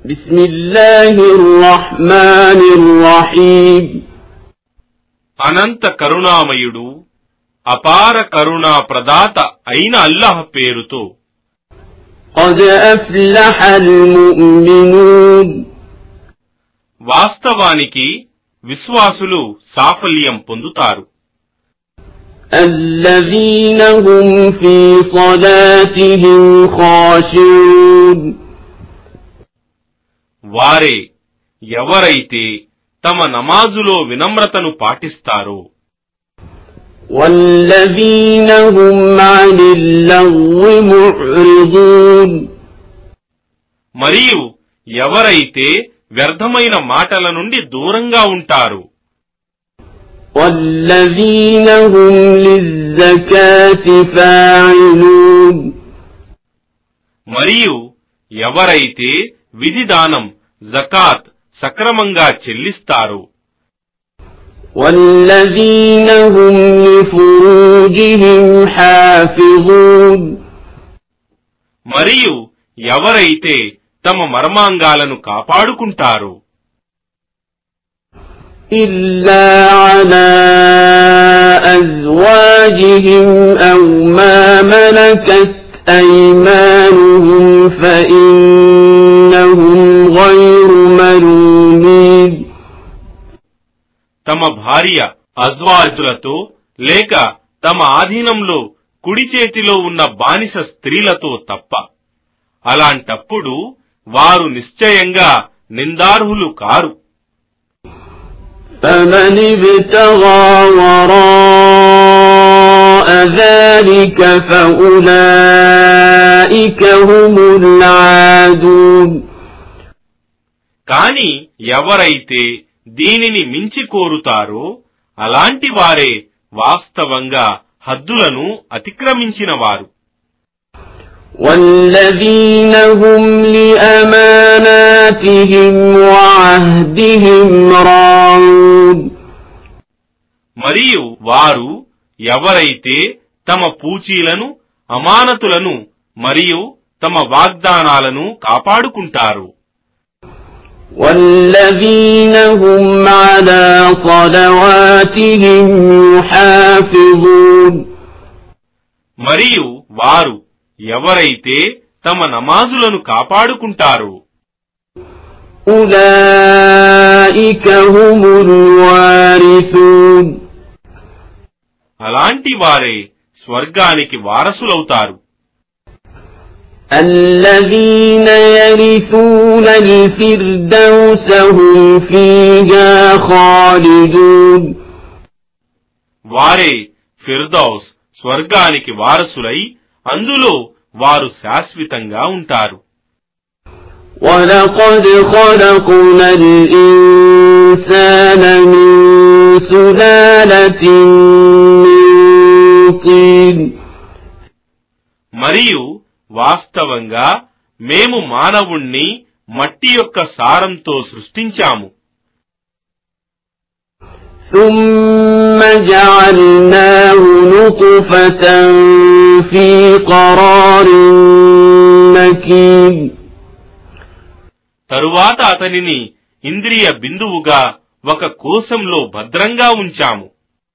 బిస్మిల్లాహిర్ రహ్మానిర్ రహీం. అనంత కరుణామయుడు అపార కరుణా ప్రదాత అయిన అల్లాహ్ పేరుతో. قد أفلح المؤمنون. వాస్తవానికి విశ్వాసులు సాఫల్యం పొందుతారు. الذين هم في صلاتهم خاشعون. వారే ఎవరైతే తమ నమాజులో వినమ్రతను పాటిస్తారో. والذين هم عن اللغو معرضون. మరియు ఎవరైతే వ్యర్థమైన మాటల నుండి దూరంగా ఉంటారు. والذين هم للزكاة فاعلون. మరియు ఎవరైతే విధిదానం జకాత్ సక్రమంగా చెల్లిస్తారో. والذين هم لفروجهم حافظون. మరియు ఎవరైతే తమ మర్మాంగాలను కాపాడుకుంటారో. إلا على أزواجهم أو ما ملكت أيمانهم فإنهم غير ملومين. తమ భార్య అజ్వాజులతో లేక తమ ఆధీనంలో కుడి చేతిలో ఉన్న బానిస స్త్రీలతో తప్ప. అలాంటప్పుడు వారు నిశ్చయంగా నిందార్హులు కారు. فمن ابتغى وراء ذلك فأولئك هم العادون. కాని ఎవరైతే దీనిని మించి కోరుతారో అలాంటి వారే వాస్తవంగా హద్దులను అతిక్రమించిన వారు. والذين هم لأماناتهم وعهدهم راعون. మరియు వారు ఎవరైతే తమ పూచీలను అమానతులను మరియు తమ వాగ్దానాలను కాపాడుకుంటారు. والذين هم على صلواتهم يحافظون. మరియు వారు ఎవరైతే తమ నమాజులను కాపాడుకుంటారో. أولئك هم الوارثون. అలాంటి వారే స్వర్గానికి వారసులవుతారు. الذين يرثون الفردوس هم فيها خالدون. వారే ఫిర్దౌస్ స్వర్గానికి వారసులై అందులో వారు శాశ్వతంగా ఉంటారు. وَلَقَدْ خَلَقْنَا الْإِنسَانَ مِنْ سُلَالَةٍ مِنْ طِينٍ. మరియు వాస్తవంగా మేము మానవుణ్ణి మట్టి యొక్క సారంతో సృష్టించాము. ثُمَّ جَعَلْنَاهُ نُطْفَةً فِي قَرَارٍ مَكِينٍ. తరువాత అతనిని ఇంద్రియ బిందువుగా ఒక కోశంలో భద్రంగా ఉంచాము.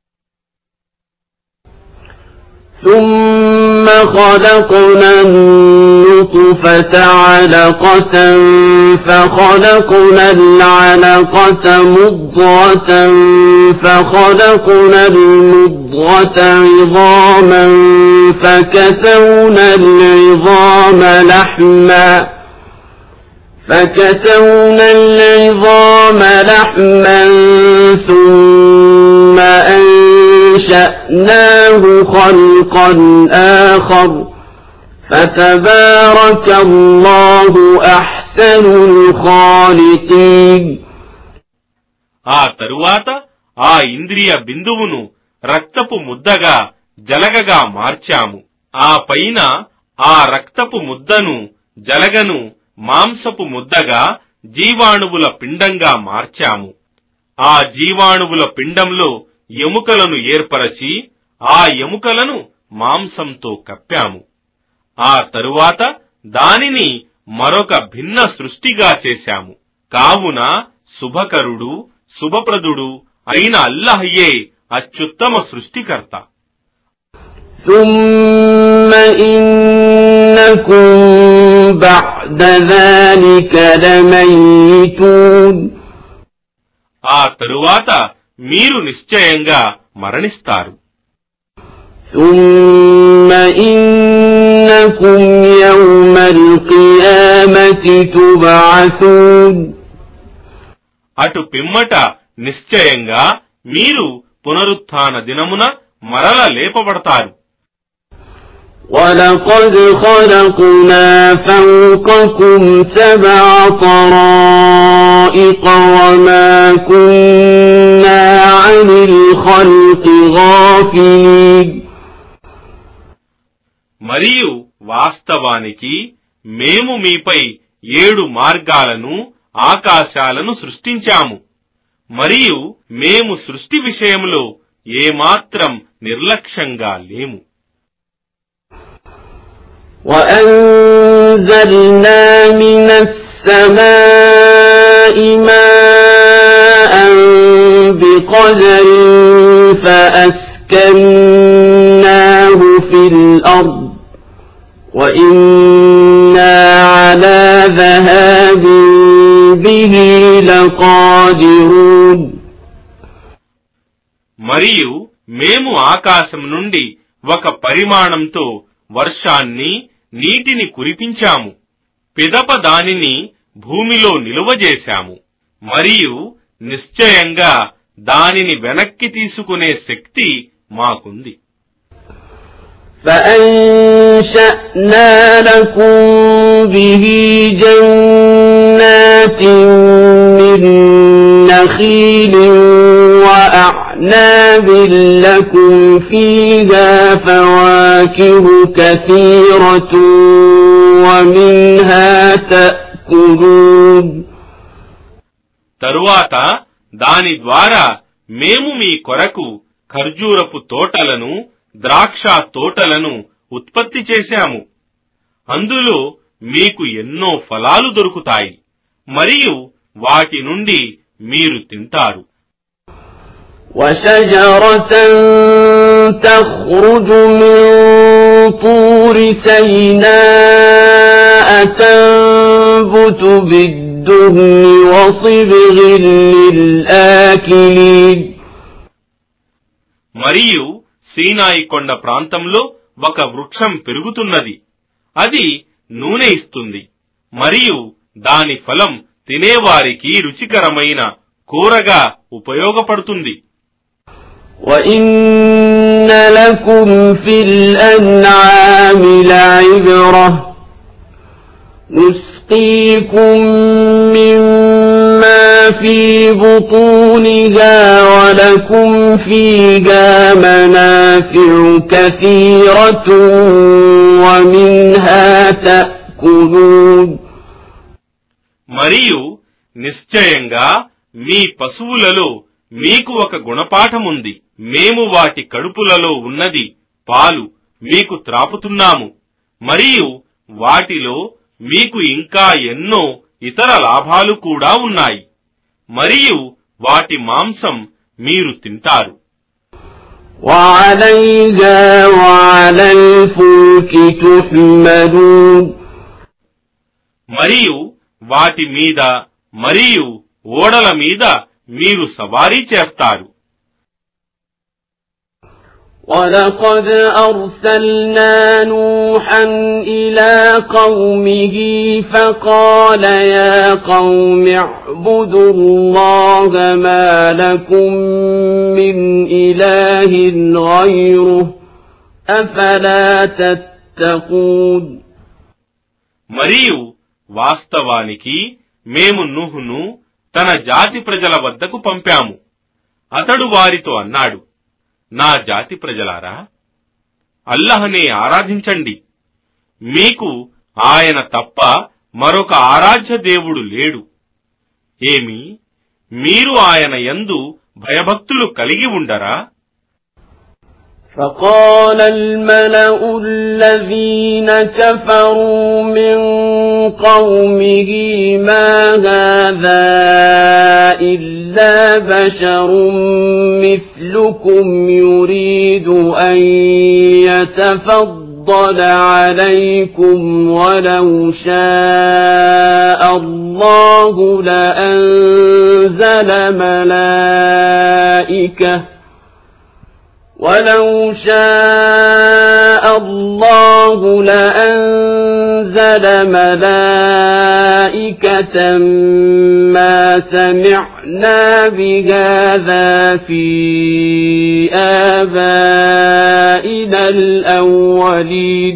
ثُمَّ خَلَقْنَا النُّطْفَةَ عَلَقَةً فَخَلَقْنَا الْعَلَقَةَ مُضْغَةً فَخَلَقْنَا الْمُضْغَةَ عِظَامًا فَكَسَوْنَا الْعِظَامَ لَحْمًا ثُمَّ أَنشَأْنَاهُ خَلْقًا آخَرَ فَتَبَارَكَ اللَّهُ أَحْسَنُ الْخَالِقِينَ. ఆ తరువాత ఆ ఇంద్రియ బిందువును రక్తపు ముద్దగా జలగగా మార్చాము. ఆ పైన ఆ రక్తపు ముద్దను జలగను మాంసపు ముద్దగా జీవాణువుల పిండంగా మార్చాము. ఆ జీవాణువుల పిండంలో ఎముకలను ఏర్పరచి ఆ ఎముకలను మాంసంతో కప్పాము. ఆ తరువాత దానిని మరొక భిన్న సృష్టిగా చేశాము. కావున శుభకరుడు శుభప్రదుడు అయిన అల్లాహ్యే అత్యుత్తమ సృష్టికర్త. ثم إنكم بعد ذلك لميتون ఆ తరువాత మీరు నిశ్చయంగా మరణిస్తారు. ثم إنكم يوم القيامة تبعثون అటు పిమ్మట నిశ్చయంగా మీరు పునరుత్థాన దినమున మరల లేపబడతారు. وَلَقَدْ خَلَقْنَا فَوْقَكُمْ سَبْعَ طَرَائِقَ وَمَا كُنَّا عَنِ الْخَلْقِ غَافِلِينَ మరియు వాస్తవానికి మేము మీపై 7 మార్గాలను ఆకాశాలను సృష్టించాము. మరియు మేము సృష్టి విషయంలో ఏమాత్రం నిర్లక్ష్యంగా లేము. وَأَنزَلْنَا مِنَ السَّمَاءِ مَاءً بِقَدَرٍ فَأَسْكَنَّاهُ فِي الْأَرْضِ وَإِنَّا عَلَى ذَهَابٍ بِهِ لَقَادِرُونَ మరియు మేము ఆకాశం నుండి ఒక పరిమాణంతో వర్షాన్ని నీటిని కురిపించాము. పిదప దానిని భూమిలో నిలువజేశాము. మరియు నిశ్చయంగా దానిని వెనక్కి తీసుకునే శక్తి మాకుంది. فَأَنشَأْنَا لَكُم بِهِ جَنَّاتٍ مِّن نَّخِيلٍ وَأَعْنَابٍ لَّكُمْ فِيهَا فَوَاكِهُ كَثِيرَةٌ وَمِنْهَا تَأْكُلُونَ తరువాత దాని ద్వారా మేము మీ కొరకు ఖర్జూరపు తోటలను ద్రాక్ష తోటలను ఉత్పత్తి చేశాము. అందులో మీకు ఎన్నో ఫలాలు దొరుకుతాయి మరియు వాటి నుండి మీరు తింటారు. وَشَجَرَةً تَخْرُجُ مِن طُورِ سَيْنَاءَ تَنبُتُ بِالدُّهْنِ وَصِبْغٍ لِلْآكِلِينَ మరియు సీనాయి కొండ ప్రాంతంలో ఒక వృక్షం పెరుగుతున్నది. అది నూనె ఇస్తుంది మరియు దాని ఫలం తినేవారికి రుచికరమైన కూరగా ఉపయోగపడుతుంది. وَإِنَّ لَكُمْ فِي الْأَنْعَامِ لَعِبْرَةً نُسْقِيكُم مِّمَّا فِي بُطُونِهَا وَلَكُمْ فِيهَا مَنَافِعُ كَثِيرَةٌ وَمِنْهَا تَأْكُلُونَ మరియు నిశ్చయంగా మీ పశువులలో మీకు ఒక గుణపాఠముంది. మేము వాటి కడుపులలో ఉన్నది పాలు మీకు త్రాపుతున్నాము మరియు వాటిలో మీకు ఇంకా ఎన్నో ఇతర లాభాలు కూడా ఉన్నాయి. మరియు వాటి మాంసం మీరు తింటారు. وَعَلَيْهَا وَعَلَى الْفُلْكِ تُحْمَلُونَ మరియు వాటి మీద మరియు ఓడల మీద మీరు సవారీ చేస్తారు. وَلَقَدْ أَرْسَلْنَا نُوحًا إِلَى قَوْمِهِ فَقَالَ يَا قَوْمِ اعْبُدُوا اللَّهَ مَا لَكُمْ مِنْ إِلَٰهٍ غَيْرُهُ أَفَلَا تَتَّقُونَ మరియు వాస్తవానికి మేము నూహును తన జాతి ప్రజల వద్దకు పంపాము. అతడు వారితో అన్నాడు, నా జాతి ప్రజలారా, అల్లాహ్నే ఆరాధించండి. మీకు ఆయన తప్ప మరొక ఆరాధ్య దేవుడు లేడు. ఏమి మీరు ఆయన యందు భయభక్తులు కలిగి ఉండరా? فقال الملأ الذين كفروا من قومه ما هذا إلا بشر مثلكم يريد أن يتفضل عليكم ولو شاء الله لأنزل ملائكة ما سمعنا بهذا في آبائنا الأولين.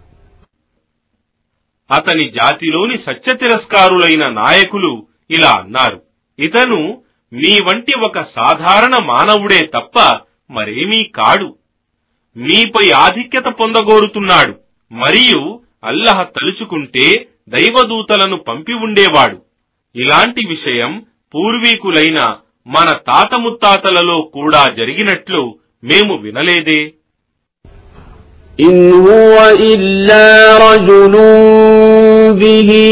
అతని జాతిలోని సత్యతిరస్కారులైన నాయకులు ఇలా అన్నారు, ఇతను మీ వంటి ఒక సాధారణ మానవుడే తప్ప మరేమీ కాడు. మీపై ఆధిక్యత పొందగోరుతున్నాడు. మరియు అల్లాహ్ తలుచుకుంటే దైవదూతలను పంపి ఉండేవాడు. ఇలాంటి విషయం పూర్వీకులైన మన తాత ముత్తాతలలో కూడా జరిగినట్లు మేము వినలేదే. ఇన్ హువ ఇల్లా రజులున్ బిహి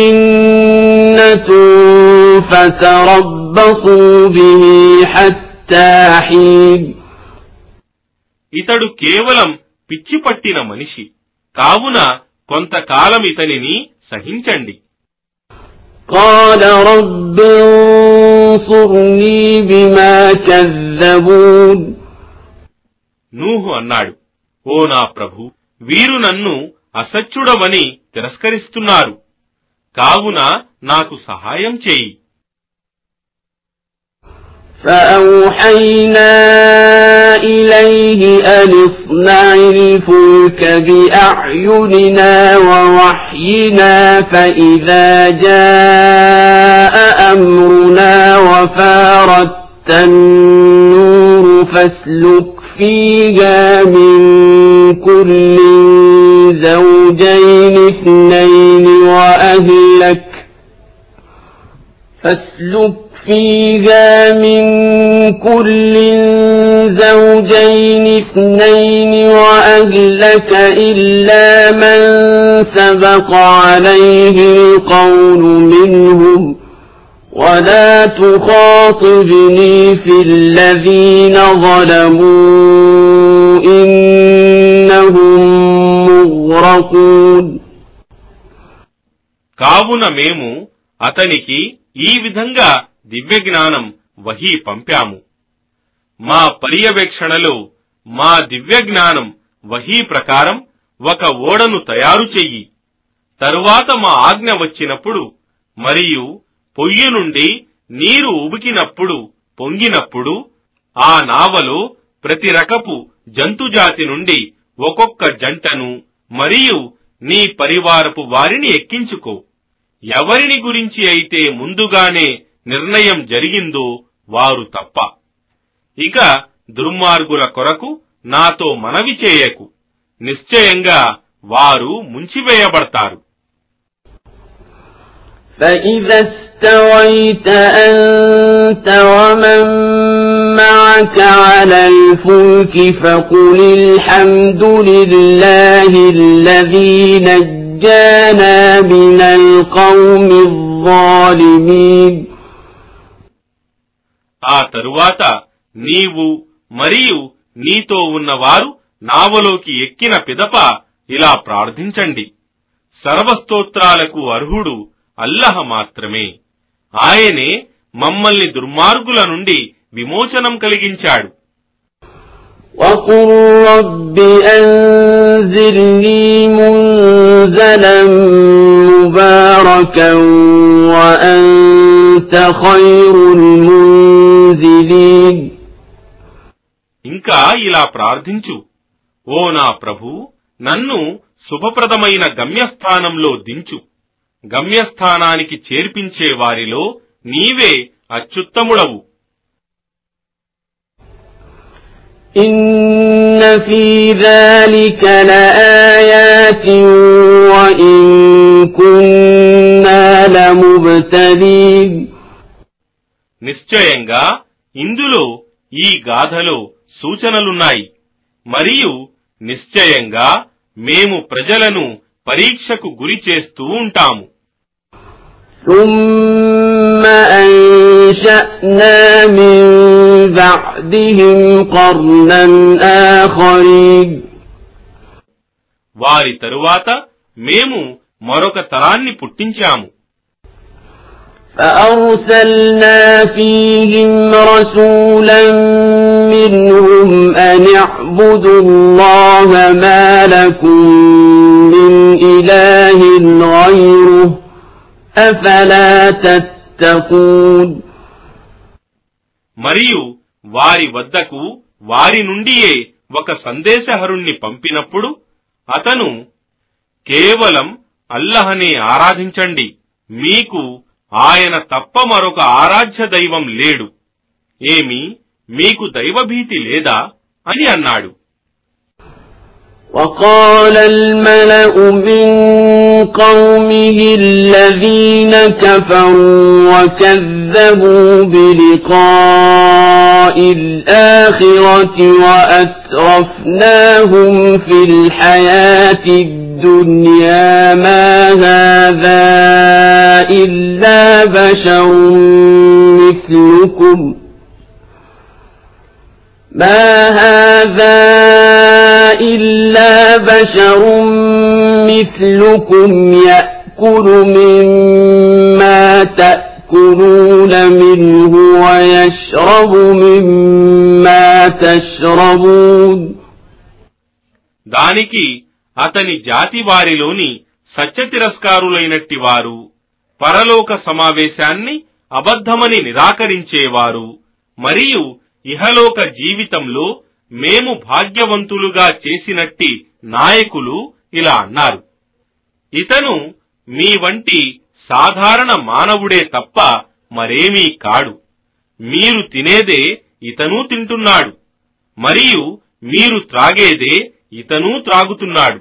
జిన్నతున్ ఫతరబ్బసు బిహి హత్తా హీన్. ఇతడు కేవలం పిచ్చి పట్టిన మనిషి, కావున కొంతకాలం ఇతనిని సహించండి. قال رب انصرني بما كذبون. నూహు అన్నాడు, ఓ నా ప్రభు, వీరు నన్ను అసత్యుడవని తిరస్కరిస్తున్నారు, కావున నాకు సహాయం చేయి. فأوحينا إليه أن اصنع الفلك بأعيننا ووحينا فإذا جاء أمرنا وفارت النور فاسلك فيها من كل زوجين اثنين وأهلك إلا من سبق عليه القول منهم ولا تخاطبني في الذين ظلموا إنهم مغرقون. కావున మేము అతనికి ఈ విధంగా దివ్యజ్ఞానం వహీ పంపాము. మా పర్యవేక్షణలో మా దివ్యజ్ఞానం వహీ ప్రకారం ఒక ఓడను తయారు చెయ్యి. తరువాత మా ఆజ్ఞ వచ్చినప్పుడు మరియు పొయ్యి నుండి నీరు ఉబికినప్పుడు పొంగినప్పుడు ఆ నావలో ప్రతి రకపు జంతుజాతి నుండి ఒక్కొక్క జంటను మరియు నీ పరివారపు వారిని ఎక్కించుకో. ఎవరిని గురించి అయితే ముందుగానే నిర్ణయం జరిగిందో వారు తప్ప. ఇక దుర్మార్గుల కొరకు నాతో మనవి చేయకు, నిశ్చయంగా వారు ముంచివేయబడతారు. فإذا استويت أنت ومن معك على الفلك فقل الحمد لله الذي نجانا من القوم الظالمين. ఆ తరువాత నీవు మరియు నీతో ఉన్నవారు నావలోకి ఎక్కిన పిదప ఇలా ప్రార్థించండి, సర్వస్తోత్రాలకు అర్హుడు అల్లహ మాత్రమే. ఆయనే మమ్మల్ని దుర్మార్గుల నుండి విమోచనం కలిగించాడు. وَقُلْ رَبِّ أَنزِلْنِي مُنزَلًا مُبَارَكًا وَأَنْتَ خَيْرُ الْمُنزِلِينَ. ఇంకా ఇలా ప్రార్థించు, ఓ నా ప్రభు, నన్ను శుభప్రదమైన గమ్యస్థానంలో దించు. గమ్యస్థానానికి చేర్పించే వారిలో నీవే అత్యుత్తముడవు. ఇన్న ఫీ ذلك لآيات وإن كنا لمبتلين. నిశ్చయంగా ఇందులో ఈ గాథలో సూచనలున్నాయి. మరియు నిశ్చయంగా మేము ప్రజలను పరీక్షకు గురి చేస్తూ ఉంటాము. ثم أنشأنا من بعدهم قرنا آخرين వారి తరువాత మేము మరొక తరాన్ని పుట్టించాము. فأرسلنا فيهم رسولا منهم أن اعبدوا الله ما لكم من إله غيره أفلا تتقون మరియు వారి వద్దకు వారి నుండియే ఒక సందేశహరుణ్ణి పంపినప్పుడు అతను కేవలం అల్లహనే ఆరాధించండి, మీకు ఆయన తప్ప మరొక ఆరాధ్య దైవం లేడు, ఏమి మీకు దైవభీతి లేదా అని అన్నాడు. وقال الملأ من قومه الذين كفروا وكذبوا بلقاء الآخرة وأترفناهم في الحياة الدنيا ما هذا إلا بشر مثلكم ما هذا إلا بشر مثلكم يأكل مما تأكلون منه ويشرب مما تشربون దానికి అతని జాతి వారిలోని సత్యతిరస్కారులైనట్టి వారు, పరలోక సమావేశాన్ని అబద్ధమని నిరాకరించేవారు మరియు ఇహలోక జీవితంలో మేము భాగ్యవంతులుగా చేసినట్టి నాయకులు ఇలా అన్నారు: ఇతను మీ వంటి సాధారణ మానవుడే తప్ప మరేమీ కాడు, మీరు తినేదే ఇతనూ తింటున్నాడు మరియు మీరు త్రాగేదే ఇతనూ త్రాగుతున్నాడు.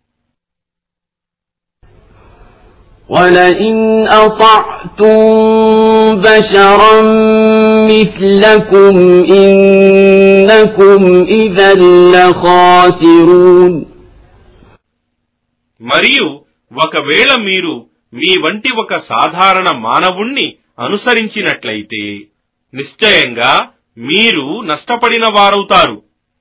وَلَئِنْ أَطَعْتُمْ بَشَرًا مِثْلَكُمْ إِنَّكُمْ إِذًا لَخَاسِرُونَ మరియు ఒకవేళ మీరు మీ వంటి ఒక సాధారణ మానవుణ్ణి అనుసరించినట్లయితే నిశ్చయంగా మీరు నష్టపడిన వారవుతారు.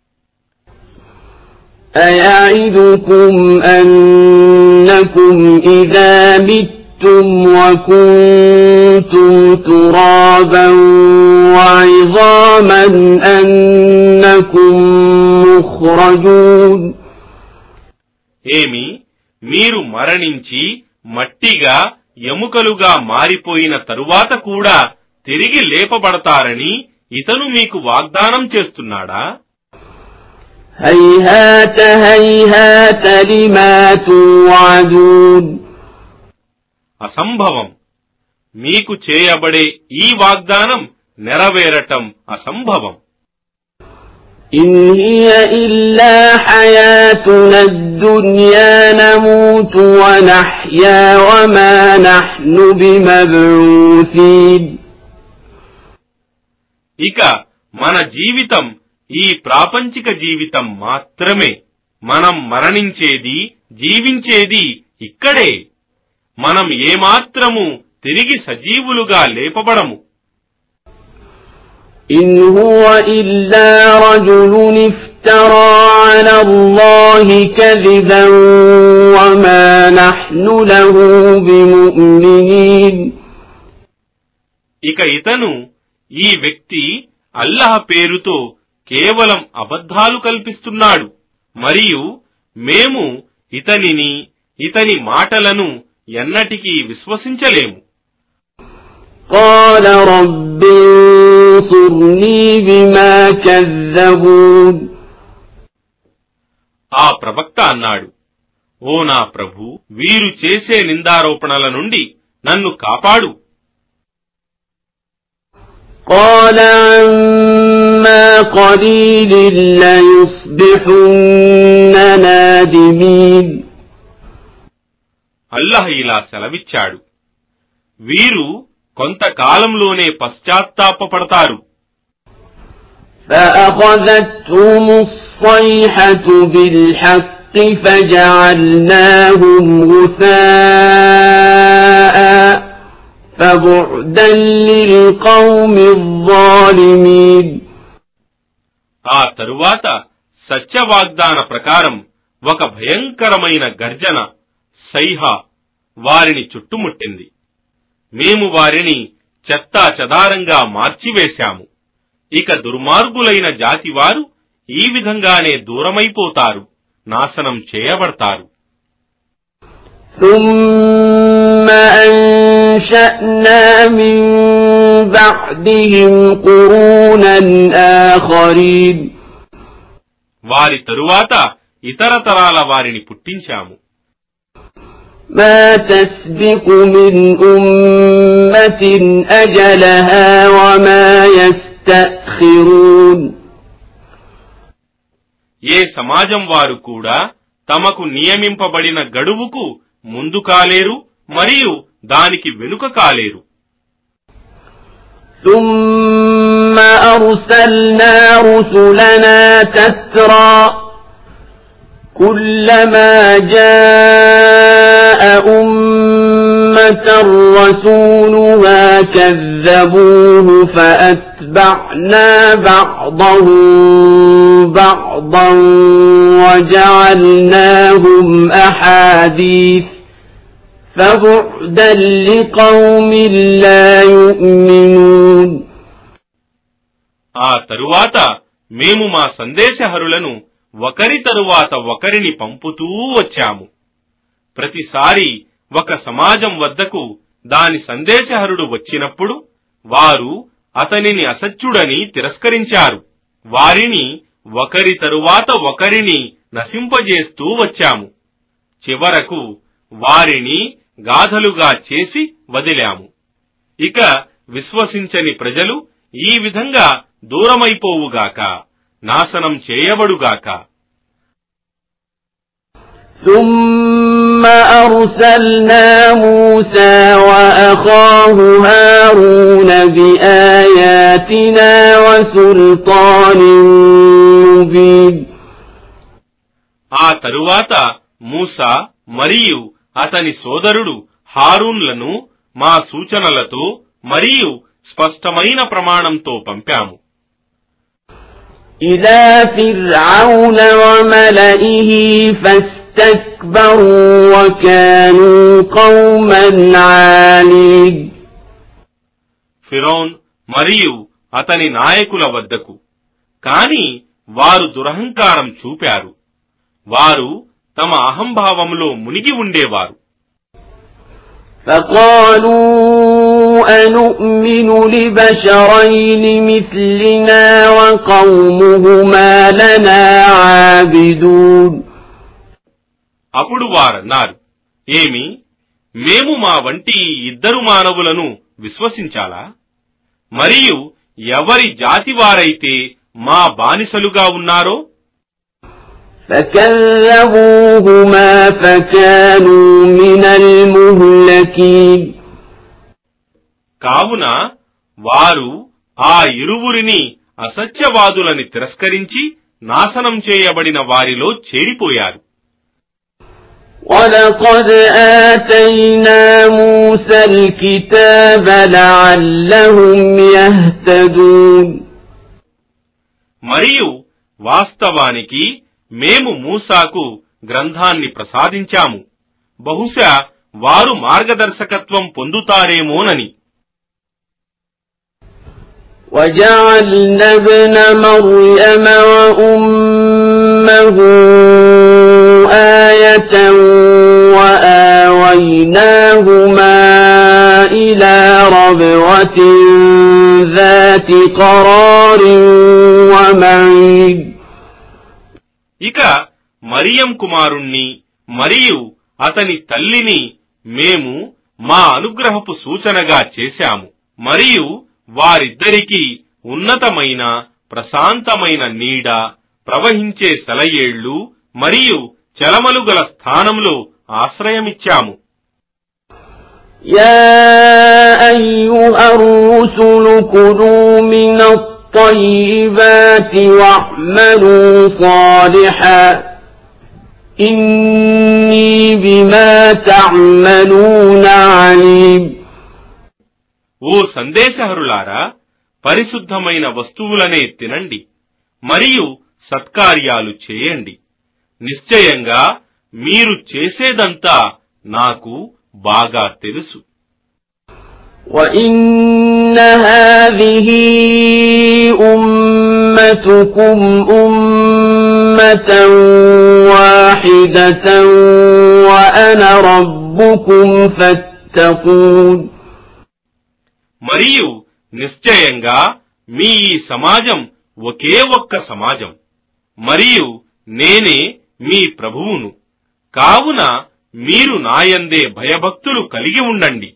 أَيَعِدُكُمْ أَنَّكُمْ إِذَا مِتُّمْ وَكُنْتُمْ تُرَابًا وَعِظَامًا أَنَّكُمْ مُخْرَجُونَ ఏమి మీరు మరణించి మట్టిగా ఎముకలుగా మారిపోయిన తరువాత కూడా తిరిగి లేపబడతారని ఇతను మీకు వాగ్దానం చేస్తున్నాడా? هيهات هيهات لما توعدون అసంభవం, మీకు చేయబడే ఈ వాగ్దానం నెరవేరటం అసంభవం. إن هي إلا حياتنا الدنيا نموت ونحيا وما نحن بمبعوثين ఇక మన జీవితం ఈ ప్రాపంచిక జీవితం మాత్రమే, మనం మరణించేది జీవించేది ఇక్కడే, మనం ఏమాత్రము తిరిగి సజీవులుగా లేపబడము. إن هو إلا رجل افترى على الله كذبا وما نحن له بمؤمنين ఇక ఇతను ఈ వ్యక్తి అల్లాహ్ పేరుతో కేవలం అబద్ధాలు కల్పిస్తున్నాడు మరియు మేము ఇతనిని ఇతని మాటలను ఎన్నటికీ విశ్వసించలేము. قال رب انصرني بما كذبون ఆ ప్రవక్త అన్నాడు: ఓ నా ప్రభు, వీరు చేసే నిందారోపణల నుండి నన్ను కాపాడు. قال عما قليل ليصبحن نادمين అల్లాహ్ ఇలా సెలవిచ్చాడు: వీరు కొంతకాలంలోనే పశ్చాత్తాపపడతారు. فأخذتهم الصيحة بالحق فجعلناهم غثاء فبعدا للقوم الظالمين. ఆ తరువాత సత్యవాగ్దాన ప్రకారం ఒక భయంకరమైన గర్జన సైహా వారిని చుట్టుముట్టింది. మేము వారిని చెత్తా చెదారంగా మార్చివేశాము. ఇక దుర్మార్గులైన జాతివారు ఈ విధంగానే దూరమైపోతారు, నాశనం చేయబడతారు. ثم أنشأنا من بعدهم قرونا آخرين. వారి తరువాత ఇతర తరాల వారిని పుట్టించాము. ما تسبق من أمة أجلها وما يستأخرون. ఏ సమాజం వారు కూడా తమకు నియమింపబడిన గడువుకు ముందు కాలేరు మరియు దానికి వెనుక కాలేరు. ثم أرسلنا رسلنا تترى كلما جاء أمة رسولها كذبوه فأتبعنا بعضهم بعضا وجعلناهم أحاديث فبعدا لقوم لا يؤمنون. ఆ తరువాత మేము మా సందేశహరులను ఒకరి తరువాత ఒకరిని పంపుతూ వచ్చాము. ప్రతిసారి ఒక సమాజం వద్దకు దాని సందేశహరుడు వచ్చినప్పుడు వారు అతనిని అసత్యుడని తిరస్కరించారు. వారిని ఒకరి తరువాత ఒకరిని నశింపజేస్తూ వచ్చాము. చివరకు వారిని గాథలుగా చేసి వదిలాము. ఇక విశ్వసించని ప్రజలు ఈ విధంగా దూరమైపోవుగాక, నాశనం చేయబడుగాక. ثم أرسلنا موسى وأخاه هارون بآياتنا وسلطان مبين. ఆ తరువాత మూసా మరియు అతని సోదరుడు హారూన్లను మా సూచనలతో మరియు స్పష్టమైన ప్రమాణంతో పంపాము. إلى فرعون وملئه فاستكبروا وكانوا قوما عالين. ఫిరౌన్ మరియు అతని నాయకుల వద్దకు, కాని వారు దురహంకారం చూపారు. వారు తమ అహంభావంలో మునిగి ఉండేవారు. فقالوا أنؤمن لبشرين مثلنا وقومهما لنا عابدون. అప్పుడు వారన్నారు, ఏమి మేము మా వంటి ఇద్దరు మానవులను విశ్వసించాలా? మరియు ఎవరి జాతివారైతే మా బానిసలుగా ఉన్నారో? فكذبوهما فكانوا من المهلكين. కావున వారు ఆ ఇరువురిని అసత్యవాదులని తిరస్కరించి నాశనం చేయబడిన వారిలో చేరిపోయారు. وَلَقَدْ آتَيْنَا مُوسَى الْكِتَابَ لَعَلَّهُمْ يَهْتَدُونَ. మరియు వాస్తవానికి మేము మూసాకు గ్రంథాన్ని ప్రసాదించాము, బహుశా వారు మార్గదర్శకత్వం పొందుతారేమోనని. وَجَعَلْنَا ابْنَ مَرْيَمَ وَأُمَّهُ آيَةً وَآوَيْنَاهُمَا إِلَى رَبْوَةٍ ذَاتِ قَرَارٍ وَمَعِينٍ. ఇక మరియం కుమారుణ్ణి మరియు అతని తల్లిని మేము మా అనుగ్రహపు సూచనగా చేశాము, మరియు వారిద్దరికీ ఉన్నతమైన ప్రశాంతమైన నీడ, ప్రవహించే సెలయేళ్లు మరియు చలమలు గల స్థానంలో ఆశ్రయమిచ్చాము. يا أيها الرسل كلوا من الطيبات واعملوا صالحا إني بما تعملون عليم. ఓ సందేశహరులారా, పరిశుద్ధమైన వస్తువులనే తినండి మరియు సత్కార్యాలు చేయండి. నిశ్చయంగా మీరు చేసేదంతా నాకు బాగా తెలుసు. وَإِنَّ هَذِهِ أُمَّتُكُمْ أُمَّةً وَاحِدَةً وَأَنَا رَبُّكُمْ فَاتَّقُونِ. మరియు నిశ్చయంగా మీ ఈ సమాజం ఒకే ఒక్క సమాజం మరియు నేనే మీ ప్రభువును, కావున మీరు నాయందే భయభక్తులు కలిగి ఉండండి.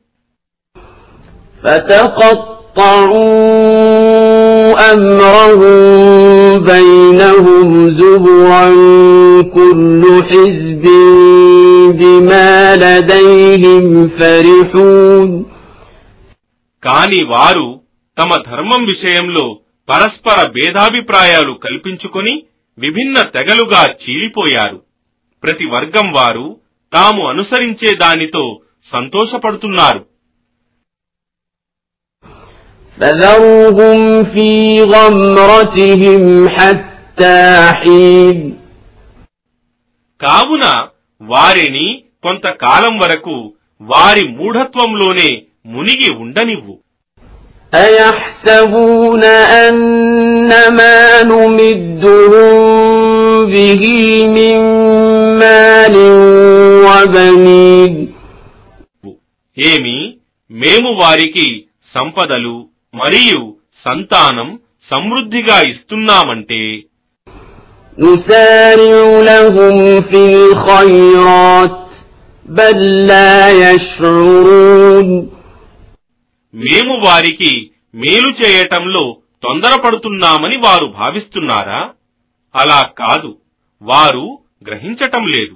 فَتَقَطَّعُوا أَمْرَهُم بَيْنَهُمْ زُبُرًا كُلُّ حِزْبٍ بِمَا لَدَيْهِمْ فَرِحُونَ. కాని వారు తమ ధర్మం విషయంలో పరస్పర భేదాభిప్రాయాలు కల్పించుకొని విభిన్న తెగలుగా చీలిపోయారు. ప్రతి వర్గం వారు తాము అనుసరించే దానితో సంతోషపడుతున్నారు. فَذَرْهُمْ فِي غَمْرَتِهِمْ حَتَّى حِينٍ. కావున వారిని కొంతకాలం వరకు వారి మూఢత్వంలోనే మునిగి ఉండనివ్వు. أَيَحْسَبُونَ أَنَّمَا نُمِدُّهُم بِهِ مِن مَّالٍ وَبَنِينَ. ఏమి మేము వారికి సంపదలు మరియు సంతానం సమృద్ధిగా ఇస్తున్నామంటే نُسَارِعُ لَهُمْ فِي الْخَيْرَاتِ بَل لَّا يَشْعُرُونَ. మేము వారికి మేలు చేయటంలో తొందరపడుతున్నామని వారు భావిస్తున్నారా? అలా కాదు, వారు గ్రహించటం లేదు.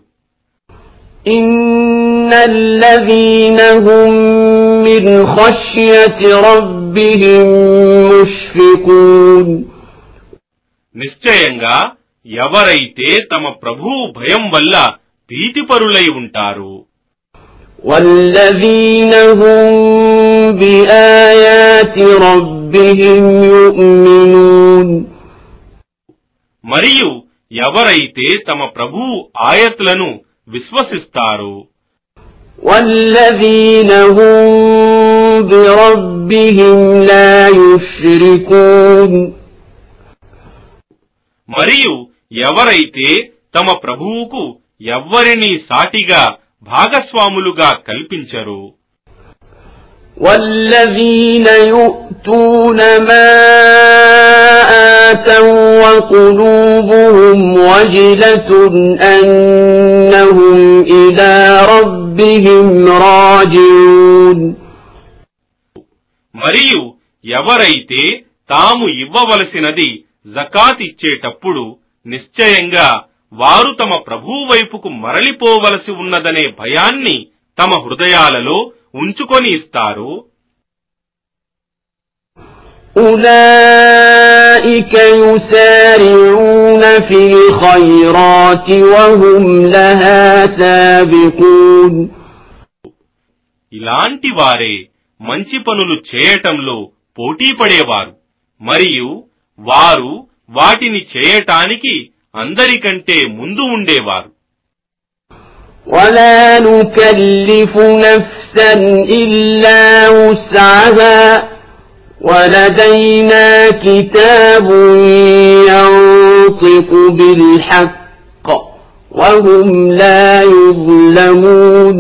ఇన్నల్లదీన హుమ్ మిన్ ఖశ్యతి రబ్బిహిం ముష్ఫికూన్. నిశ్చయంగా ఎవరైతే తమ ప్రభువు భయం వల్ల భీతిపరులై ఉంటారో వల్లదీన హుమ్ బిఆయాతి రబ్బిహిం యుమినూన్. మరియు ఎవరైతే తమ ప్రభువు ఆయత్లను విశ్వసిస్తారో వల్లదీన హుమ్ బిరబ్బిహిం లా యుష్రికూన్. మరియు ఎవరైతే తమ ప్రభువుకు ఎవ్వరినీ సాటిగా భాగస్వాములుగా కల్పించరో వల్లదీన యు'తూన మా ఆతౌ వకులూబుహుం వజిలతున్ అన్నహుం ఇలా రబ్బిహిం రాజిఊన్. మరియు ఎవరైతే తాము ఇవ్వవలసినది జకాత్ ఇచ్చేటప్పుడు నిశ్చయంగా వారు తమ ప్రభువు వైపుకు మరలిపోవలసి ఉన్నదనే భయాన్ని తమ హృదయాలలో ఉంచుకొని ఇస్తారు. ఉలైక యుసారిఊన ఫిల్ ఖైరాతి వహుం లహా సాబికూన్. ఇలాంటి వారే మంచి పనులు చేయటంలో పోటీ పడేవారు మరియు వారు వాటిని చేయటానికి అందరికంటే ముందు ఉండేవారు. ولا نكلف نفسا إلا وسعها ولدينا كتاب ينطق بالحق وهم لا يظلمون.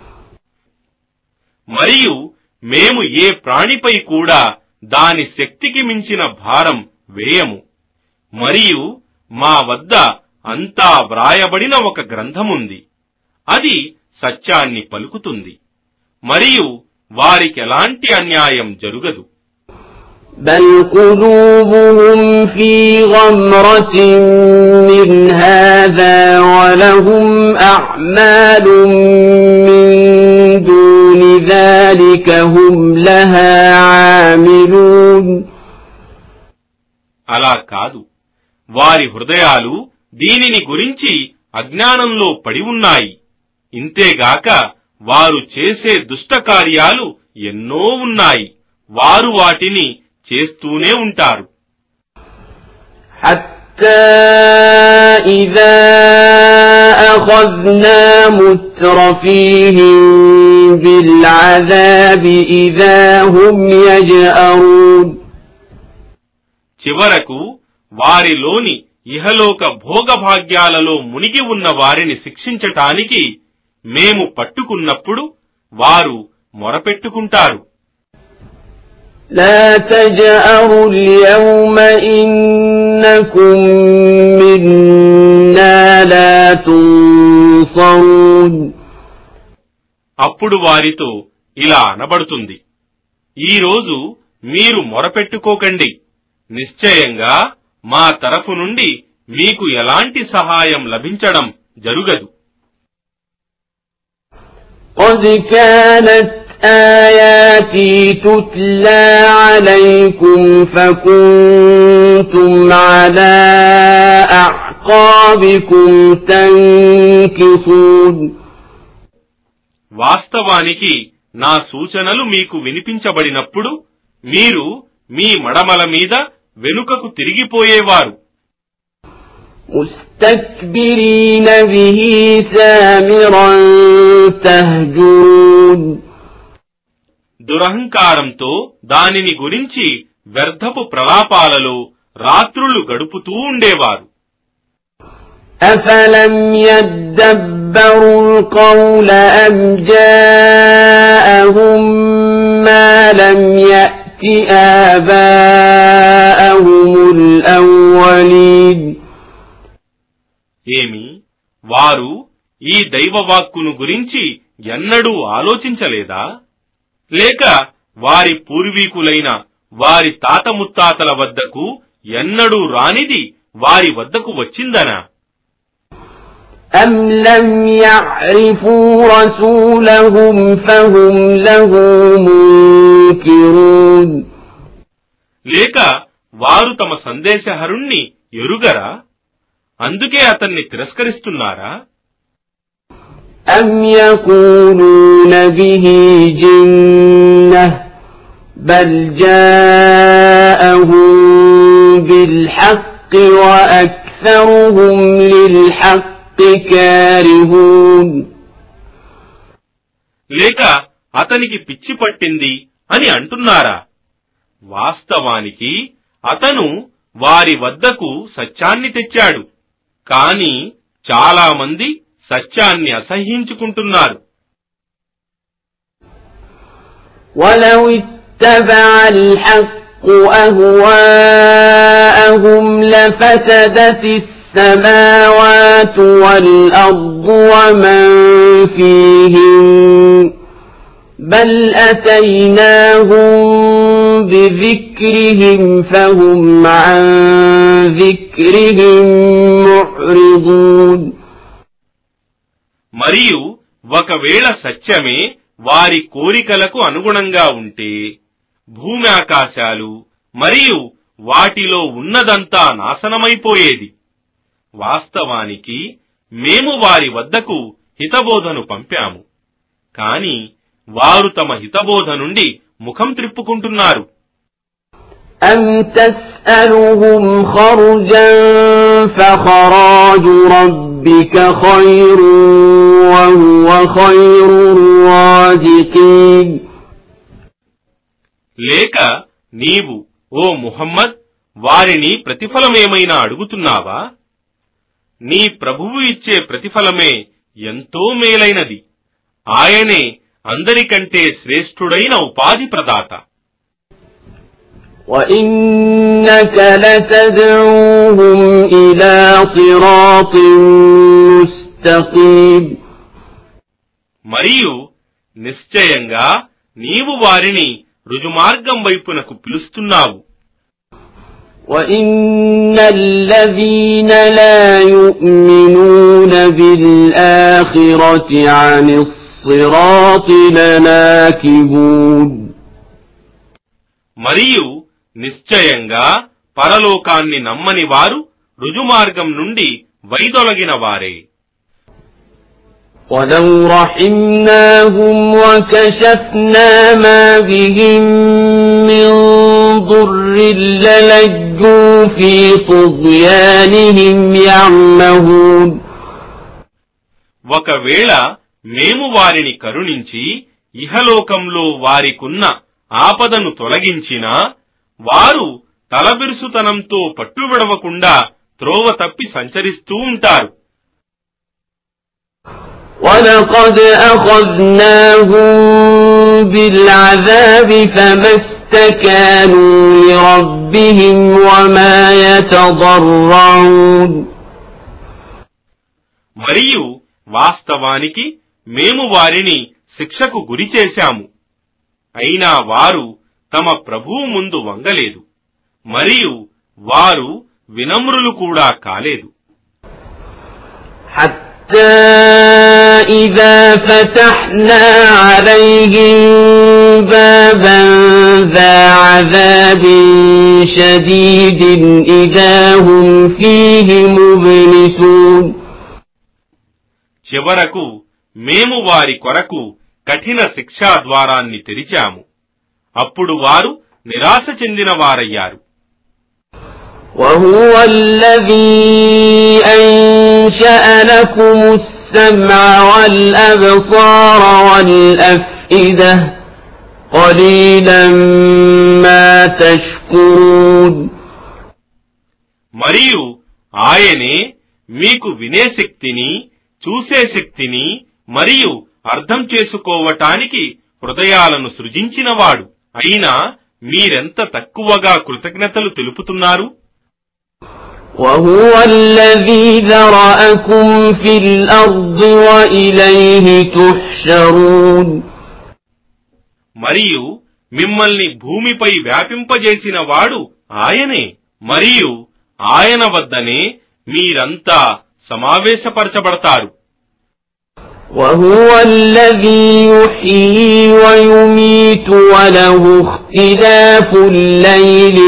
మరియు మేము ఏ ప్రాణిపై కూడా దాని శక్తికి మించిన భారం వేయము. మరియు మా వద్ద అంతా వ్రాయబడిన ఒక గ్రంథముంది, అది సత్యాన్ని పలుకుతుంది మరియు వారికెలాంటి అన్యాయం జరుగదు. బల్ కులూబుహుం ఫీ గమ్రతిన్ మిన్ హాదా వలహుం అఅమాలున్ మిన్ దూని ذلك హుం లహా ఆమిలూన్. అలా కాదు, వారి హృదయాలు దీనిని గురించి అజ్ఞానంలో పడి ఉన్నాయి. ఇంతేగాక వారు చేసే దుష్టకార్యాలు ఎన్నో ఉన్నాయి. వారు వాటిని చేస్తూనే ఉంటారు. إذا أخذنا مترفيهم بالعذاب إذا هم يجأرون చివరకు వారిలోని ఇహలోక భోగభాగ్యాలలో మునిగి ఉన్న వారిని శిక్షించటానికి మేము పట్టుకున్నప్పుడు వారు మొరపెట్టుకుంటారు. لا تجأروا اليوم إنكم منا لا تنصرون అప్పుడు వారితో ఇలా అనబడుతుంది, ఈరోజు మీరు మొరపెట్టుకోకండి, నిశ్చయంగా మా తరఫు నుండి మీకు ఎలాంటి సహాయం లభించడం జరుగదు. قد كانت آياتي تتلى عليكم فكنتم على أعقابكم تنكصون వాస్తవానికి నా సూచనలు మీకు వినిపించబడినప్పుడు మీరు మీ మడమల మీద వెనుకకు తిరిగిపోయేవారు. مستكبرين به سامرا تهجرون దురహంకారంతో దానిని గురించి వ్యర్థపు ప్రలాపాలలో రాత్రులు గడుపుతూ ఉండేవారు. أفلم يدبروا القول أم جاءهم ما لم يأت آباءهم الأولين ఏమి వారు ఈ దైవవాక్కును గురించి ఎన్నడూ ఆలోచించలేదా? లేక వారి పూర్వీకులైన వారి తాత ముత్తాతల వద్దకు ఎన్నడూ రానిది వారి వద్దకు వచ్చిందనా? أم لم يعرفوا رسولهم فهم له منكرون లేక వారు తమ సందేశహరుణ్ణి ఎరుగరా, అందుకే అతన్ని తిరస్కరిస్తున్నారా? أم يقولون به جنة بل جاءهم بالحق وأكثرهم للحق كارهون లేక అతనికి పిచ్చి పట్టింది అని అంటున్నారా? వాస్తవానికి అతను వారి వద్దకు సత్యాన్ని తెచ్చాడు, కాని చాలా మంది సత్యాన్ని అసహ్యించుకుంటున్నారు. ولو اتبع الحق أهواءهم لفسدت السماوات والأرض ومن فيهن بل أتيناهم بذكرهم فهم عن ذكرهم معرضون మరియు ఒకవేళ సత్యమే వారి కోరికలకు అనుగుణంగా ఉంటే భూమి ఆకాశాలు మరియు వాటిలో ఉన్నదంతా నాశనమైపోయేది. వాస్తవానికి మేము వారి వద్దకు హితబోధను పంపాము, కాని వారు తమ హితబోధ నుండి ముఖం త్రిప్పుకుంటున్నారు. أم تسألهم خرجا فخراج ربك خير وهو خير الرازقين లేక నీవు ఓ ముహమ్మద్ వారిని ప్రతిఫలమేమైనా అడుగుతున్నావా? నీ ప్రభువు ఇచ్చే ప్రతిఫలమే ఎంతో మేలైనది, ఆయనే అందరికంటే శ్రేష్ఠుడైన ఉపాధి ప్రదాత. وَإِنَّكَ لَتَدْعُوهُمْ إِلَى صِرَاطٍ مُسْتَقِيمٍ మరియు నిశ్చయంగా నీవు వారిని రుజుమార్గం వైపునకు పిలుస్తున్నావు. وَإِنَّ الَّذِينَ لَا يُؤْمِنُونَ بِالْآخِرَةِ عَنِ الصِّرَاطِ لَنَاكِبُونَ మరియు నిశ్చయంగా పరలోకాన్ని నమ్మని వారు రుజుమార్గం నుండి వైదొలగిన వారే. وَلَوْ رَحِمْنَاهُمْ وَكَشَفْنَا مَا بِهِمْ مِنْ ضُرٍّ لَلَجُّوا فِي طُغْيَانِهِمْ يَعْمَهُونَ. ఒకవేళ మేము వారిని కరుణించి ఇహలోకంలో వారికున్న ఆపదను తొలగించినా వారు తలబిరుసుతనంతో పట్టువిడవకుండా త్రోవ తప్పి సంచరిస్తూ ఉంటారు. وَلَقَدْ أَخَذْنَاهُمْ بِالْعَذَابِ فَمَا اسْتَكَانُوا لِرَبِّهِمْ وَمَا يَتَضَرَّعُونَ. మరియు వాస్తవానికి మేము వారిని శిక్షకు గురిచేశాము. అయినా వారు తమ ప్రభువు ముందు వంగలేదు, మరియు వారు వినమ్రులు కూడా కాలేదు. حتى إذا فتحنا عليهم بابا ذا عذاب شديد إذا هم فيه مبلسون. చివరకు మేము వారి కొరకు కఠిన శిక్షా ద్వారాన్ని తెరిచాము. అప్పుడు వారు నిరాశ చెందిన వారయ్యారు. وهو الذي أنشأ لكم السمع والأبصار والأفئدة قليلا ما تشكرون. మరియు ఆయనే మీకు వినే శక్తిని, చూసే శక్తిని మరియు అర్థం చేసుకోవటానికి హృదయాలను సృజించినవాడు. అయినా మీరెంత తక్కువగా కృతజ్ఞతలు తెలుపుతున్నారు. وهو الذي ذرأكم في الأرض وإليه تحشرون. మరియు మిమ్మల్ని భూమిపై వ్యాపింపజేసిన వాడు ఆయనే, మరియు ఆయన వద్దనే మీరంతా సమావేశపరచబడతారు. وهو الذي يحيي ويميت وله اختلاف الليل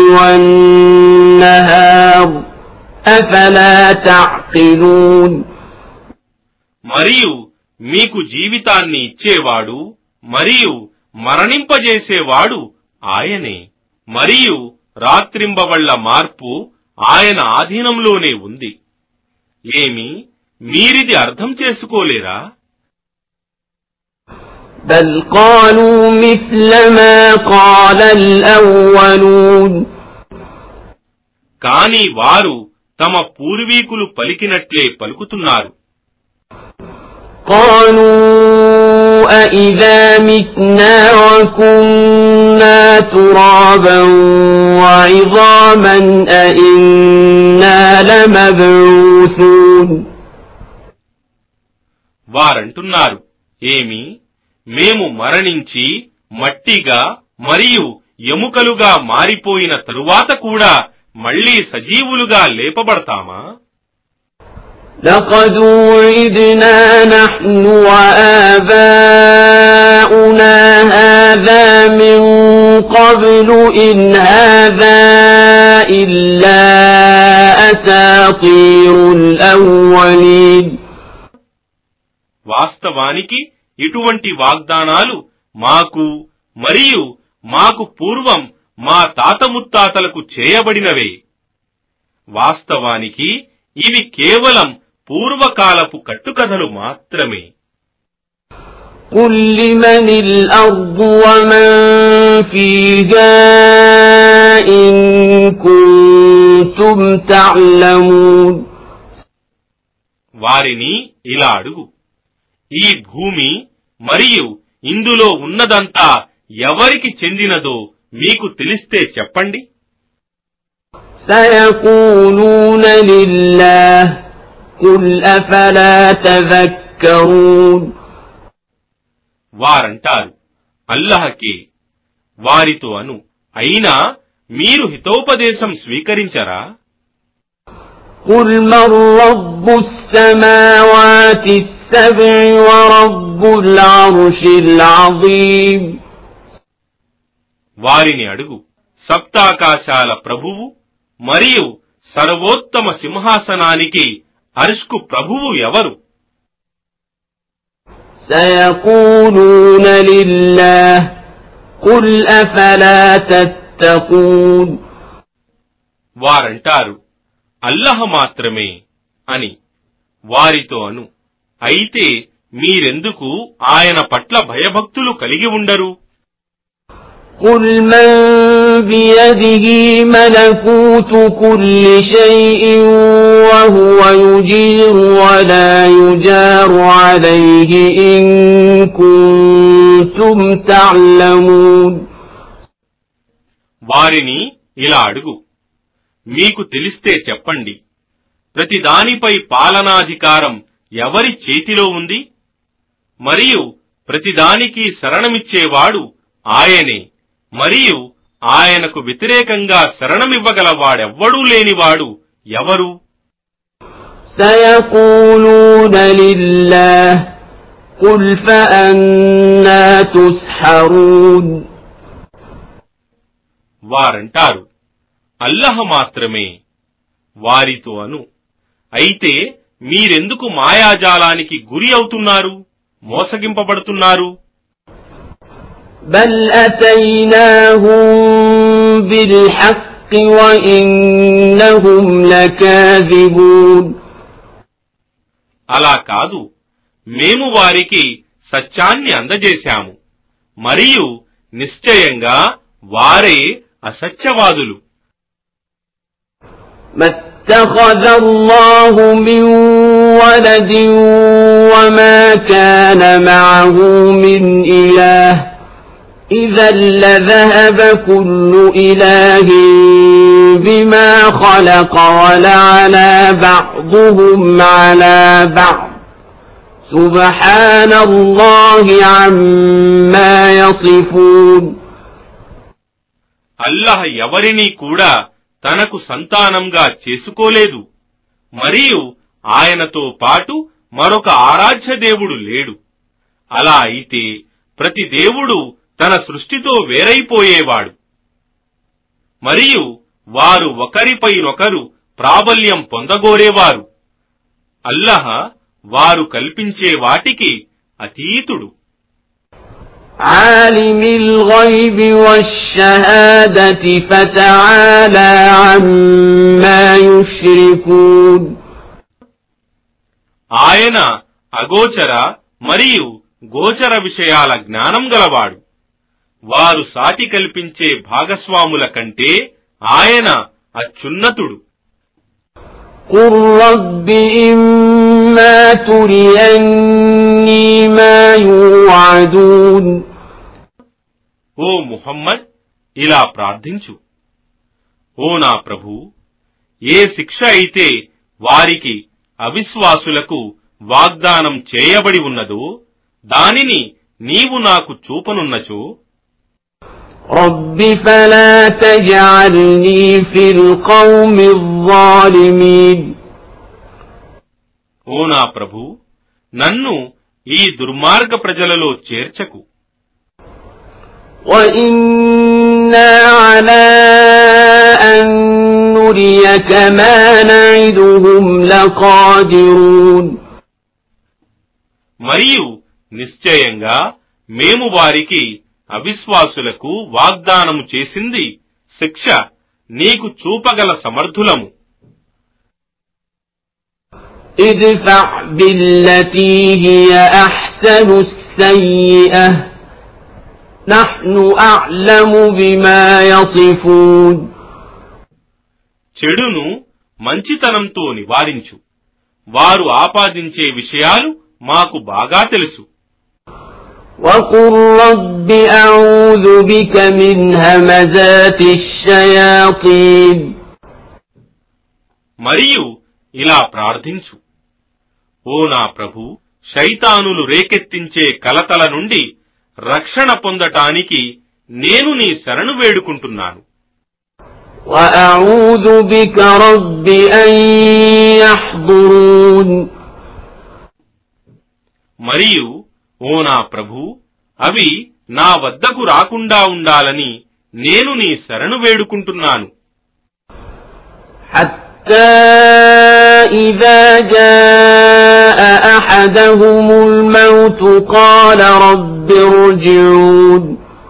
والنهار أفلا تعقلون. మరియు మీకు జీవితాన్ని ఇచ్చేవాడు మరియు మరణింపజేసేవాడు ఆయనే, మరియు రాత్రింబవళ్ల మార్పు ఆయన ఆధీనంలోనే ఉంది. ఏమి మీరిది అర్థం చేసుకోలేరా? بل قالوا مثل ما قال الأولون. కాని వారు తమ పూర్వీకులు పలికినట్లే పలుకుతున్నారు. قالوا أئذا متنا وكنا ترابا وعظاما أئنا لمبعوثون. వారంటున్నారు, ఏమి మేము మరణించి మట్టిగా మరియు ఎముకలుగా మారిపోయిన తరువాత కూడా మళ్లీ సజీవులుగా లేపబడతామా? لقد وعدنا نحن وآباؤنا هذا من قبل إن هذا إلا أساطير الأولين. వాస్తవానికి ఇటువంటి వాగ్దానాలు మాకు మరియు మాకు పూర్వం మా తాత ముత్తాతలకు చేయబడినవే. వాస్తవానికి ఇవి కేవలం పూర్వకాలపు కట్టుకథలు మాత్రమే. قل لمن الأرض ومن فيها إن كنتم تعلمون. వారిని ఇలా అడుగు, ఈ భూమి మరియు ఇందులో ఉన్నదంతా ఎవరికి చెందినదో మీకు తెలిస్తే చెప్పండి. سيقولون لله قل أفلا تذكرون. వారంటారు, అల్లాహకే. వారితో అను, అయినా మీరు హితోపదేశం స్వీకరించరా? قل من رب السماوات السبع ورب العرش العظيم. వారిని అడుగు, సప్తాకాశాల ప్రభువు మరియు సర్వోత్తమ సింహాసనానికి అర్ష్కు ప్రభువు ఎవరు? سيقولون لله قل أفلا تتقون వారంటారు అల్లహ మాత్రమే అని. వారితో అను, అయితే మీరెందుకు ఆయన పట్ల భయభక్తులు కలిగి ఉండరు? قل من بيده ملكوت كل شيء وهو يجير ولا يجار عليه إن كنتم تعلمون వారిని ఇలా అడుగు, మీకు తెలిస్తే చెప్పండి, ప్రతిదానిపై పాలనాధికారం ఎవరి చేతిలో ఉంది? మరియు ప్రతిదానికి శరణమిచ్చేవాడు ఆయనే, మరియు ఆయనకు వ్యతిరేకంగా శరణమివ్వగలవాడెవ్వడూ లేనివాడు ఎవరు? سيقولون لله قل فأنا تسحرون వారంటారు అల్లహ మాత్రమే. వారితో అను, అయితే మీరెందుకు మాయాజాలానికి గురి అవుతున్నారు, మోసగింపబడుతున్నారు? بل أتيناهم بالحق وإنهم لكاذبون అలా కాదు, మేము వారికి సత్యాన్ని అందజేశాము, మరియు నిశ్చయంగా వారే అసత్యవాదులు. اتخذ الله من ولد وما كان معه من إله إذا لذهب كل إله بما خلق ولعلى بعضهم على بعض سبحان الله عما يصفون అల్లహ ఎవరినీ కూడా తనకు సంతానంగా చేసుకోలేదు, మరియు ఆయనతో పాటు మరొక ఆరాధ్య దేవుడు లేడు. అలా అయితే ప్రతి దేవుడు తన సృష్టితో వేరైపోయేవాడు. మరియు వారు ఒకరిపైనొకరు ప్రాబల్యం పొందగోరేవారు. అల్లహ వారు కల్పించే వాటికి అతీతుడు. عالم الغيب والشهادة فتعالى عما يشركون ఆయన అగోచర మరియు గోచర విషయాల జ్ఞానం గలవాడు. వారు సాటి కల్పించే భాగస్వాముల కంటే ఆయన అత్యున్నతుడు. قل رب إما تريني ما يوعدون ఓ ముహమ్మద్, ఇలా ప్రార్థించు, ఓ నా ప్రభూ, ఏ శిక్ష అయితే వారికి అవిశ్వాసులకు వాగ్దానం చేయబడి ఉన్నదో దానిని నీవు నాకు చూపనున్నచో, رب فلا تجعلني في القوم الظالمين ఓ నా ప్రభూ, నన్ను ఈ దుర్మార్గ ప్రజలలో చేర్చకు. وإنا على أن نريك ما نعدهم لقادرون మరియు నిశ్చయంగా మేము వారికి అవిశ్వాసులకు వాగ్దానము చేసింది శిక్ష నీకు చూపగల సమర్థులము. ادفع بالتي هي أحسن السيئة نحن أعلم بما يصفون చెడును మంచితనంతో నివారించు, వారు ఆపాదించే విషయాలు మాకు బాగా తెలుసు. وقل رب أعوذ بك من همزات الشياطين మరియు ఇలా ప్రార్థించు, ఓ నా ప్రభూ, శైతానులు రేకెత్తించే కలతల నుండి రక్షణ పొందటానికి నేను నీ శరణు వేడుకుంటున్నాను. وأعوذ بك رب أن يحضرون మరియు ఓ నా ప్రభూ, అవి నా వద్దకు రాకుండా ఉండాలని నేను నీ శరణు వేడుకుంటున్నాను. حتى إذا جاء أحدهم الموت قال رب ارجعون.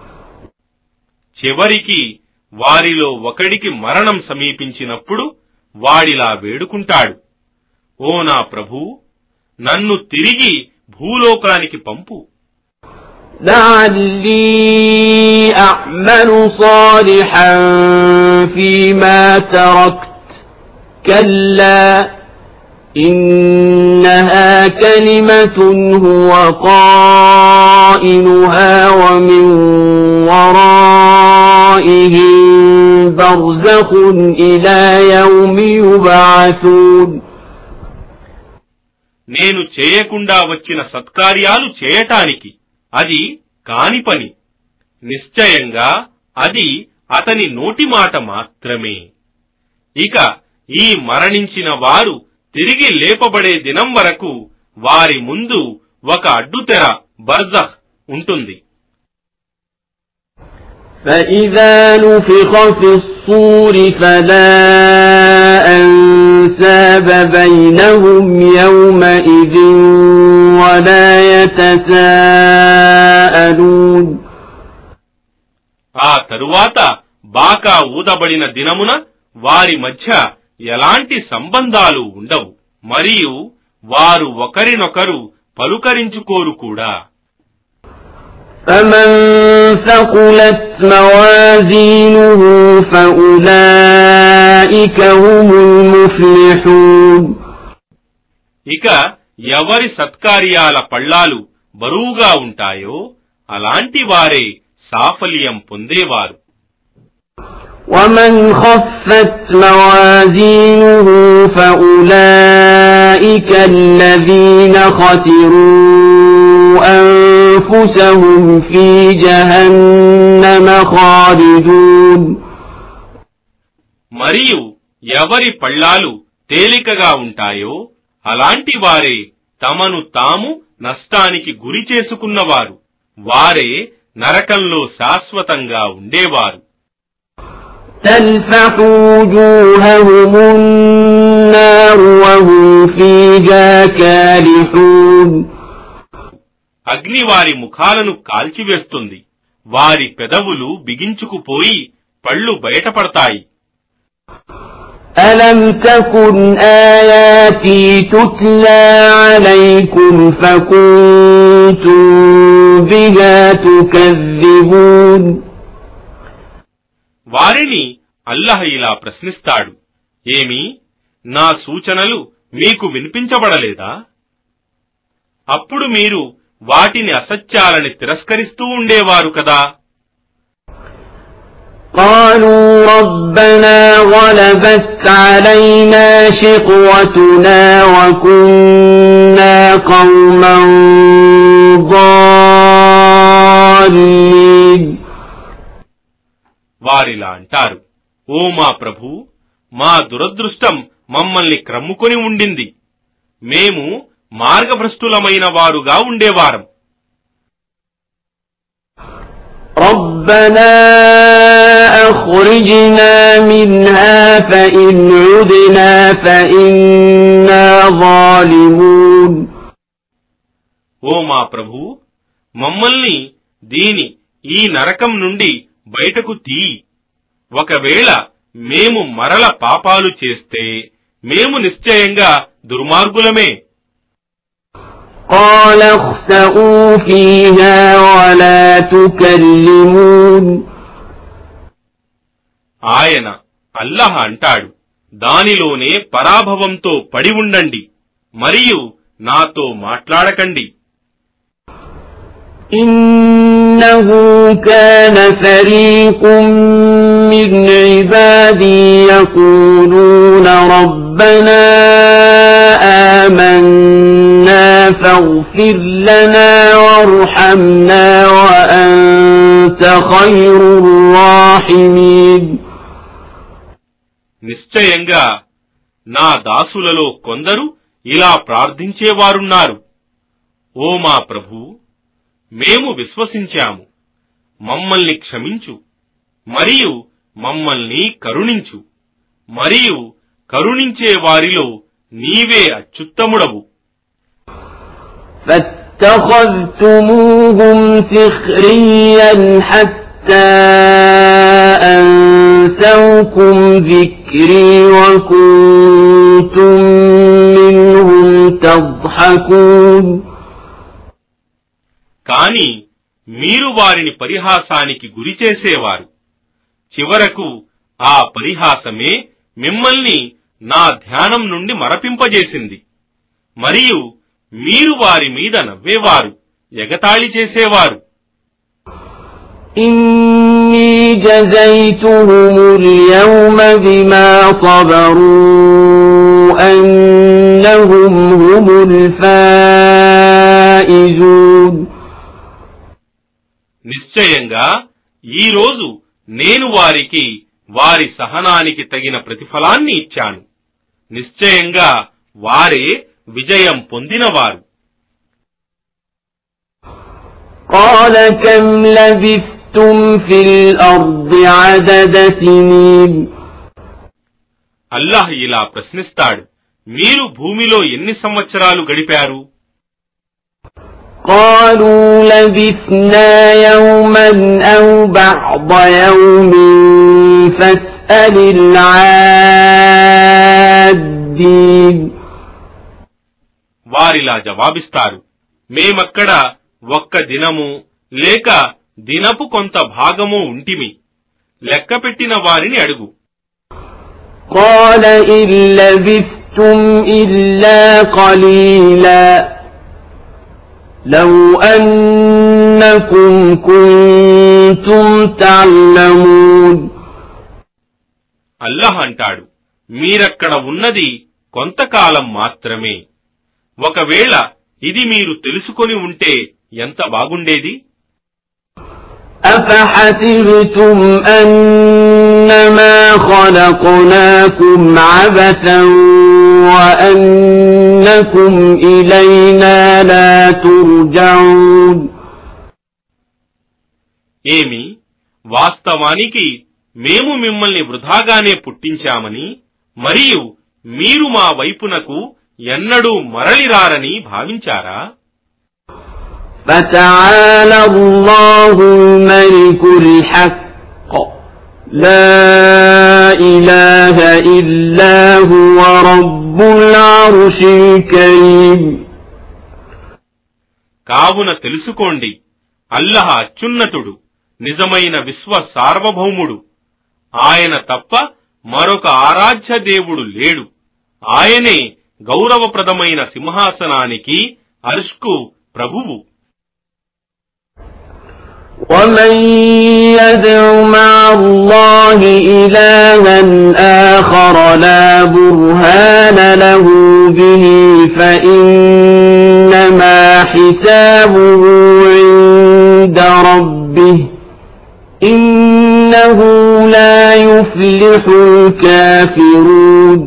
చివరికి వారిలో ఒకడికి మరణం సమీపించినప్పుడు వాడిలా వేడుకుంటాడు, ఓ నా ప్రభూ, నన్ను తిరిగి భూలోకానికి పంపు. لعلي أعمل صالحا فيما تركت كلا إنها كلمة هو قائلها ومن ورائهم برزخ إلى يوم يبعثون. నేను చేయకుండా వచ్చిన సత్కార్యాలు చేయటానికి అది కాని పని. నిశ్చయంగా అది అతని నోటి మాట మాత్రమే. ఇక ఈ మరణించిన వారు తిరిగి లేపబడే దినం వరకు వారి ముందు ఒక అడ్డుతెర బర్జఖ్ ఉంటుంది. فإذا نفخ في الصور فلا أنساب بينهم يومئذ ولا يتساءلون. ఆ తరువాత బాకా ఊదబడిన దినమున వారి మధ్య ఎలాంటి సంబంధాలు ఉండవు, మరియు వారు ఒకరినొకరు పలుకరించుకోరు కూడా. فمن ثقلت موازينه فأولئك هم المفلحون. ఇక ఎవరి సత్కార్యాల పళ్ళాలు బరువుగా ఉంటాయో అలాంటి వారే సాఫల్యం పొందేవారు. ومن خفت موازينه فأولئك الذين خسروا أنفسهم في جهنم خالدون. మరియు ఎవరి పళ్ళాలు తేలికగా ఉంటాయో అలాంటి వారే తమను తాము నష్టానికి గురి చేసుకున్నవారు, వారే నరకంలో శాశ్వతంగా ఉండేవారు. تلفح وجوههم النار وهم فيها كالحون. అగ్ని వారి ముఖాలను కాల్చివేస్తుంది, వారి పెదవులు బిగించుకుపోయి పళ్ళు బయటపడతాయి. ألم تكن آياتي تتلى عليكم فكنتم بها تكذبون. వారిని అల్లాహ్ ఇలా ప్రశ్నిస్తాడు, ఏమి నా సూచనలు మీకు వినిపించబడలేదా? అప్పుడు మీరు వాటిని అసత్యాలని తిరస్కరిస్తూ ఉండేవారు కదా. قالوا ربنا غلبت علينا شقوتنا وكنا قوما ضالين. వారిలా అంటారు, ఓ మా ప్రభూ, మా దురదృష్టం మమ్మల్ని క్రమ్ముకొని ఉండింది, మేము మార్గభ్రష్టులమైన వారుగా ఉండేవారం. ربنا أخرجنا منها فإن عدنا فإنا ظالمون. ఓ మా ప్రభూ, మమ్మల్ని ఈ నరకం నుండి బయటకు తీయి. ఒకవేళ మేము మరల పాపాలు చేస్తే మేము నిశ్చయంగా దుర్మార్గులమే. قال اخسئوا فيها ولا تكلمون. ఆయన అల్లాహ్ అంటాడు, దానిలోనే పరాభవంతో పడి ఉండండి మరియు నాతో మాట్లాడకండి. إنه كان فريق من عبادي يقولون ربنا آمنا فاغفر لنا وارحمنا وأنت خير الراحمين. నిశ్చయంగా నా దాసులలో కొందరు ఇలా ప్రార్థించేవారున్నారు, ఓ మా ప్రభూ, మేము విశ్వసించాము, మమ్మల్ని క్షమించు మరియు మమ్మల్ని కరుణించు, మరియు కరుణించే వారిలో నీవే అత్యుత్తముడవు. فاتخذتموهم سخريا حتى أنسوكم ذكري وكنتم منهم تضحكون. కాని మీరు వారిని పరిహాసానికి గురిచేసేవారు. చివరకు ఆ పరిహాసమే మిమ్మల్ని నా ధ్యానం నుండి మరపింపజేసింది. మరియు మీరు వారి మీద నవ్వేవారు, ఎగతాళి చేసేవారు. إني جزيتهم اليوم بما صبروا أنهم هم الفائزون. నిశ్చయంగా ఈ రోజు నేను వారికి వారి సహనానికి తగిన ప్రతిఫలాన్ని ఇచ్చాను. నిశ్చయంగా వారే విజయం పొందినవారు. قال كم لبثتم في الأرض عدد سنين. అల్లాహ్ ఇలా ప్రశ్నిస్తాడు, మీరు భూమిలో ఎన్ని సంవత్సరాలు గడిపారు? قالوا لبثنا يوما أو بعض يوم فاسأل العادين. వారిలా జవాబిస్తారు, మేమక్కడ ఒక్క దినము లేక దినపు కొంత భాగము ఉంటిమి, లెక్కపెట్టిన వారిని అడుగు. قال إن لبثتم إلا قليلا لو أنكم كنتم تعلمون. అల్లాహ్ అంటాడు, మీరక్కడ ఉన్నది కొంతకాలం మాత్రమే. ఒకవేళ ఇది మీరు తెలుసుకొని ఉంటే ఎంత బాగుండేది. أفحسبتم أنما خلقناكم عبثا وأنكم إلينا لا ترجعون. ఏమి, వాస్తవానికి మేము మిమ్మల్ని వృధాగానే పుట్టించామని మరియు మీరు మా వైపునకు ఎన్నడూ మరలిరారని భావించారా? فتعالى الله الملك الحق لا إله إلا هو رب العرش الكريم. కావున తెలుసుకోండి, అల్లాహ్ అత్యున్నతుడు, నిజమైన విశ్వ సార్వభౌముడు. ఆయన తప్ప మరొక ఆరాధ్య దేవుడు లేడు. ఆయనే గౌరవప్రదమైన సింహాసనానికి అర్ష్కు ప్రభువు. ومن يدع مع الله إلها آخر لا برهان له به فإنما حسابه عند ربه إنه لا يفلح الكافرون.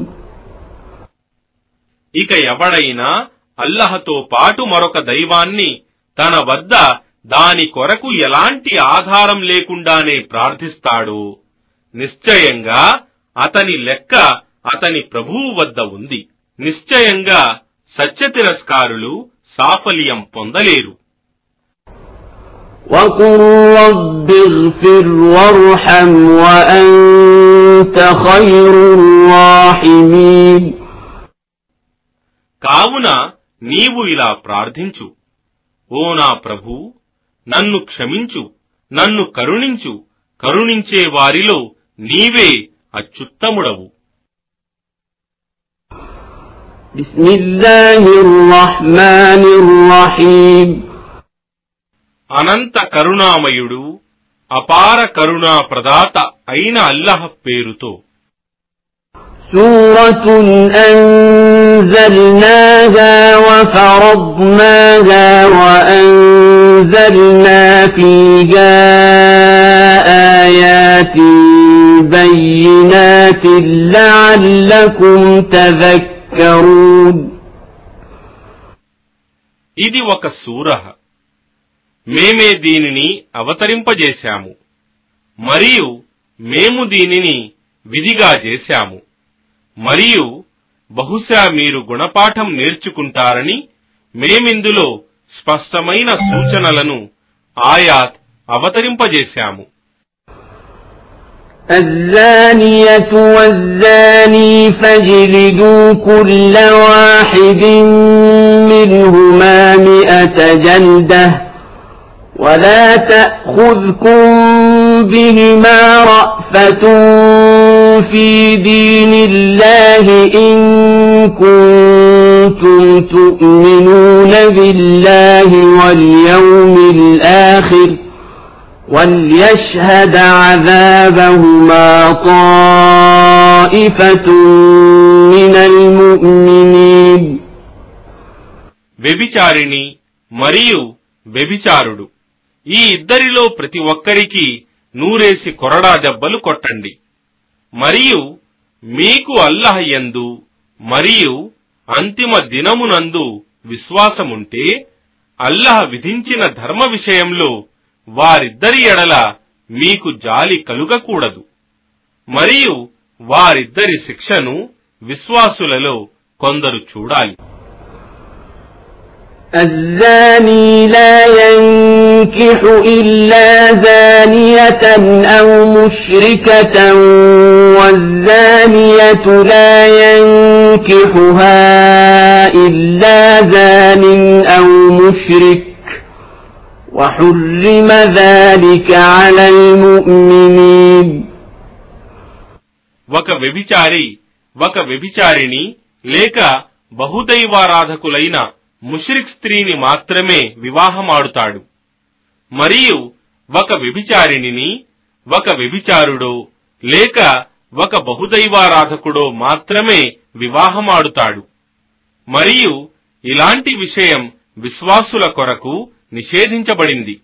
ఇక ఎవడైనా అల్లహతో పాటు మరొక దైవాన్ని తన వద్ద దాని కొరకు ఎలాంటి ఆధారం లేకుండానే ప్రార్థిస్తాడు, నిశ్చయంగా అతని లెక్క అతని ప్రభువు వద్ద ఉంది. నిశ్చయంగా సత్యతిరస్కారులు సాఫల్యం పొందలేరు. وَقُلْ رَبِّ اغْفِرْ وَارْحَمْ وَأَنْتَ خَيْرُ الرَّاحِمِينَ. కావున నీవు ఇలా ప్రార్థించు, ఓ నా ప్రభూ, నన్ను క్షమించు, నన్ను కరుణించు, కరుణించే వారిలో నీవే అత్యుత్తముడవు. బిస్మిల్లాహిర్ రహ్మానిర్ రహీం. అనంత కరుణామయుడు, అపార కరుణా ప్రదాత అయిన అల్లాహ్ పేరుతో. సూరతున్ అన్జల్నాహా వఫరద్నాహా వఅన్జల్నా ఫీహా ఆయాతిన్ బయ్యినాతిన్ లఅల్లకుం తదక్కరూన్. ఇది ఒక సూరహ్. మేమే దీనిని అవతరింపజేశాము మరియు మేము దీనిని విధిగా చేశాము. మరియు బహుశా మీరు గుణపాఠం నేర్చుకుంటారని మేమిందులో స్పష్టమైన సూచనలను ఆయాత్ అవతరింపజేశాము. الزانية والزاني فاجلدوا كل واحد منهما 100 جلدة ولا تأخذكم بهما رأفة في دين الله إن كنتم تؤمنون بالله واليوم الآخر وليشهد عذابهما طائفة من المؤمنين. వ్యభిచారిణి మరియు వ్యభిచారుడు ఈ ఇద్దరిలో ప్రతి ఒక్కరికి 100 కొరడా దెబ్బలు కొట్టండి. మరియు మీకు అల్లాహ్ యందు మరియు అంతిమ దినమునందు విశ్వాసముంటే అల్లాహ్ విధించిన ధర్మ విషయంలో వారిద్దరి ఎడల మీకు జాలి కలుగకూడదు. మరియు వారిద్దరి శిక్షను విశ్వాసులలో కొందరు చూడాలి. الزاني لا ينكح إلا زانية أو مشركة والزانية لا ينكحها إلا زان أو مشرك وحرم ذلك على المؤمنين. ఒక వ్యభిచారి ఒక వ్యభిచారిణి లేక బహుదైవారాధకులైన ముష్రిక్ స్త్రీని మాత్రమే వివాహమాడుతాడు. మరియు ఒక వ్యభిచారిణిని ఒక వ్యభిచారుడో లేక ఒక బహుదైవారాధకుడో మాత్రమే వివాహమాడుతాడు. మరియు ఇలాంటి విషయం విశ్వాసుల కొరకు నిషేధించబడింది.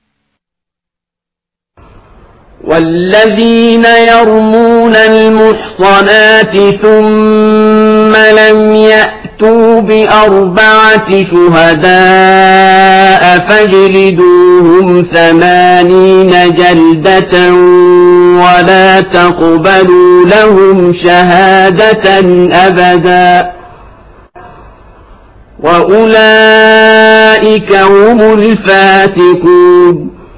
والذين يرمون المحصنات ثم لم يأتوا ب4 شهداء فاجلدوهم 80 جلدة ولا تقبلوا لهم شهادة أبدا وأولئك هم الفاسقون.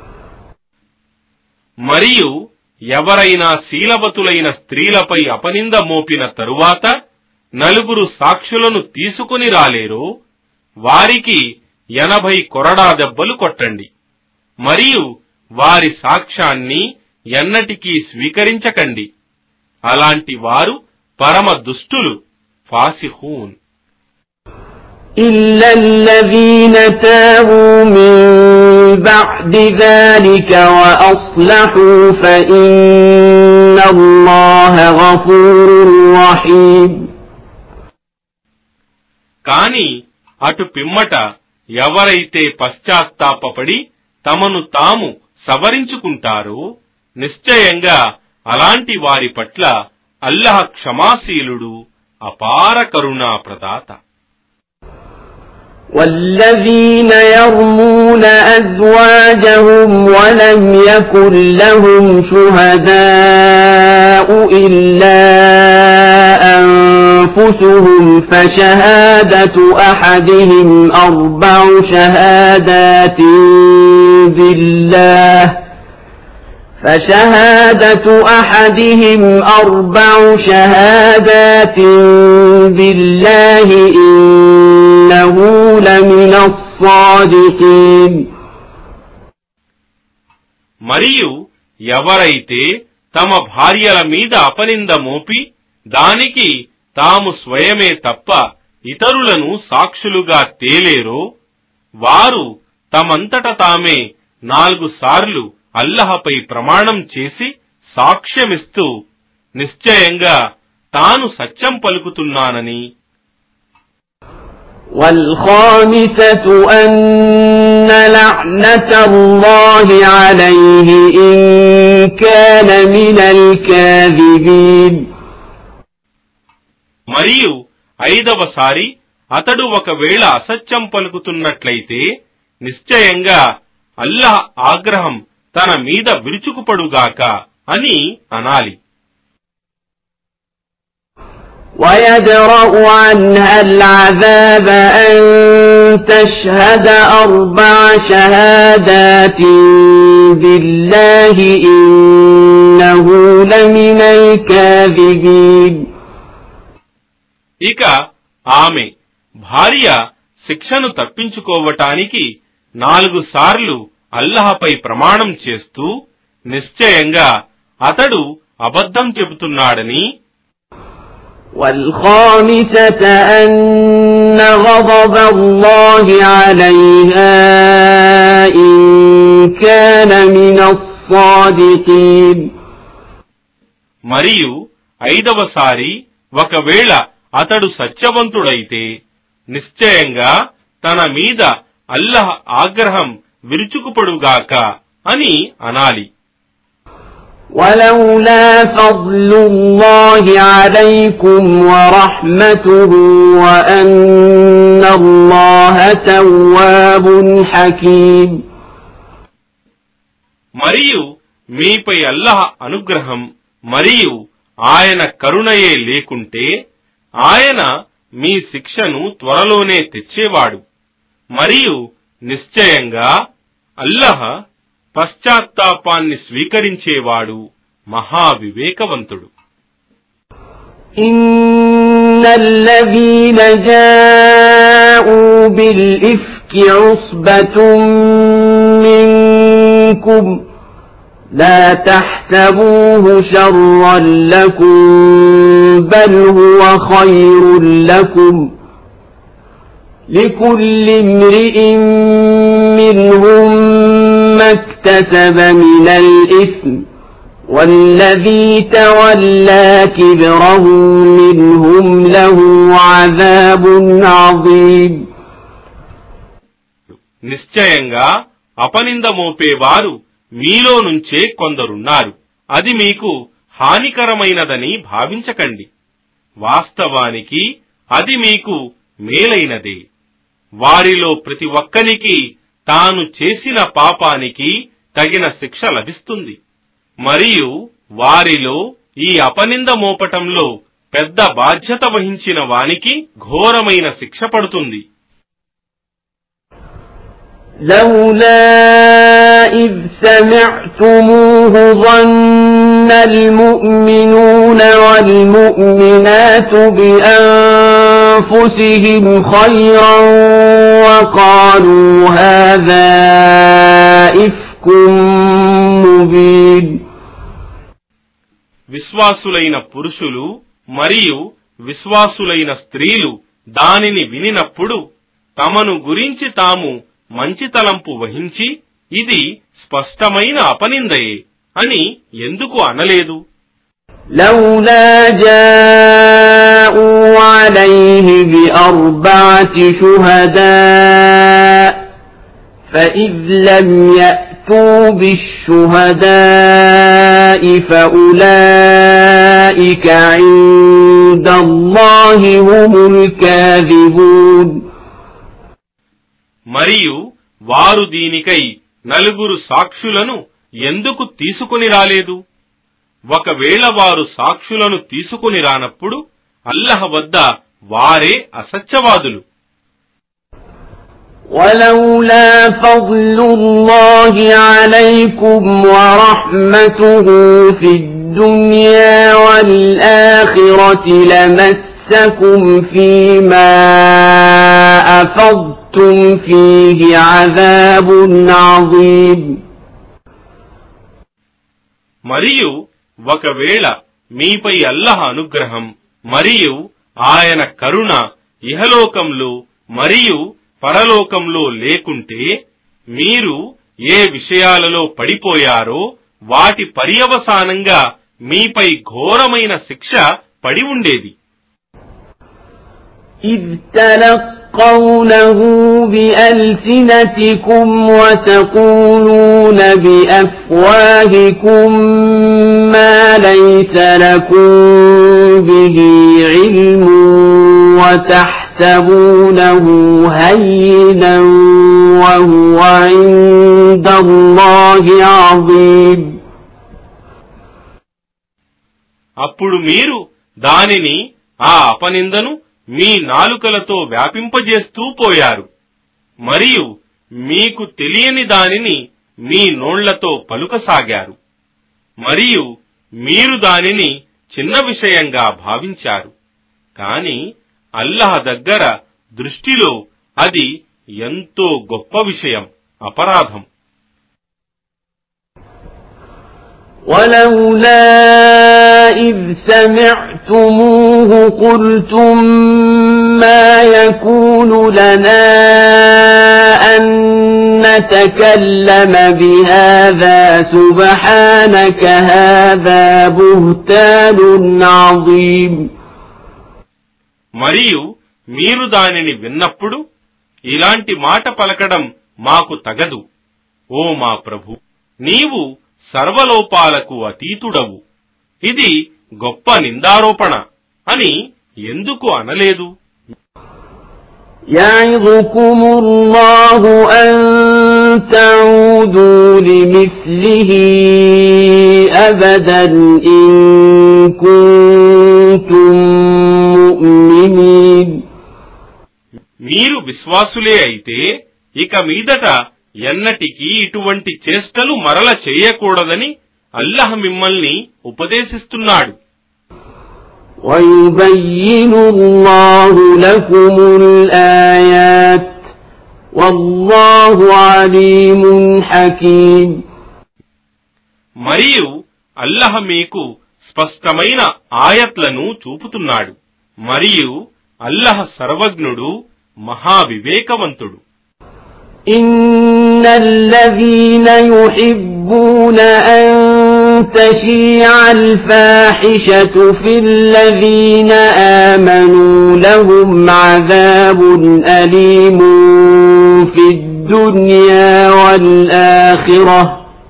మరియు ఎవరైనా శీలవతులైన స్త్రీలపై అపనింద మోపిన తరువాత 4 సాక్షులను తీసుకుని రాలేరో వారికి 80 కొరడా దెబ్బలు కొట్టండి. మరియు వారి సాక్ష్యాన్ని ఎన్నటికీ స్వీకరించకండి. అలాంటి వారు పరమ దుష్టులు, ఫాసిఖూన్. إلا الذين تابوا من بعد ذلك وأصلحوا فإن الله غفور رحيم. కాని అటు పిమ్మట ఎవరైతే పశ్చాత్తాపపడి తమను తాము సవరించుకుంటారో నిశ్చయంగా అలాంటి వారి పట్ల అల్లాహ్ క్షమాశీలుడు, అపార కరుణా ప్రదాత. والذين يرمون أزواجهم ولم يكن لهم شهداء إلا أنفسهم فشهادة أحدهم 4 شهادات بالله فشهادة أحدهم 4 شهادات بالله إنه لمن الصادقين. మరియు ఎవరైతే తమ భార్యల మీద అపనింద మోపి దానికి తాము స్వయమే తప్ప ఇతరులను సాక్షులుగా తేలేరో వారు తమంతట తామే 4 సార్లు అల్లాహపై ప్రమాణం చేసి సాక్ష్యమిస్తూ నిశ్చయంగా తాను సత్యం పలుకుతున్నానని. والخامسة أن لعنة الله عليه إن كان من الكاذبين. మరియు 5వసారి అతడు ఒకవేళ అసత్యం పలుకుతున్నట్లయితే నిశ్చయంగా అల్లాహ్ ఆగ్రహం తన మీద విరుచుకుపడుగాక అని అనాలి. ويدرأ عنها العذاب أن تشهد 4 شهادات بالله إنه لمن الكاذبين. ఇక ఆమె భార్య శిక్షను తప్పించుకోవటానికి 4 సార్లు అల్లాహ్పై ప్రమాణం చేస్తూ నిశ్చయంగా అతడు అబద్ధం చెబుతున్నాడని, والخامسة أن غضب الله عليها إن كان من الصادقين. మరియు 5వసారి ఒకవేళ అతడు సత్యవంతుడైతే నిశ్చయంగా తన మీద అల్లాహ్ ఆగ్రహం విరుచుకుపడుగాక అని అనాలి. ولولا فضل الله عليكم ورحمته وأن الله تواب حكيم. మరియు మీపై అల్లాహ్ అనుగ్రహం మరియు ఆయన కరుణయే లేకుంటే ఆయన మీ శిక్షను త్వరలోనే తెచ్చేవాడు. మరియు నిశ్చయంగా అల్లాహ్ పశ్చాత్తాపాన్ని స్వీకరించేవాడు, మహావివేకవంతుడు. ఇన్నల్లదీన జాఊ బిల్ ఇఫ్కి ఉస్బతుం మిన్కుం లా తహ్సబూహు షర్రన్ లకుం బల్ హువ ఖైరున్ లకుం లికుల్లి ఇమ్రిఇన్ మిన్హుం ما اكتسب من الإثم والذي تولى كبره منهم له عذاب عظيم. నిశ్చయంగా అపనింద మోపేవారు మీలో నుంచే కొందరున్నారు. అది మీకు హానికరమైనదని భావించకండి. వాస్తవానికి అది మీకు మేలైనదే. వారిలో ప్రతి ఒక్కనికి తాను చేసిన పాపానికి తగిన శిక్ష లభిస్తుంది. మరియు వారిలో ఈ అపనింద మోపటంలో పెద్ద బాధ్యత వహించిన వానికి ఘోరమైన శిక్ష పడుతుంది. لولا إذ سمعتموه ظن المؤمنون والمؤمنات بأنفسهم خيرا وقالوا هذا إفك مبين. విశ్వాసులైన పురుషులు మరియు విశ్వాసులైన స్త్రీలు దానిని వినినప్పుడు తమను గురించి తాము మంచి తలంపు వహించి ఇది స్పష్టమైన అపనిందయే అని ఎందుకు అనలేదు? لولا جاءوا عليه ب4 شهداء فإذ لم يأتوا بالشهداء فأولئك عند الله هم الكاذبون. మరియు వారు దీనికై 4 సాక్షులను ఎందుకు తీసుకొని రాలేదు? ఒకవేళ వారు సాక్షులను తీసుకొని రానప్పుడు అల్లాహ్ వద్ద వారే అసత్యవాదులు. ولولا فضل الله عليكم ورحمته في الدنيا والآخرة لمسكم فيما أفضتم فيه عذاب عظيم. మరియు ఒకవేళ మీపై అల్లాహ్ అనుగ్రహం మరియు ఆయన కరుణ ఇహలోకంలో మరియు పరలోకంలో లేకుంటే మీరు ఏ విషయాలలో పడిపోయారో వాటి పర్యవసానంగా మీపై ఘోరమైన శిక్ష పడి ఉండేది. إذ تلقونه بألسنتكم وتقولون بأفواهكم ما ليس لكم به علم وتحسبونه هينا وهو عند الله عظيم. అప్పుడు మీరు దానిని ఆ అపనిందను మీ నాలుకలతో వ్యాపింపజేస్తూ పోయారు. మరియు మీకు తెలియని దానిని మీ నోళ్లతో పలుకసాగారు. మరియు మీరు దానిని చిన్న విషయంగా భావించారు. కాని అల్లాహ్ దగ్గర దృష్టిలో అది ఎంతో గొప్ప విషయం, అపరాధం. ولولا إذ سمعتموه قلتم ما يكون لنا أن نتكلم بهذا سبحانك هذا بهتان عظيم. మరియు మీరు దానిని విన్నప్పుడు ఇలాంటి మాట పలకడం మాకు తగదు. ఓ మా ప్రభు, నీవు సర్వలోపాలకు అతీతుడవు, ఇది గొప్ప నిందారోపణ అని ఎందుకు అనలేదు? يعظكم الله أن تعودوا لمثله أبدا إن كنتم مؤمنين. మీరు విశ్వాసులే అయితే ఇక మీదట ఎన్నటికీ ఇటువంటి చేష్టలు మరల చేయకూడదని అల్లాహ్ మిమ్మల్ని ఉపదేశిస్తున్నాడు. وَيُبَيِّنُ اللَّهُ لَكُمُ الْآيَاتِ وَاللَّهُ عَلِيمٌ حَكِيمٌ. మరియు అల్లాహ్ మీకు స్పష్టమైన ఆయత్లను చూపుతున్నాడు. మరియు అల్లాహ్ సర్వజ్ఞుడు, మహావివేకవంతుడు. إن الذين يحبون أن تشيع الفاحشة في الذين آمنوا لهم عذاب أليم في الدنيا والآخرة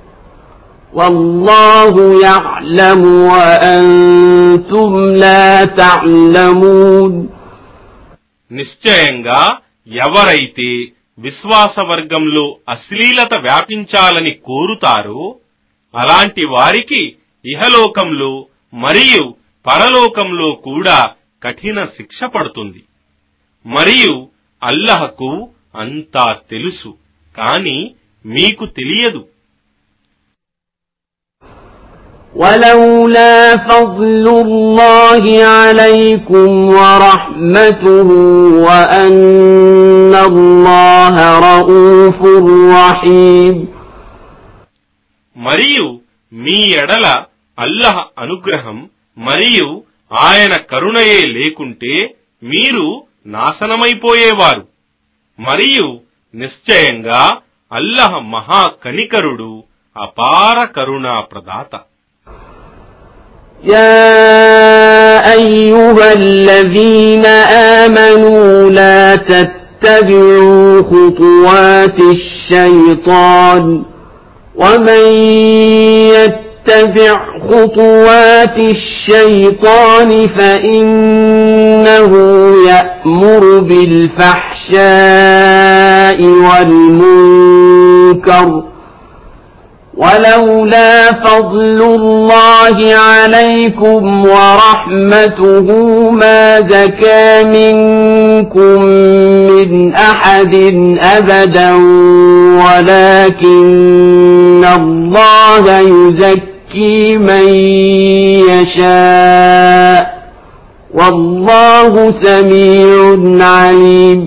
والله يعلم وأنتم لا تعلمون. నిశ్చయంగా ఎవరైతే విశ్వాసవర్గంలో అశ్లీలత వ్యాపించాలని కోరుతారో అలాంటి వారికి ఇహలోకంలో మరియు పరలోకంలో కూడా కఠిన శిక్ష పడుతుంది. మరియు అల్లాహ్కు అంతా తెలుసు, కాని మీకు తెలియదు. ولولا فضل الله عليكم ورحمته وأن الله رؤوف رحيم. మరియు మీ ఎడల అల్లాహ్ అనుగ్రహం మరియు ఆయన కరుణయే లేకుంటే మీరు నాశనమైపోయేవారు. మరియు నిశ్చయంగా అల్లాహ్ మహా కనికరుడు, అపార కరుణా ప్రదాత. يا أيها الذين آمنوا لا تتبعوا خطوات الشيطان ومن يتبع خطوات الشيطان فإنه يأمر بالفحشاء والمنكر ولولا فضل الله عليكم ورحمته ما زكى منكم من أحد أبدا ولكن الله يزكي من يشاء والله سميع عليم.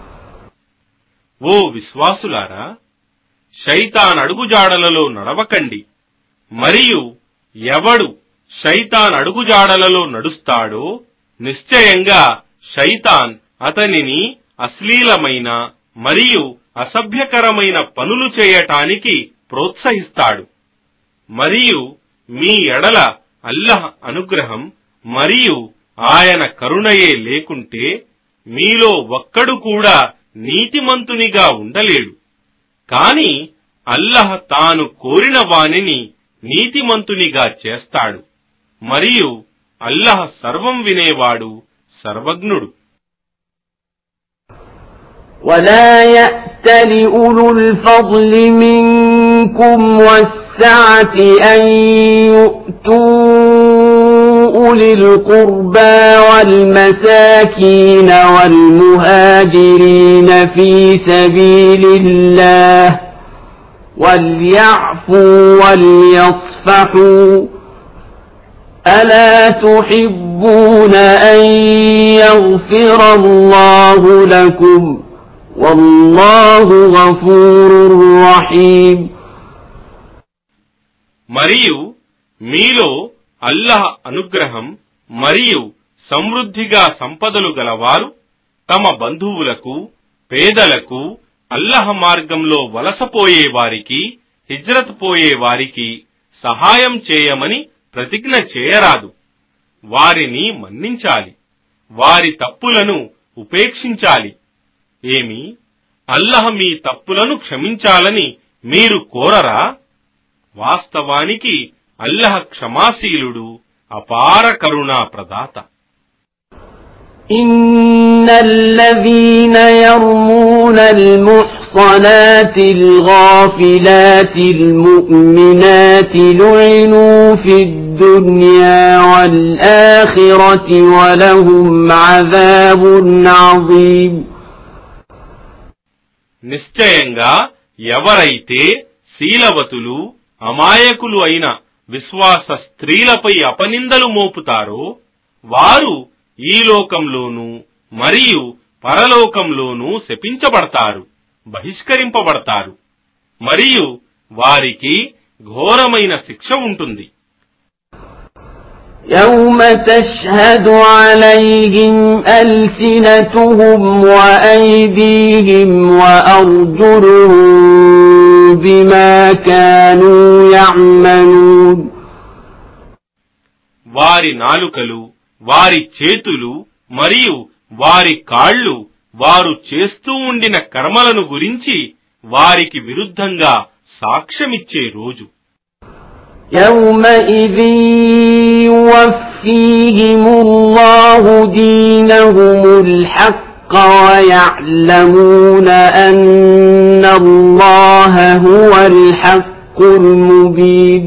ఓ విశ్వాసులారా, శైతాన్ అడుగుజాడలలో నడవకండి. మరియు ఎవడు శైతాన్ అడుగుజాడలలో నడుస్తాడో నిశ్చయంగా శైతాన్ అతనిని అశ్లీలమైన మరియు అసభ్యకరమైన పనులు చేయటానికి ప్రోత్సహిస్తాడు. మరియు మీ ఎడల అల్లాహ్ అనుగ్రహం మరియు ఆయన కరుణయే లేకుంటే మీలో ఒక్కడు కూడా నీతిమంతునిగా ఉండలేడు. కాని అల్లాహ్ తాను కోరిన వానిని నీతిమంతునిగా చేస్తాడు. మరియు అల్లాహ్ సర్వం వినేవాడు, సర్వజ్ఞుడు. ولا يأتل أولو الفضل منكم والسعة أن يؤتوا أولي القربى والمساكين والمهاجرين في سبيل الله وليعفوا وليصفحوا ألا تحبون أن يغفر الله لكم والله غفور رحيم. మరియు మీలో అల్లాహ్ అనుగ్రహం మరియు సమృద్ధిగా సంపదలు గలవారు తమ బంధువులకు పేదలకు అల్లాహ్ మార్గంలో వలసపోయే వారికి హిజ్రత్ పోయే వారికి సహాయం చేయమని ప్రతిజ్ఞ చేయరాదు. వారిని మన్నించాలి, వారి తప్పులను ఉపేక్షించాలి. ఏమి అల్లాహ్ మీ తప్పులను క్షమించాలని మీరు కోరరా? వాస్తవానికి అల్లాహ్ క్షమాశీలుడు, అపార కరుణా ప్రదాత. ఇన్నల్లదీన యర్మూనల్ ముహ్సనాతిల్ గాఫిలాతిల్ ముమినాతి లుఇనూ ఫిద్దున్యా వల్ ఆఖిరతి వలహుం అజాబున్ అజీమ్. నిశ్చయంగా ఎవరైతే శీలవతులు అమాయకులు అయిన విశ్వాస స్త్రీలపై అపనిందలు మోపుతారో వారు ఈ లోకంలోనూ మరియు పరలోకంలోనూ శపించబడతారు, బహిష్కరింపబడతారు, మరియు వారికి ఘోరమైన శిక్ష ఉంటుంది. يوم تشهد عليهم ألسنتهم وأيديهم وأرجلهم بما كانوا يعملون. వారి నాలుకలు, వారి చేతులు మరియు వారి కాళ్ళు వారు చేస్తూ ఉండిన కర్మలను గురించి వారికి విరుద్ధంగా సాక్ష్యమిచ్చే రోజు. يومئذ يوفيهم الله دينهم الحق ويعلمون أن الله هو الحق المبين.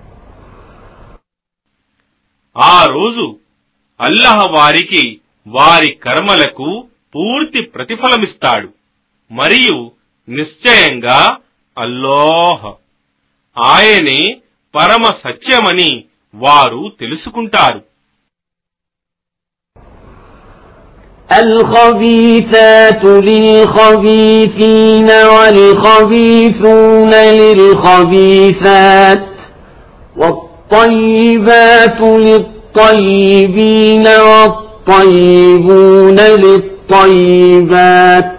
ఆ రోజు అల్లాహ్ వారికి వారి కర్మలకు పూర్తి ప్రతిఫలమిస్తాడు మరియు నిశ్చయంగా అల్లాహ్ ఆయనే పరమ సత్యమని వారు తెలుసుకుంటారు. الخبيثات للخبيثين والخبيثون للخبيثات والطيبات للطيبين والطيبون للطيبات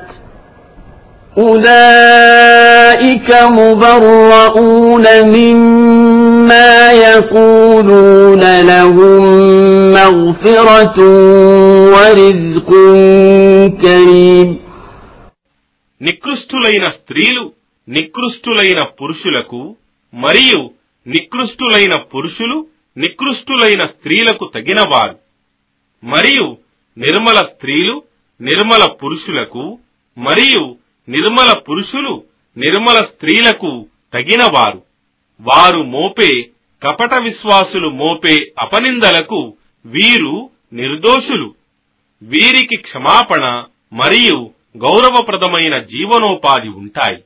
أولئك مبرؤون مما يقولون لهم مغفرة ورزق كريم. నికృష్టులైన స్త్రీలు నికృష్టులైన పురుషులకు మరియు నికృష్టులైన పురుషులు నికృష్టులైన స్త్రీలకు తగినవారు మరియు నిర్మల స్త్రీలు నిర్మల పురుషులకు మరియు నిర్మల పురుషులు నిర్మల స్త్రీలకు తగినవారు. వారు మోపే కపట విశ్వాసులు మోపే అపనిందలకు వీరు నిర్దోషులు. వీరికి క్షమాపణ మరియు గౌరవప్రదమైన జీవనోపాధి ఉంటాయి.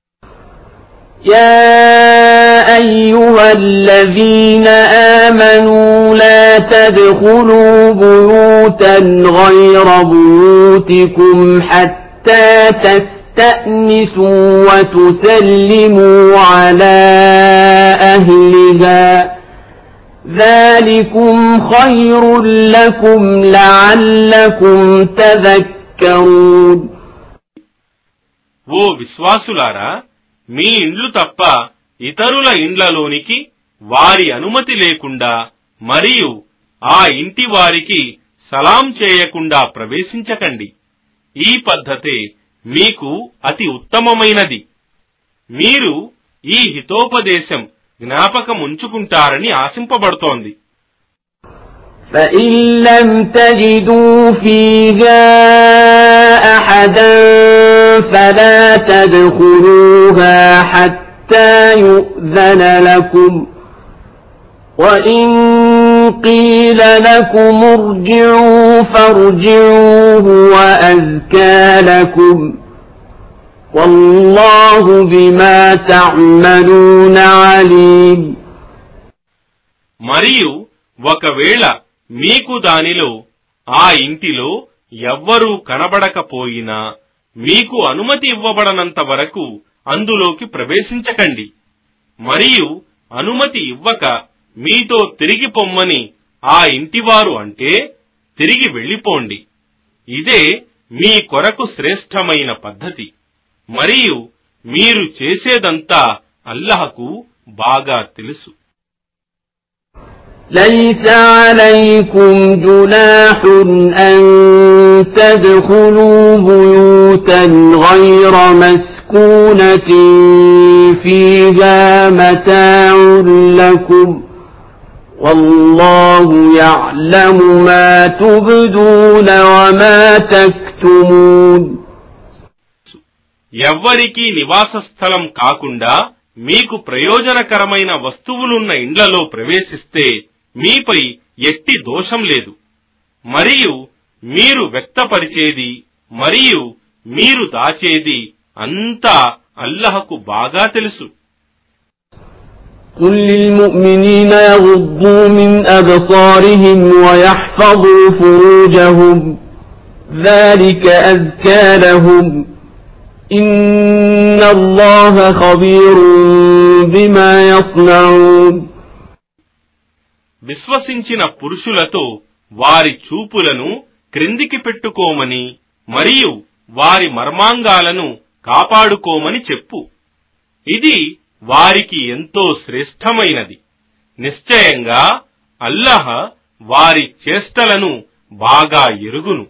يا أيها الذين آمنوا لا تدخلوا بيوتا غير بيوتكم حتى تستأنسوا وتسلموا على أهلها ذلكم خير لكم لعلكم تذكرون. ఓ విశ్వాసులారా, మీ ఇండ్లు తప్ప ఇతరుల ఇండ్లలోనికి వారి అనుమతి లేకుండా మరియు ఆ ఇంటి వారికి సలాం చేయకుండా ప్రవేశించకండి. ఈ పద్ధతే మీకు అతి ఉత్తమమైనది. మీరు ఈ హితోపదేశం జ్ఞాపకముంచుకుంటారని ఆశింపబడుతోంది. فإن لم تجدوا فيها أحدا فلا تدخلوها حتى يؤذن لكم وإن قيل لكم ارجعوا فارجعوا هو أزكى لكم والله بما تعملون عليم. మరియు ఒకవేళ మీకు దానిలో ఆ ఇంటిలో ఎవ్వరూ కనబడకపోయినా మీకు అనుమతి ఇవ్వబడనంత వరకు అందులోకి ప్రవేశించకండి. మరియు అనుమతి ఇవ్వక మీతో తిరిగి పొమ్మని ఆ ఇంటివారు అంటే తిరిగి వెళ్ళిపోండి. ఇదే మీ కొరకు శ్రేష్టమైన పద్ధతి. మరియు మీరు చేసేదంతా అల్లాహ్కు బాగా తెలుసు. ليس عليكم جناح أن تدخلوا بيوتا غير مسكونة فيها متاع لكم والله يعلم ما تبدون وما تكتمون. ఎవ్వరికీ నివాస స్థలం కాకుండా మీకు ప్రయోజనకరమైన వస్తువులున్న ఇండ్లలో ప్రవేశిస్తే మీపై ఎట్టి దోషం లేదు. మరియు మీరు వ్యక్తపరిచేది మరియు మీరు దాచేది అంతా అల్లాహ్కు బాగా తెలుసు. قل للمؤمنين يغضوا من أبصارهم ويحفظوا فروجهم ذلك أزكى لهم إن الله خبير بما يصنعون. విశ్వసించిన పురుషులతో వారి చూపులను క్రిందికి పెట్టుకోమని మరియు వారి మర్మాంగాలను కాపాడుకోమని చెప్పు. ఇది వారికి ఎంతో శ్రేష్టమైనది. నిశ్చయంగా అల్లాహ్ వారి చేష్టలను బాగా ఎరుగును.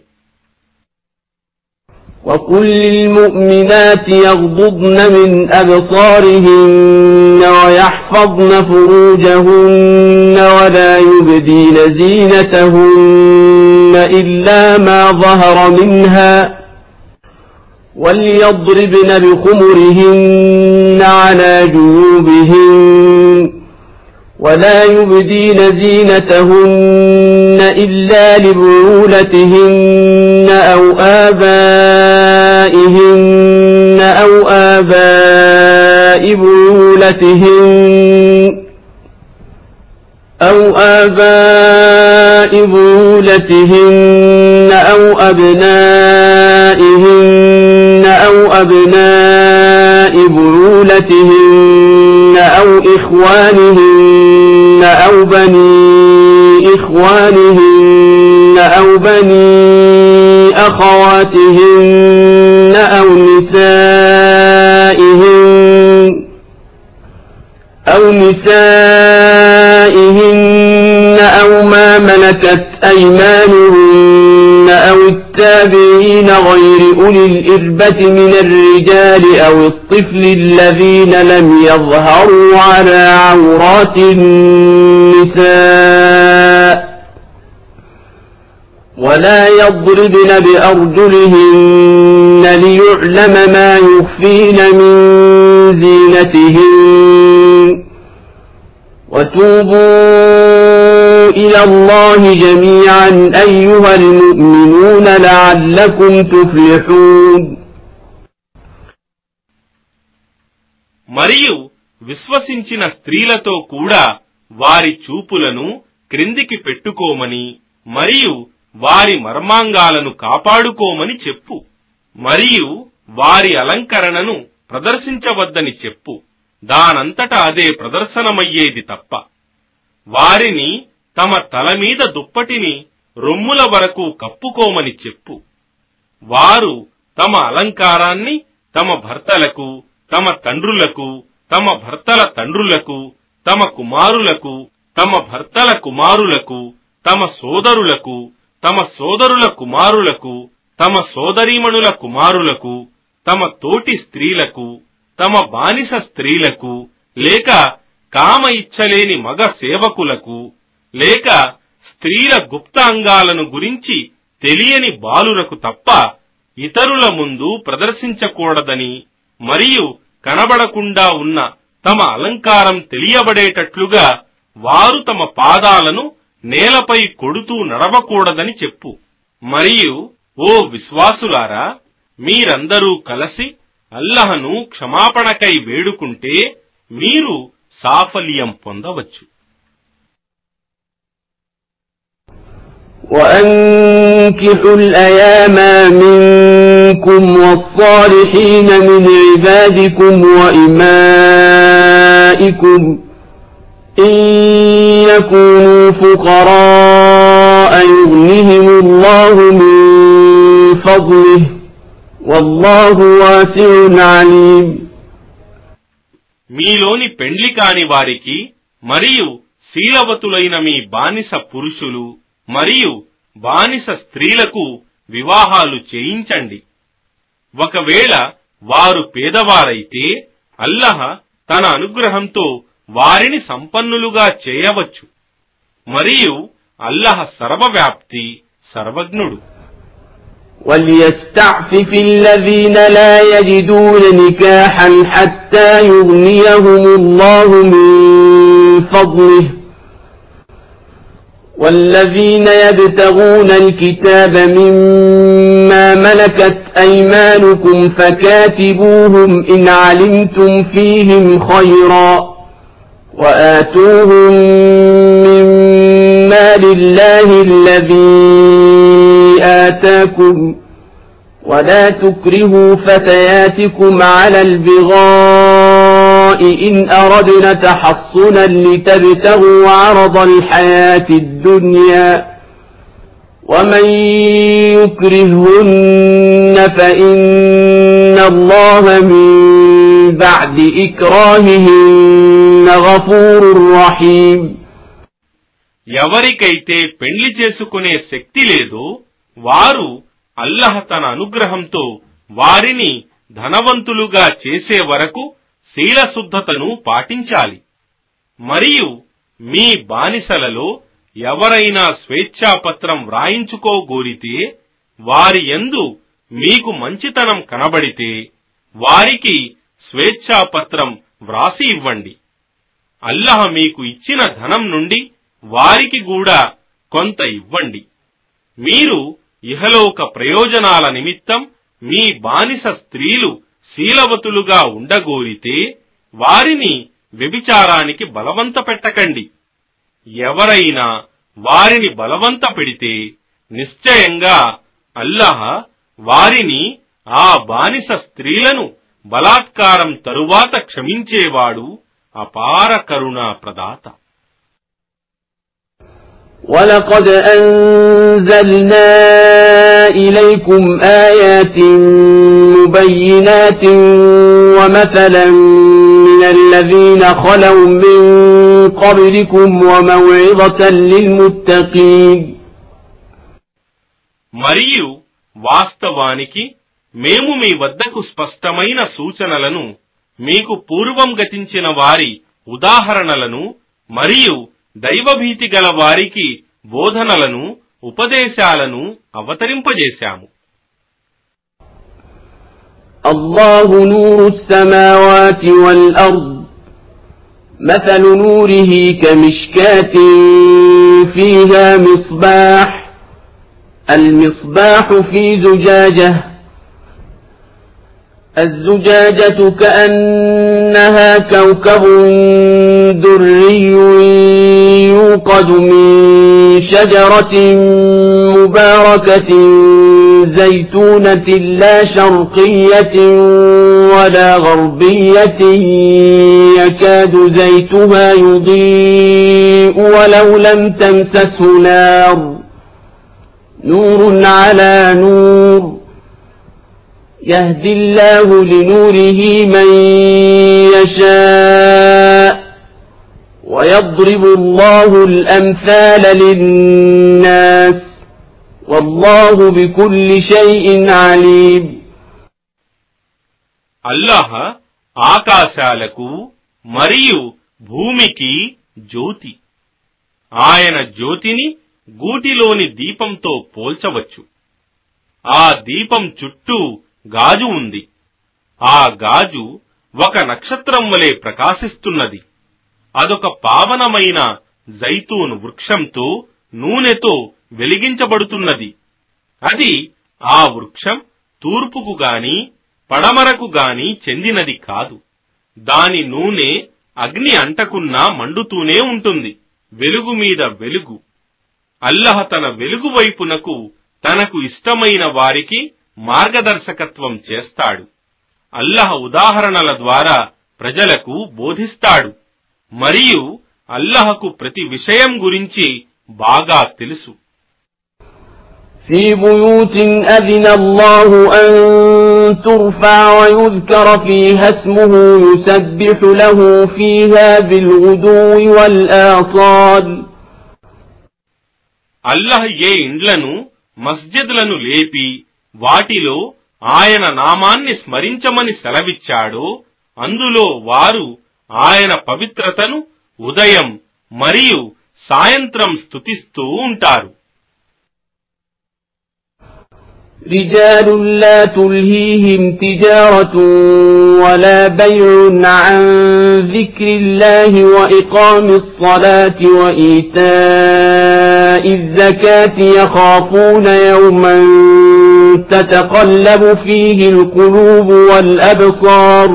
وقل للمؤمنات يغضضن من أبصارهن ويحفظن فروجهن ولا يبدين زينتهن إلا ما ظهر منها وليضربن بخمرهن على جيوبهن ولا يبدين زينتهن إلا لبعولتهن أو آبائهن أو آباء بعولتهن أو أبنائهن أو أبناء بعولتهن أو إخوانهن أو بني إخوانهن أو بني أخواتهن أو نسائهن أو ما ملكت أيمانهن أو التابعين غير أولي الإربة من الرجال أو الطفل الذين لم يظهروا على عورات النساء ولا يضربن بأرجلهن ليعلم ما يخفين من زينتهن وتوبوا إلى الله جميعا أيها المؤمنون لعلكم تفلحون. మరియు విశ్వసించిన స్త్రీలతో కూడా వారి చూపులను క్రిందికి పెట్టుకోమని మరియు వారి మర్మాంగాలను కాపాడుకోమని చెప్పు. మరియు వారి అలంకరణను ప్రదర్శించవద్దని చెప్పు. దానంతటా అదే ప్రదర్శనమయ్యేది తప్ప. వారిని తమ తల మీద దుప్పటిని రొమ్ముల వరకు కప్పుకోమని చెప్పు. వారు తమ అలంకారాన్ని తమ భర్తలకు, తమ తండ్రులకు, తమ భర్తల తండ్రులకు, తమ కుమారులకు, తమ భర్తల కుమారులకు, తమ సోదరులకు, తమ సోదరుల కుమారులకు, తమ సోదరీమణుల కుమారులకు, తమ తోటి స్త్రీలకు, తమ బానిస స్త్రీలకు, లేక కామ ఇచ్చలేని మగ సేవకులకు, లేక స్త్రీల గుప్త అంగాలను గురించి తెలియని బాలురకు తప్ప ఇతరుల ముందు ప్రదర్శించకూడదని, మరియు కనబడకుండా ఉన్న తమ అలంకారం తెలియబడేటట్లుగా వారు తమ పాదాలను నేలపై కొడుతూ నడవకూడదని చెప్పు. మరియు ఓ విశ్వాసులారా, మీరందరూ కలిసి అల్లాహ్ను క్షమాపణకై వేడుకుంటే మీరు సాఫల్యం పొందవచ్చు. وأنكحوا الأيام منكم والصالحين من عبادكم وإمائكم إن يكونوا فقراء يغنهم الله من فضله والله واسع عليم. మీలోని పెండ్లి కాని వారికి మరియు శీలవతులైన మీ బానిస పురుషులు మరియు బానిస స్త్రీలకు వివాహాలు చేయించండి. ఒకవేళ వారు పేదవారైతే అల్లాహ్ తన అనుగ్రహంతో వారిని సంపన్నులుగా చేయవచ్చు. మరియు అల్లాహ్ సర్వవ్యాప్తి, సర్వజ్ఞుడు. وَلْيَسْتَعْفِفِ الَّذِينَ لَا يَجِدُونَ نِكَاحًا حَتَّى يُغْنِيَهُمُ اللَّهُ مِنْ فَضْلِهِ وَالَّذِينَ يَبْتَغُونَ الْكِتَابَ مِمَّا مَلَكَتْ أَيْمَانُكُمْ فَكَاتِبُوهُمْ إِنْ عَلِمْتُمْ فِيهِمْ خَيْرًا وَآتُوهُمْ مِنْ مَالِ اللَّهِ الَّذِي آتَاكُمْ وَلَا تُكْرِهُوا فَتَيَاتِكُمْ عَلَى الْبِغَاءِ إِنْ أَرَدْنَ تَحَصُّنًا لِتَبْتَغُوا عَرَضَ الْحَيَاةِ الدُّنْيَا وَمَنْ يُكْرِههُّنَّ فَإِنَّ اللَّهَ مِنْ بَعْدِ إِكْرَاهِهِنَّ غَفُورٌ رَحِيمٌ. ఎవరికైతే పెండ్లి చేసుకునే శక్తి లేదో వారు అల్లాహ్ తన అనుగ్రహంతో వారిని ధనవంతులుగా చేసే వరకు శీలశుద్ధతను పాటించాలి. మరియు మీ బానిసలలో ఎవరైనా స్వేచ్ఛాపత్రం వ్రాయించుకోగోరితే వారి యందు మీకు మంచితనం కనబడితే వారికి స్వేచ్ఛాపత్రం వ్రాసి ఇవ్వండి. అల్లాహ్ మీకు ఇచ్చిన ధనం నుండి వారికి కూడా కొంత ఇవ్వండి. మీరు ఇహలోక ప్రయోజనాల నిమిత్తం మీ బానిస స్త్రీలు శీలవతులుగా ఉండగోరితే వారిని వ్యభిచారానికి బలవంత పెట్టకండి. ఎవరైనా వారిని బలవంత పెడితే నిశ్చయంగా అల్లాహ్ వారిని, ఆ బానిస స్త్రీలను బలాత్కారం తరువాత క్షమించేవాడు, అపార కరుణా ప్రదాత. وَلَقَدْ أَنزَلْنَا إِلَيْكُمْ آيَاتٍ مُبَيِّنَاتٍ وَمَثَلًا مِنَ الَّذِينَ خَلَوْا مِنْ قَبْلِكُمْ وَمَوْعِظَةً لِلْمُتَّقِينَ. మరియు వాస్తవానికి మేము మీ వద్దకు స్పష్టమైన సూచనలను, మీకు పూర్వం గతించిన వారి ఉదాహరణలను మరియు దైవభీతి గల వారికి బోధనలను, ఉపదేశాలను అవతరింపజేశాము. الله نور السماوات والأرض مثل نوره كمشكاة فيها مصباح المصباح في زجاجة الزجاجة كأنها كوكب دري يوقد من شجرة مباركة زيتونة لا شرقية ولا غربية يكاد زيتها يضيء ولو لم تمسسه نار نور على نور يهدي الله لنوره من يشاء ويضرب الله الأمثال للناس والله بكل شيء عليم. అల్లాహ్ ఆకాశాలకు మరియు భూమికి జ్యోతి. ఆయన జ్యోతిని గూటిలోని దీపంతో పోల్చవచ్చు. ఆ దీపం చుట్టూ గాజు ఉంది. ఆ గాజు ఒక నక్షత్రం వలె ప్రకాశిస్తున్నది. అదొక పావనమైన జైతూన్ వృక్షంతో నూనెతో వెలిగించబడుతున్నది. అది ఆ వృక్షం తూర్పుకు గాని పడమరకు గాని చెందినది కాదు. దాని నూనె అగ్ని అంటకున్నా మండుతూనే ఉంటుంది. వెలుగు మీద వెలుగు. అల్లహ తన వెలుగు వైపునకు తనకు ఇష్టమైన వారికి మార్గదర్శకత్వం చేస్తాడు. అల్లహ ఉదాహరణల ద్వారా ప్రజలకు బోధిస్తాడు. మరియు అల్లహకు ప్రతి విషయం గురించి బాగా తెలుసు. في بيوت أذن الله أن ترفع ويذكر فيها اسمه يسبح له فيها بالغدو والآصال. అల్లహ్ ఏ ఇండ్లను మస్జిద్లను లేపి వాటిలో ఆయన నామాన్ని స్మరించమని సెలవిచ్చాడో అందులో వారు ఆయన పవిత్రతను ఉదయం మరియు సాయంత్రం స్తుతిస్తూ ఉంటారు. رجال لا تلهيهم تجارة ولا بيع عن ذكر الله وإقام الصلاة وإيتاء الزكاة يخافون يوما تتقلب فيه القلوب والأبصار.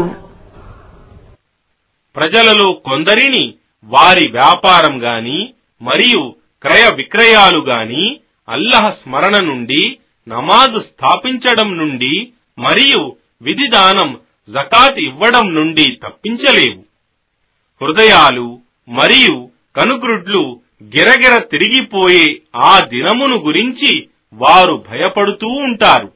ప్రజలలో కొందరిని వారి వ్యాపారం గాని మరియు క్రయ విక్రయాలు గాని అల్లహ స్మరణ నుండి, నమాజు స్థాపించడం నుండి మరియు విధిదానం జకాత్ ఇవ్వడం నుండి తప్పించలేవు. హృదయాలు మరియు కనుగ్రుడ్లు గిరగిర తిరిగిపోయే ఆ దినమును గురించి వారు భయపడుతూ ఉంటారు.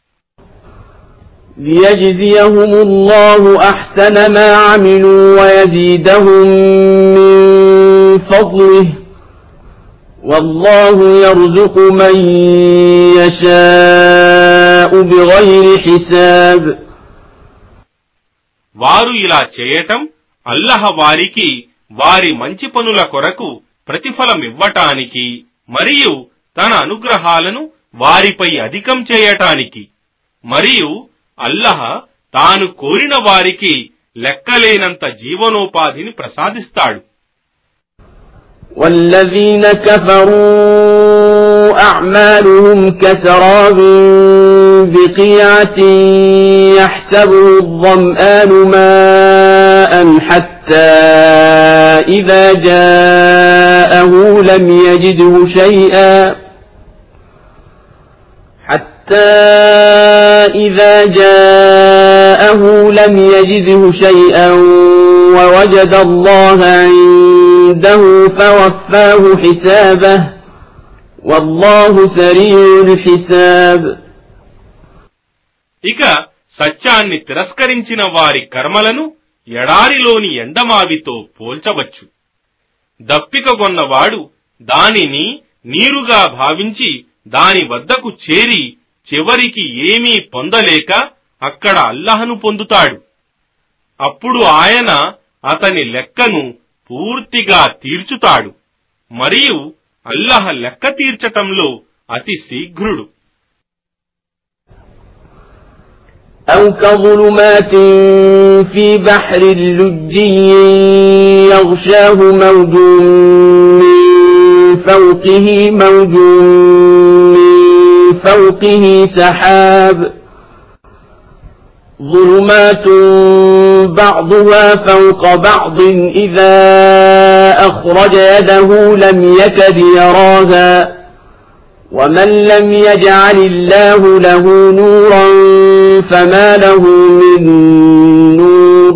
ليجزيهم الله أحسن ما عملوا ويزيدهم من فضله والله يرزق من يشاء بغير حساب. వారు ఇలా చేయటం అల్లహ వారికి వారి మంచి పనుల కొరకు ప్రతిఫలమివ్వటానికి మరియు తన అనుగ్రహాలను వారిపై అధికం చేయటానికి. మరియు అల్లహ తాను కోరిన వారికి లెక్కలేనంత జీవనోపాధిని ప్రసాదిస్తాడు. والذين كفروا أعمالهم كسراب بقيعة يحسبه الظمآن ماء حتى إذا جاءه لم يجده شيئا ووجد الله عنده فوفاه حسابه والله سريع الحساب. ఇక సత్యాన్ని తిరస్కరించిన వారి కర్మలను ఎడారిలోని ఎండమావితో పోల్చవచ్చు. దప్పికగొన్నవాడు దానిని నీరుగా భావించి దాని వద్దకు చేరి చివరికి ఏమీ పొందలేక అక్కడ అల్లహను పొందుతాడు. అప్పుడు ఆయన అతని లెక్కను పూర్తిగా తీర్చుతాడు. మరియు అల్లహ లెక్క తీర్చటంలో అతి శీఘ్రుడు. أو كظلمات في بحر لجي يغشاه موج من فوقه موج من فوقه سحاب ظلمات بعضها فوق بعض إذا أخرج يده لم يكد يراها ومن لم يجعل الله له نورا فما له من نور.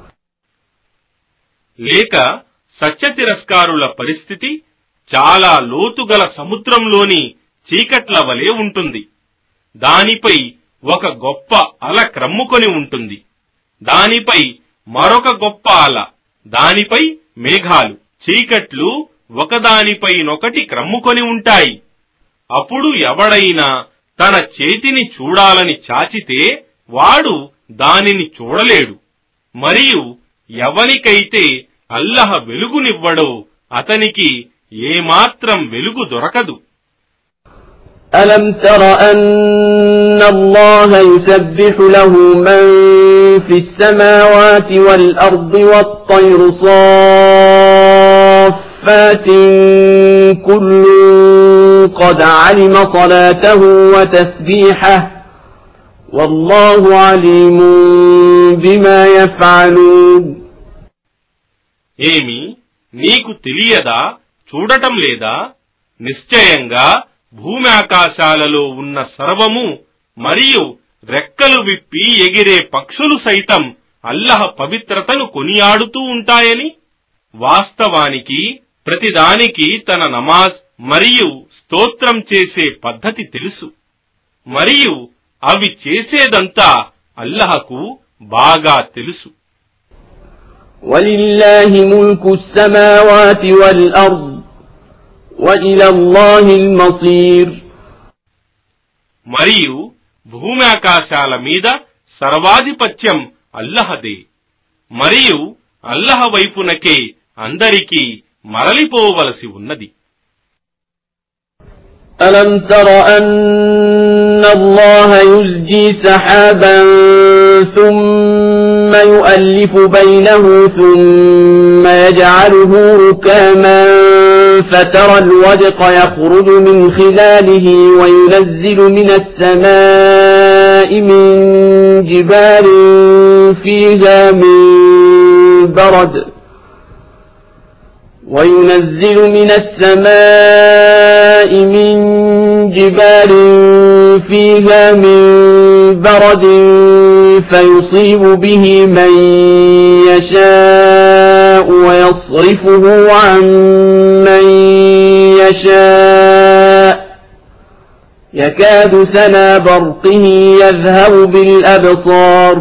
లేక సత్య తిరస్కారుల పరిస్థితి చాలా లోతుగల సముద్రంలోని చీకట్ల వలె ఉంటుంది. దానిపై ఒక గొప్ప అల క్రమ్ముకొని ఉంటుంది. దానిపై మరొక గొప్ప అల, దానిపై మేఘాలు, చీకట్లు ఒకదానిపైనొకటి క్రమ్ముకొని ఉంటాయి. అప్పుడు ఎవడైనా తన చేతిని చూడాలని చాచితే వాడు దానిని చూడలేడు. మరియు ఎవనికైతే అల్లహ వెలుగునివ్వడో అతనికి ఏమాత్రం వెలుగు దొరకదు. ألم تر أن الله يسبح له من في السماوات والأرض والطير صافات صفات كل قد علم صلاته وتسبيحه والله عليم بما يفعلون ఏమి నీకు తెలియదా, చూడటం లేదా? నిశ్చయంగా భూమి ఆకాశాలలో ఉన్న సర్వము మరియు రెక్కలు విప్పి ఎగిరే పక్షులు సైతం అల్లహ పవిత్రతను కొనియాడుతూ ఉంటాయని. వాస్తవానికి ప్రతిదానికి తన నమాజ్ మరియు స్తోత్రం చేసే పద్ధతి తెలుసు, మరియు అవి చేసేదంతా అల్లహకు బాగా తెలుసు. وَلِلَّهِ مُلْكُ السَّمَاوَاتِ وَالْأَرْضِ وَإِلَى اللَّهِ الْمَصِيرُ మరియు భూమి ఆకాశాల మీద సర్వాధిపత్యం అల్లహదే, మరియు అల్లహ వైపునకే అందరికీ మరలిపోవలసి ఉన్నది. أَلَمْ تَرَ أَنَّ اللَّهَ يُزْجِي سَحَابًا ثُمَّ يُؤَلِّفُ بَيْنَهُ ثُمَّ يَجْعَلُهُ رُكَامًا فَتَرَى الْوَدْقَ يَخْرُجُ مِنْ خِلَالِهِ وَيُنَزِّلُ مِنَ السَّمَاءِ مِنْ جِبَالٍ فِيهَا مِنْ بَرَدٍ وَيُنَزِّلُ مِنَ السَّمَاءِ مِنْ جِبَالٍ فِيهَا مِنْ بَرَدٍ فَيُصِيبُ بِهِ مَنْ يَشَاءُ وَيَصْرِفُهُ عَنْ مَنْ يَشَاءُ يَكَادُ سَنَا بَرْقِهِ يَذْهَبُ بِالْأَبْصَارِ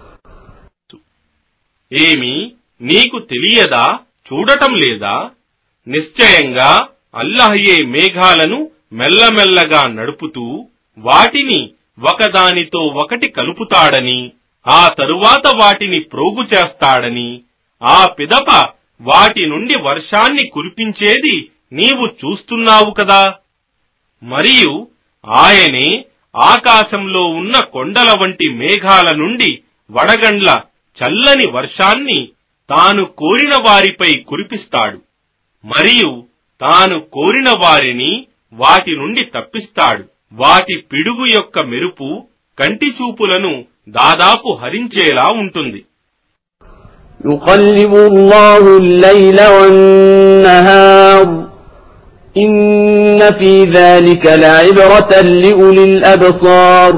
ఏమి నీకు తెలియదా, చూడటం లేదా? నిశ్చయంగా అల్లహయే మేఘాలను మెల్లమెల్లగా నడుపుతూ వాటిని ఒకదానితో ఒకటి కలుపుతాడని, ఆ తరువాత వాటిని ప్రోగు చేస్తాడని, ఆ పిదప వాటి నుండి వర్షాన్ని కురిపించేది నీవు చూస్తున్నావు కదా. మరియు ఆయనే ఆకాశంలో ఉన్న కొండల వంటి మేఘాల నుండి వడగండ్ల చల్లని వర్షాన్ని తాను కోరిన వారిపై కురిపిస్తాడు, మరియు తాను కోరిన వారిని వాటి నుండి తప్పిస్తాడు. వాటి పిడుగు యొక్క మెరుపు కంటి చూపులను దాదాపు హరించేలా ఉంటుంది. يُقَلِّبُ اللَّهُ اللَّيْلَ وَالنَّهَارَ إِنَّ فِي ذَلِكَ لَعِبْرَةً لِأُولِي الْأَبْصَارِ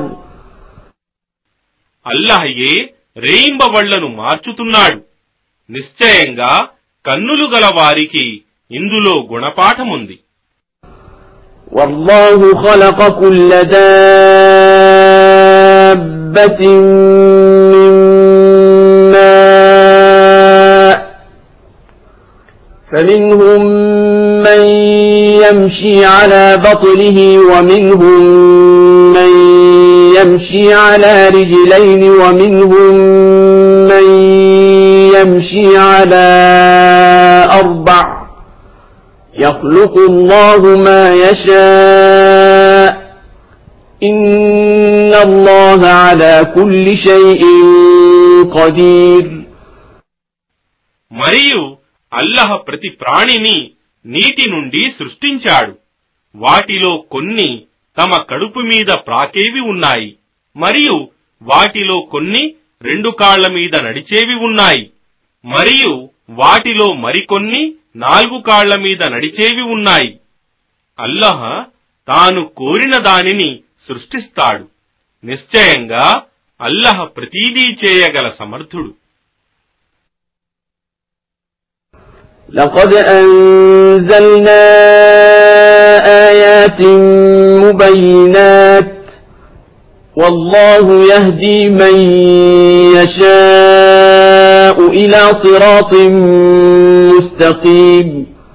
అల్లహయే రేయింబవళ్లను మార్చుతున్నాడు. నిశ్చయంగా కన్నులు గల వారికి ఇందులో గుణపాఠముంది. وَاللَّهُ خَلَقَ كُلَّ دَابَّةٍ مِّن مَّاءٍ فَمِنْهُم مَّن يَمْشِي عَلَى بَطْنِهِ وَمِنْهُم مَّن يَمْشِي عَلَى رِجْلَيْنِ وَمِنْهُم مَّن يَمْشِي عَلَى أَرْبَعٍ يَخْلُقُ اللَّهُ مَا يَشَاءُ إِنَّ اللَّهَ عَلَى كُلِّ شَيْءٍ قَدِيرٌ మరియు అల్లహ ప్రతి ప్రాణిని నీటి నుండి సృష్టించాడు. వాటిలో కొన్ని తమ కడుపు మీద ప్రాకేవి ఉన్నాయి, మరియు వాటిలో కొన్ని 2 కాళ్ల మీద నడిచేవి ఉన్నాయి, మరియు వాటిలో మరికొన్ని 4 కాళ్ల మీద నడిచేవి ఉన్నాయి. అల్లహ తాను కోరిన దానిని సృష్టిస్తాడు. నిశ్చయంగా అల్లహ ప్రతీదీ చేయగల సమర్థుడు. لقد أنزلنا آيات مبينات والله يهدي من يشاء إلى صراط مستقيم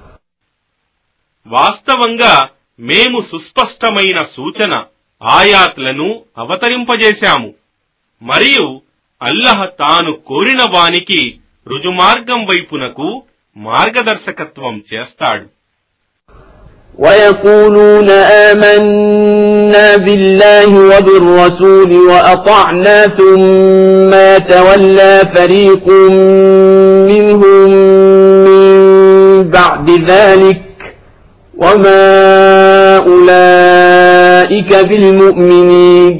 వాస్తవంగా మేము సుస్పష్టమైన సూచన ఆయాత్లను అవతరింపజేశాము, మరియు అల్లహ తాను కోరిన వానికి రుజుమార్గం వైపునకు మార్గదర్శకత్వం చేస్తాడు. وَيَقُولُونَ آمَنَّا بِاللَّهِ وَبِالرَّسُولِ وَأَطَعْنَا ثُمَّ يَتَوَلَّى فَرِيقٌ مِّنْهُم مِّن بَعْدِ بذلك وما أولئك بالمؤمنين.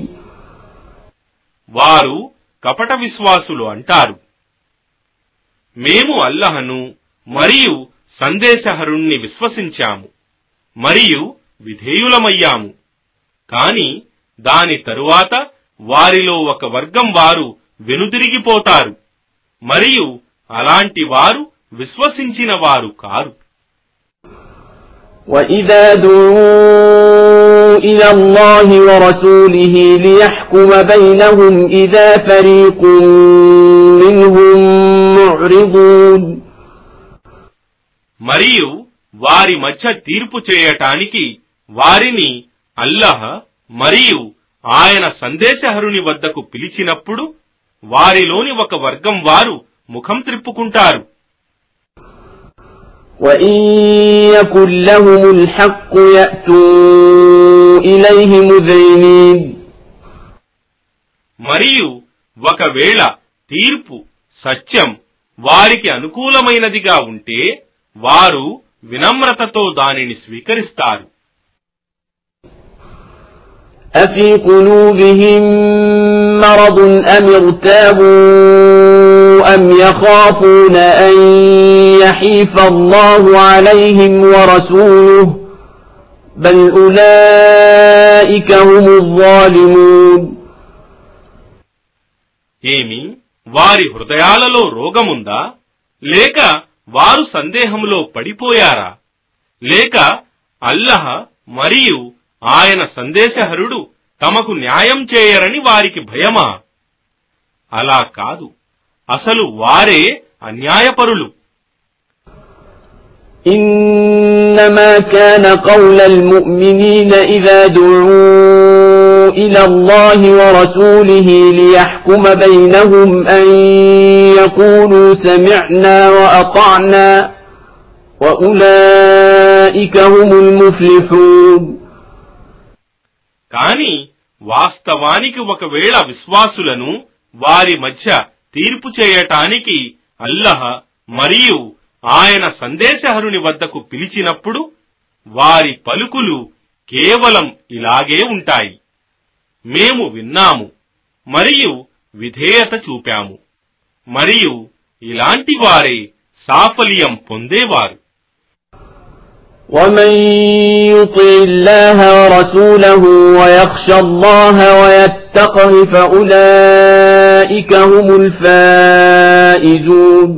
వారు కపట విశ్వాసులు అంటారు, మేము అల్లహను మరియు సందేశహరుణ్ణి విశ్వసించాము మరియు విధేయులమయ్యాము. కాని దాని తరువాత వారిలో ఒక వర్గం వారు వెనుదిరిగిపోతారు మరియు అలాంటి వారు విశ్వసించిన వారు కారు. وَإِذَا دُعُوا إِلَى اللَّهِ وَرَسُولِهِ لِيَحْكُمَ بَيْنَهُمْ إِذَا فَرِيقٌ مِّنْهُمْ مُعْرِضُونَ. మరియు వారి మధ్య తీర్పు చేయటానికి వారిని అల్లాహ్ మరియు ఆయన సందేశహరుని వద్దకు పిలిచినప్పుడు వారిలోని ఒక వర్గం వారు ముఖం త్రిప్పుకుంటారు. وَإِن يَكُن لَّهُمُ الْحَقُّ يَأْتُوا إِلَيْهِ مُذْعِنِينَ. మరియు ఒకవేళ తీర్పు సత్యం వారికి అనుకూలమైనదిగా ఉంటే వారు వినమ్రతతో దానిని స్వీకరిస్తారు. أَفِي قُلُوبِهِم مَّرَضٌ أَمِ ارْتَابُوا أَمْ يَخَافُونَ أَن يَحِيفَ اللَّهُ عَلَيْهِمْ وَرَسُولُهُ بَلْ أُولَئِكَ هُمُ الظَّالِمُونَ. ఏమి వారి హృదయాలలో రోగముందా, లేక వారు సందేహంలో పడిపోయారా, లేక అల్లాహ్ మరియు ఆయన సందేశహరుడు తమకు న్యాయం చేయరని వారికి భయమా? అలా కాదు, అసలు వారే అన్యాయపరులు. إنما كان قول المؤمنين إذا دعوا إلى الله ورسوله ليحكم بينهم أن يقولوا سمعنا وأطعنا وأولئك هم المفلحون. కాని వాస్తవానికి ఒకవేళ విశ్వాసులను వారి మధ్య తీర్పు చేయటానికి అల్లాహ్ మరియు ఆయన సందేశహరుని వద్దకు పిలిచినప్పుడు వారి పలుకులు కేవలం ఇలాగే ఉంటాయి, మేము విన్నాము మరియు విధేయత చూపాము, మరియు ఇలాంటి వారే సాఫల్యం పొందేవారు. وَمَن يُطِعِ اللَّهَ وَرَسُولَهُ وَيَخْشَ اللَّهَ وَيَتَّقْهِ فَأُولَئِكَ هُمُ الْفَائِزُونَ.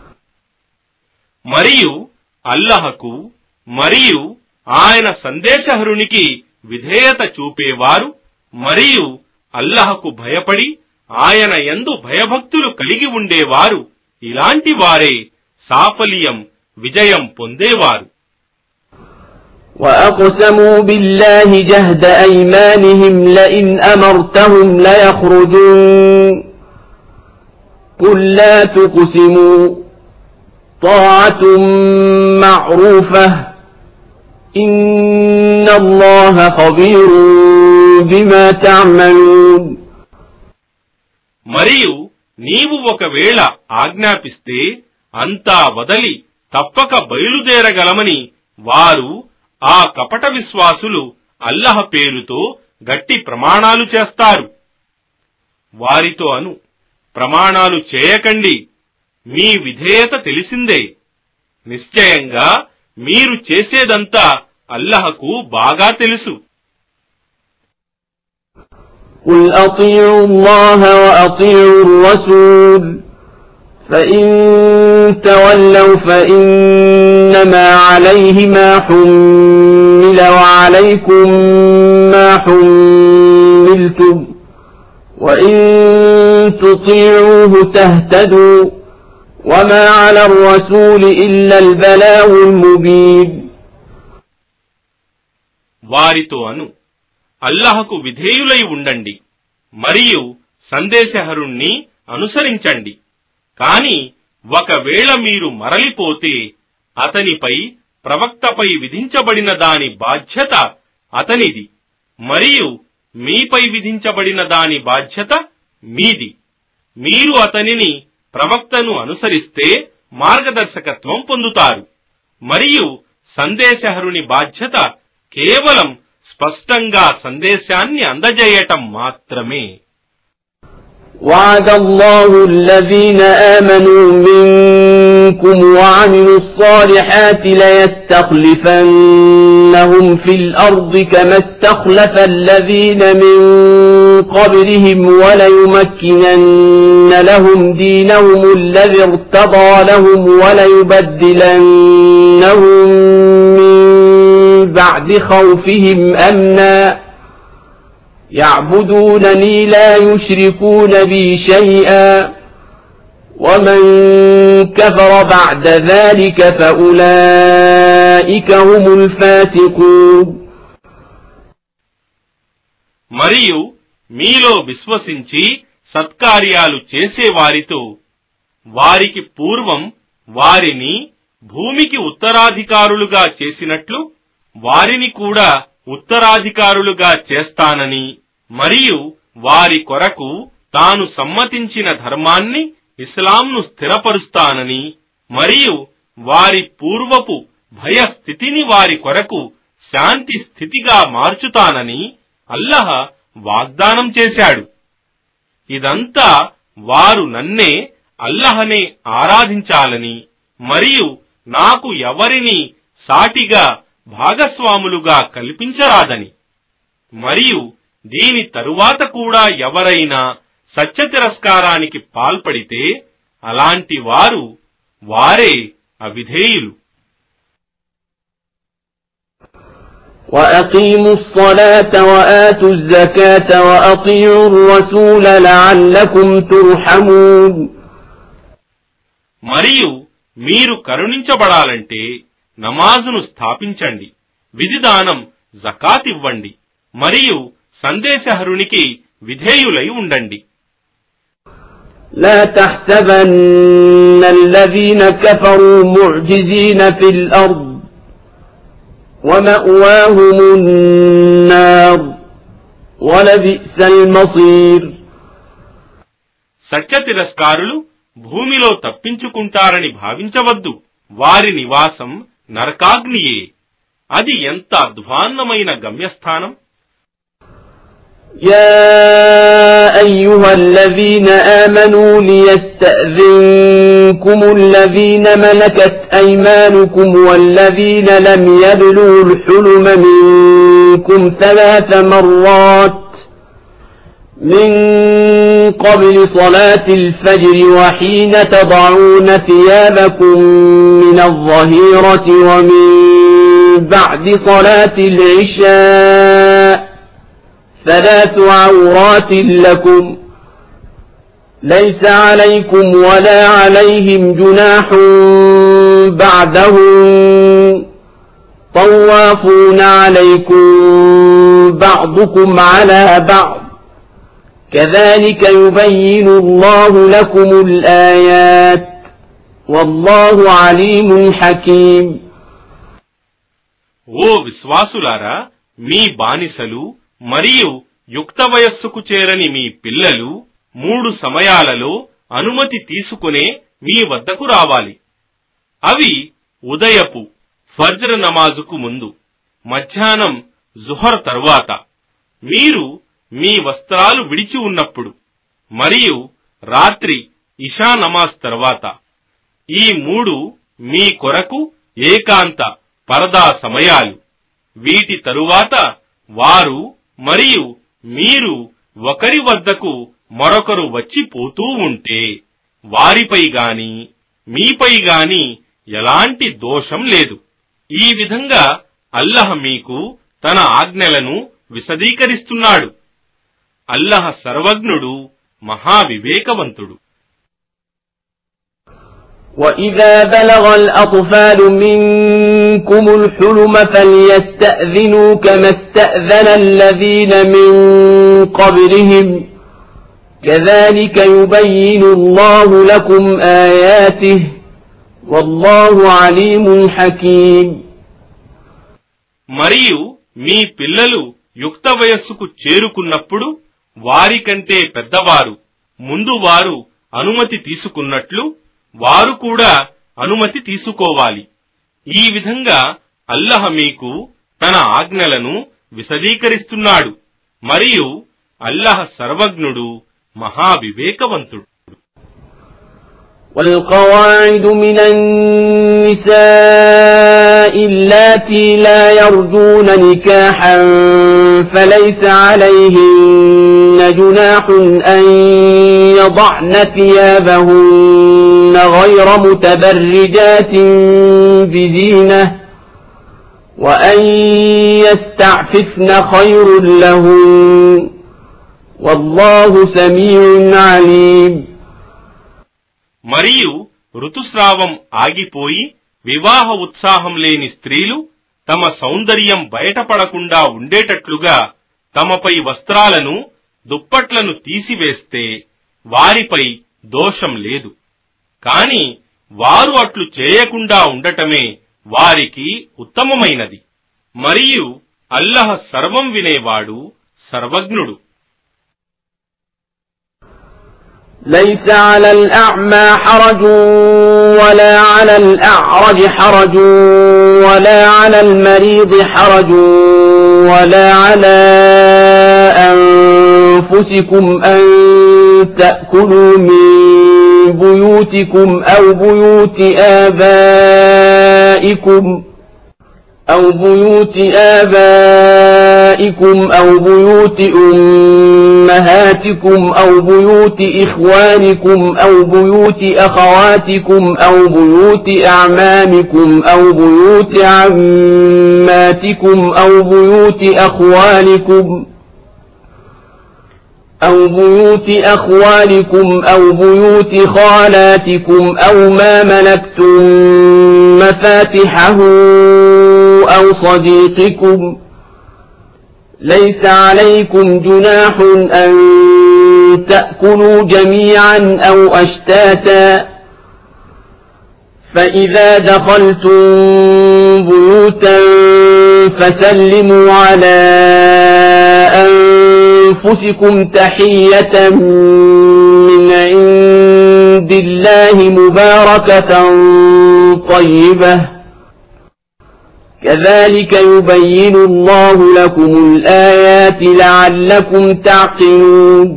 మరియు అల్లహకు మరియు ఆయన సందేశహరునికి విధేయత చూపేవారు మరియు అల్లహకు భయపడి ఆయన యందు భయభక్తులు కలిగి ఉండేవారు ఇలాంటి వారే సాఫల్యం విజయం పొందేవారు. وَأَقْسَمُوا بِاللَّهِ جَهْدَ أَيْمَانِهِمْ لَئِنْ أَمَرْتَهُمْ لَيَخْرُجُونَ قُل لَّا تُقْسِمُوا طَاعَةٌ مَّعْرُوفَةٌ إِنَّ اللَّهَ خَبِيرٌ بِمَا تَعْمَلُونَ. మరియు నీవు ఒకవేళ ఆజ్ఞాపిస్తే అంతా వదలి తప్పక బయలుదేరగలమని వారు ఆ కపట విశ్వాసులు అల్లహ పేరుతో గట్టి ప్రమాణాలు చేస్తారు. వారితో అను, ప్రమాణాలు చేయకండి, మీ విధేయత తెలిసిందే, నిశ్చయంగా మీరు చేసేదంతా అల్లహకు బాగా తెలుసు. قُلْ أَطِيعُوا اللَّهَ وَأَطِيعُوا الرَّسُولَ فَإِن تَوَلَّوْا فَإِنَّمَا عَلَيْهِ مَا حُمِّلَ وَعَلَيْكُمْ مَا حُمِّلْتُمْ وَإِن تُطِيعُوهُ تَهْتَدُوا وَمَا عَلَى الرَّسُولِ إِلَّا الْبَلَاغُ الْمُبِينُ. వారితో అను, అల్లహకు విధేయులై ఉండండి మరియు సందేశహరుణ్ణి అనుసరించండి. కాని ఒకవేళ మీరు మరలిపోతే అతనిపై ప్రవక్తపై విధించబడిన దాని బాధ్యత అతనిది మరియు మీపై విధించబడిన దాని బాధ్యత మీది. మీరు అతనిని ప్రవక్తను అనుసరిస్తే మార్గదర్శకత్వం పొందుతారు మరియు సందేశహరుని బాధ్యత కేవలం స్పష్టంగా సందేశాన్ని అందజేయటం మాత్రమే. وعد الله الذين آمنوا منكم وعملوا الصالحات ليستخلفنهم في الأرض كما استخلف الذين من قبلهم وليمكنن لهم دينهم الذي ارتضى لهم وليبدلنهم من بعد خوفهم أمنا يعبدونني لا يشركون بي شيئا ومن كفر بعد ذلك فأولئك هم الفاسقون. మరియు మీలో విశ్వసించి సత్కార్యాలు చేసేవారితో వారికి పూర్వం వారిని భూమికి ఉత్తరాధికారులుగా చేసినట్లు వారిని కూడా ఉత్తరాధికారులుగా చేస్తానని, మరియు వారి కొరకు తాను సమ్మతించిన ధర్మాన్ని ఇస్లాంను స్థిరపరుస్తానని, మరియు వారి పూర్వపు భయస్థితిని వారి కొరకు శాంతి స్థితిగా మార్చుతానని అల్లహ వాగ్దానం చేశాడు. ఇదంతా వారు నన్నే అల్లహనే ఆరాధించాలని మరియు నాకు ఎవరిని సాటిగా భాగస్వాములుగా కల్పించరాదని, మరియు దీని తరువాత కూడా ఎవరైనా సత్య తిరస్కారానికి పాల్పడితే అలాంటి వారే అవిధేయులు. وَأَقِيمُوا الصَّلَاةَ وَآتُوا الزَّكَاةَ وَأَطِيعُوا الرَّسُولَ لَعَلَّكُمْ تُرْحَمُونَ. మరియు మీరు కరుణించబడాలంటే నమాజును స్థాపించండి, విధిదానం జకాత్ ఇవ్వండి, మరియు సందేశహరునికి విధేయులై ఉండండి. لا تحسبن الذين كفروا معجزين في الأرض ومأواهم النار ولبئس المصير. సత్య తిరస్కారులు భూమిలో తప్పించుకుంటారని భావించవద్దు. వారి నివాసం నరకాగ్నియే. అది ఎంత అధ్వాన్నమైన గమ్యస్థానం. يا أيها الذين آمنوا ليستأذنكم الذين ملكت أيمانكم والذين لم يبلغوا الحلم منكم 3 مرات من قبل صلاة الفجر وحين تضعون ثيابكم من الظهيرة ومن بعد صلاة العشاء 3 عورات لكم ليس عليكم ولا عليهم جناح بعدهم طوافون عليكم بعضكم على بعض كذلك يبين الله لكم الآيات والله عليم حكيم. ఓ విశ్వాసులారా, మీ బానిసలు మరియు యుక్త వయస్సుకు చేరని మీ పిల్లలు 3 సమయాలలో అనుమతి తీసుకునే మీ వద్దకు రావాలి. అవి ఉదయపు ఫజ్ర్ నమాజుకు ముందు, మధ్యాహ్నం జుహర్ తరువాత, మీరు మీ వస్త్రాలు విడిచి ఉన్నప్పుడు, మరియు రాత్రి ఇషా నమాజ్ తర్వాత. ఈ 3 మీ కొరకు ఏకాంత పరదా సమయాలు. వీటి తరువాత వారు మరియు మీరు ఒకరి వద్దకు మరొకరు వచ్చి పోతూ ఉంటే వారిపై గాని మీపై గాని ఎలాంటి దోషం లేదు. ఈ విధంగా అల్లహ మీకు తన ఆజ్ఞలను విశదీకరిస్తున్నాడు. అల్లహ సర్వజ్ఞుడు, మహావివేకవంతుడు. وَإِذَا بَلَغَ الْأَطْفَالُ مِنكُمُ الْحُلُمَ فَلْيَسْتَأْذِنُوا كَمَا اسْتَأْذَنَ الَّذِينَ مِن قَبْلِهِمْ كَذَلِكَ يُبَيِّنُ اللَّهُ لَكُمْ آيَاتِهِ وَاللَّهُ عَلِيمٌ حَكِيمٌ. మరియు మీ పిల్లలు యుక్త వయస్సుకు చేరుకున్నప్పుడు వారికంటే పెద్దవారు ముందు వారు అనుమతి తీసుకున్నట్లు వారు కూడా అనుమతి తీసుకోవాలి. ఈ విధంగా అల్లహ మీకు తన ఆజ్ఞలను విశదీకరిస్తున్నాడు మరియు అల్లహ సర్వజ్ఞుడు మహావివేకవంతుడు. والقواعد من النساء اللاتي لا يرجون نكاحا فليس عليهن جناح أن يضعن ثيابهن غير متبرجات بزينة وأن يستعففن خير لهن والله سميع عليم. మరియు ఋతుస్రావం ఆగిపోయి వివాహ ఉత్సాహం లేని స్త్రీలు తమ సౌందర్యం బయటపడకుండా ఉండేటట్లుగా తమపై వస్త్రాలను దుప్పట్లను తీసివేస్తే వారిపై దోషం లేదు. కాని వారు అట్లు చేయకుండా ఉండటమే వారికి ఉత్తమమైనది. మరియు అల్లహ సర్వం వినేవాడు, సర్వజ్ఞుడు. ليس على الأعمى حرج ولا على الأعرج حرج ولا على المريض حرج ولا على أنفسكم أن تأكلوا من بيوتكم أو بيوت آبائكم أو بيوت بيوت أمهاتكم أو بيوت إخوانكم أو بيوت أخواتكم أو بيوت أعمامكم أو بيوت عماتكم أو بيوت أخوالكم أو بيوت خالاتكم أو ما ملكتم مفاتحه أو صديقكم ليس عليكم جناح أن تأكلوا جميعا أو أشتاتا فإذا دخلتم بيوتا فسلموا على أنفسكم تحية من عند الله مباركة طيبة كذلك يبين الله لكم الآيات لعلكم تعقلون.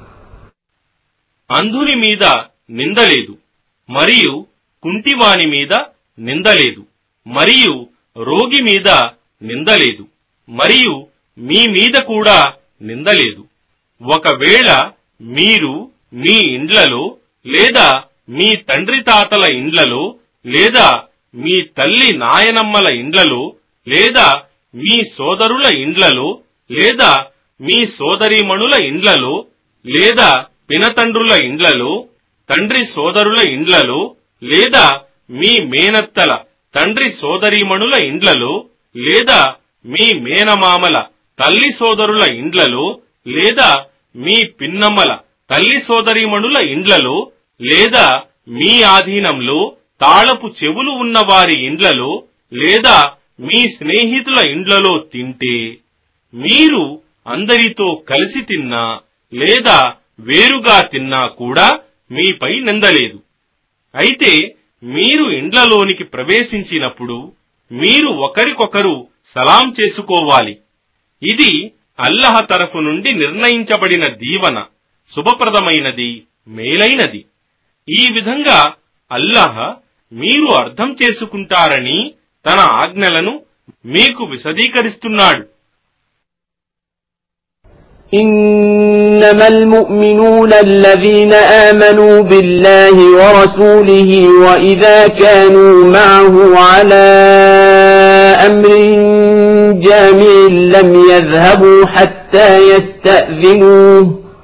అంధుని మీద నిందలేదు మరియు కుంటివాని మీద నిందలేదు మరియు రోగి మీద నిందలేదు మరియు మీ మీద కూడా నిందలేదు. ఒకవేళ మీరు మీ ఇండ్లలో లేదా మీ తండ్రి తాతల ఇండ్లలో లేదా మీ తల్లి నాయనమ్మల ఇండ్లలో లేదా మీ సోదరుల ఇండ్లలో లేదా మీ సోదరీమణుల ఇండ్లలో లేదా పినతండ్రుల ఇండ్లలో తండ్రి సోదరుల ఇండ్లలో లేదా మీ మేనత్తల తండ్రి సోదరీమణుల ఇండ్లలో లేదా మీ మేనమామల తల్లి సోదరుల ఇండ్లలో లేదా మీ పిన్నమ్మల తల్లి సోదరీమణుల ఇండ్లలో లేదా మీ ఆధీనంలో తాళపు చెవులు ఉన్న వారి ఇండ్లలో లేదా మీ స్నేహితుల ఇండ్లలో తింటే మీరు అందరితో కలిసి తిన్నా లేదా వేరుగా తిన్నా కూడా మీపై నిందలేదు. అయితే మీరు ఇండ్లలోనికి ప్రవేశించినప్పుడు మీరు ఒకరికొకరు సలాం చేసుకోవాలి. ఇది అల్లహ తరఫు నుండి నిర్ణయించబడిన దీవెన, శుభప్రదమైనది, మేలైనది. ఈ విధంగా అల్లహ మీరు అర్థం చేసుకుంటారని తన ఆజ్ఞలను మీకు విశదీకరిస్తున్నాడు. إنما المؤمنون الذين آمنوا بالله ورسوله وإذا كانوا معه على أمر جامع لم يذهبوا حتى يستأذنوه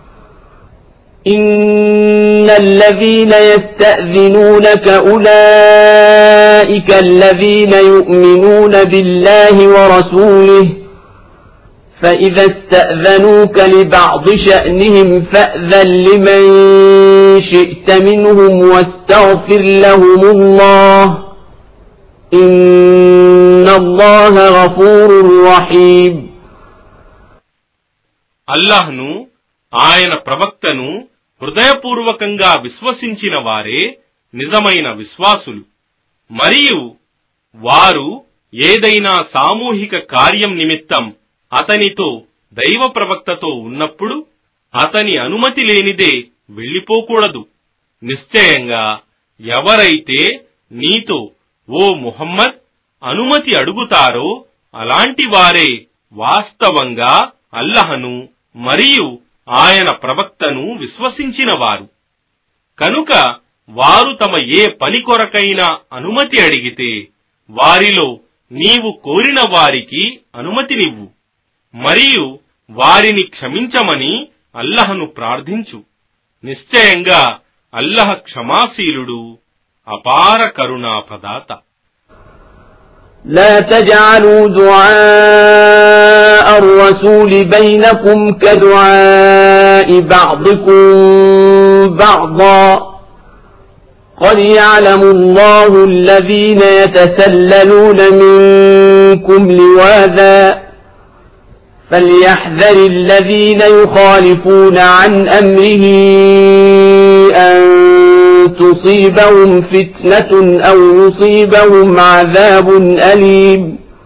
إن الذين يستأذنونك أولئك الذين يؤمنون بالله ورسوله فإذا استأذنوك لبعض شأنهم فأذن لمن شئت منهم واستغفر لهم الله إن الله غفور رحيم. అల్లాహ్ను ఆయన ప్రవక్తను హృదయపూర్వకంగా విశ్వసించిన వారే నిజమైన విశ్వాసులు. మరియు వారు ఏదైనా సామూహిక కార్యం నిమిత్తం అతనితో దైవ ప్రవక్తతో ఉన్నప్పుడు అతని అనుమతి లేనిదే వెళ్లిపోకూడదు. నిశ్చయంగా ఎవరైతే నీతో ఓ ముహమ్మద్ అనుమతి అడుగుతారో అలాంటి వారే వాస్తవంగా అల్లహను మరియు ఆయన ప్రవక్తను విశ్వసించిన వారు. కనుక వారు తమ ఏ పని కొరకైనా అనుమతి అడిగితే వారిలో నీవు కోరిన వారికి అనుమతినివ్వు మరియు వారిని క్షమించమని అల్లహను ప్రార్థించు. నిశ్చయంగా అల్లహ క్షమాశీలుడు, అపార కరుణా ప్రదాత. لا تجعلوا دعاء الرسول بينكم كدعاء بعضكم بعضا قد يعلم الله الذين يتسللون منكم لواذا فليحذر الذين يخالفون عن أمره أن تصيبهم فتنة أو يصيبهم عذاب أليم.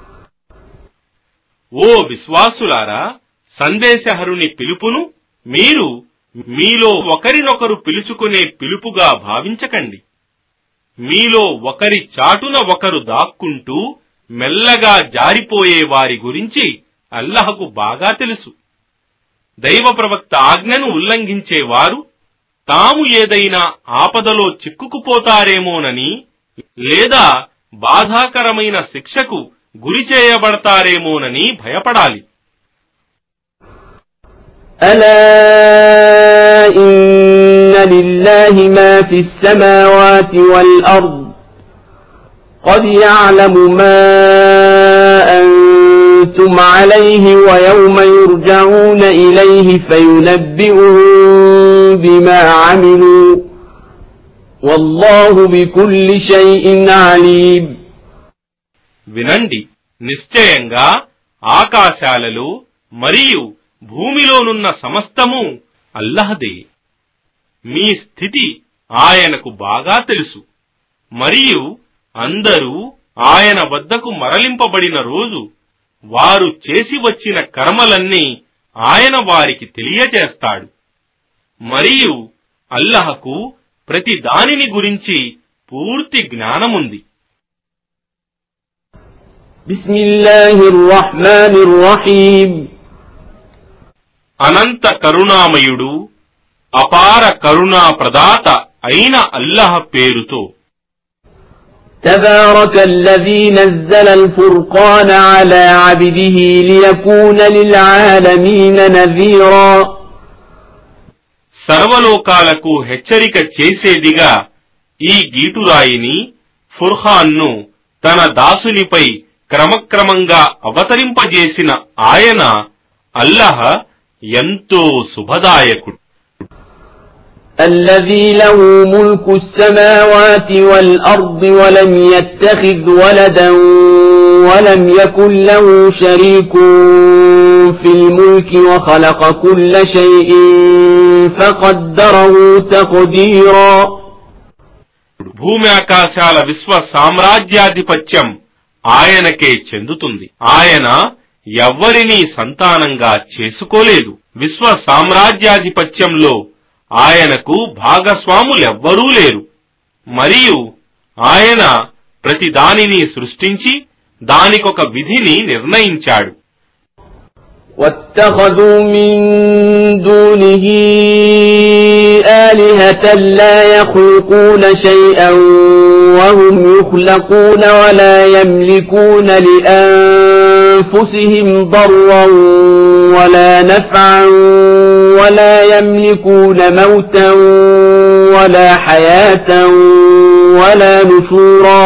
ఓ విశ్వాసులారా, సందేశహరుని పిలుపును మీరు మీలో ఒకరినొకరు పిలుచుకునే పిలుపుగా భావించకండి. మీలో ఒకరి చాటున ఒకరు దాక్కుంటూ మెల్లగా జారిపోయే వారి గురించి అల్లహకు బాగా తెలుసు. దైవ ప్రవక్త ఆజ్ఞను ఉల్లంఘించేవారు తాము ఏదైనా ఆపదలో చిక్కుకుపోతారేమోనని లేదా బాధాకరమైన శిక్షకు గురి చేయబడతారేమోనని భయపడాలి. ألا إن لله ما في السماوات والأرض قد يعلم ما أنتم عليه ويوم يرجعون إليه فينبئهم بما عملوا والله بكل شيء عليم. వినండి, నిశ్చయంగా ఆకాశాలలో మరియు భూమిలోనున్న సమస్తము అల్లహదే. మీ స్థితి ఆయనకు బాగా తెలుసు మరియు అందరూ ఆయన వద్దకు మరలింపబడిన రోజు వారు చేసి వచ్చిన కర్మలన్నీ ఆయన వారికి తెలియజేస్తాడు. మరియు అల్లహకు ప్రతి దానిని గురించి పూర్తి జ్ఞానముంది. బిస్మిల్లాహిర్ రహ్మానిర్ రహీం. అనంత కరుణామయుడు, అపార కరుణా ప్రదాత అయిన అల్లహ పేరుతో. تبارك الذي نزل الفرقان على عبده ليكون للعالمين نذيرا. సర్వలోకాలకు హెచ్చరిక చేసేదిగా ఈ గీటురాయిని ఫుర్ఖాన్ను తన దాసునిపై క్రమక్రమంగా అవతరింపజేసిన ఆయన అల్లహ ఎంతో శుభదాయకుడు. الذي له ملك السماوات والأرض ولم يتخذ ولدا ولم يكن له شريك في الملك وخلق كل شيء فقدره تقديرا. భూమి ఆకాశాల విశ్వ సామ్రాజ్యాధిపత్యం ఆయనకే చెందుతుంది. ఆయన ఎవ్వరినీ సంతానంగా చేసుకోలేదు. విశ్వ సామ్రాజ్యాధిపత్యంలో ఆయనకు భాగస్వాములెవ్వరూ లేరు. మరియు ఆయన ప్రతి దానిని సృష్టించి దానికొక విధిని నిర్ణయించాడు. واتخذوا من دونه آلهة لا يخلقون شيئا وهم يخلقون ولا يملكون لأنفسهم ضرا ولا نفعا ولا يملكون موتا ولا حياة ولا نشورا.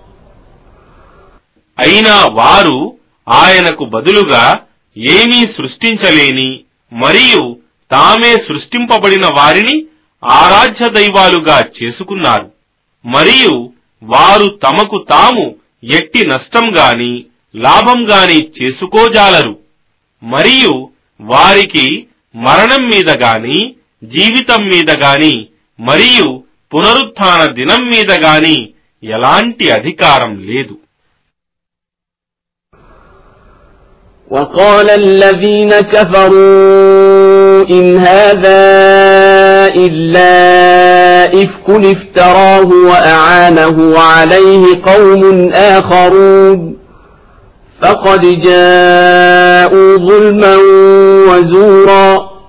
అయినా వారు ఆయనకు బదులుగా ఏమీ సృష్టించలేని మరియు తామే సృష్టింపబడిన వారిని ఆరాధ్య దైవాలుగా చేసుకున్నారు. మరియు వారు తమకు తాము ఎట్టి నష్టం గాని లాభం గాని చేసుకోజాలరు. మరియు వారికి మరణం మీద గాని జీవితం మీద గాని మరియు పునరుత్థాన దినం మీద గాని ఎలాంటి అధికారం లేదు. وقال الذين كفروا إن هذا إلا إفك افتراه وأعانه عليه قوم آخرون فقد جاءوا ظلما وزورا.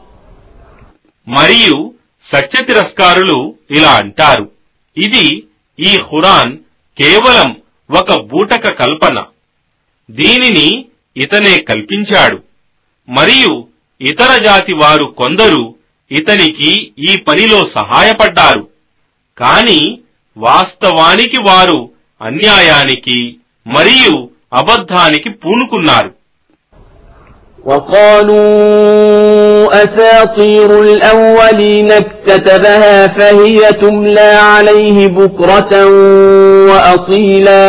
మరియు సత్యతిరస్కారులు ఇలా అంటారు, ఇది ఈ ఖురాన్ కేవలం ఒక బూటక కల్పన, దీనిని ఇతనే కల్పించాడు. మరియు ఇతర జాతి వారు కొందరు ఇతనికి ఈ పనిలో సహాయపడ్డారు. కాని వాస్తవానికి వారు అన్యాయానికి మరియు అబద్ధానికి పూనుకున్నారు. وقالوا أساطير الأولين اكتتبها فهي تملى عليه بكرة وأصيلا.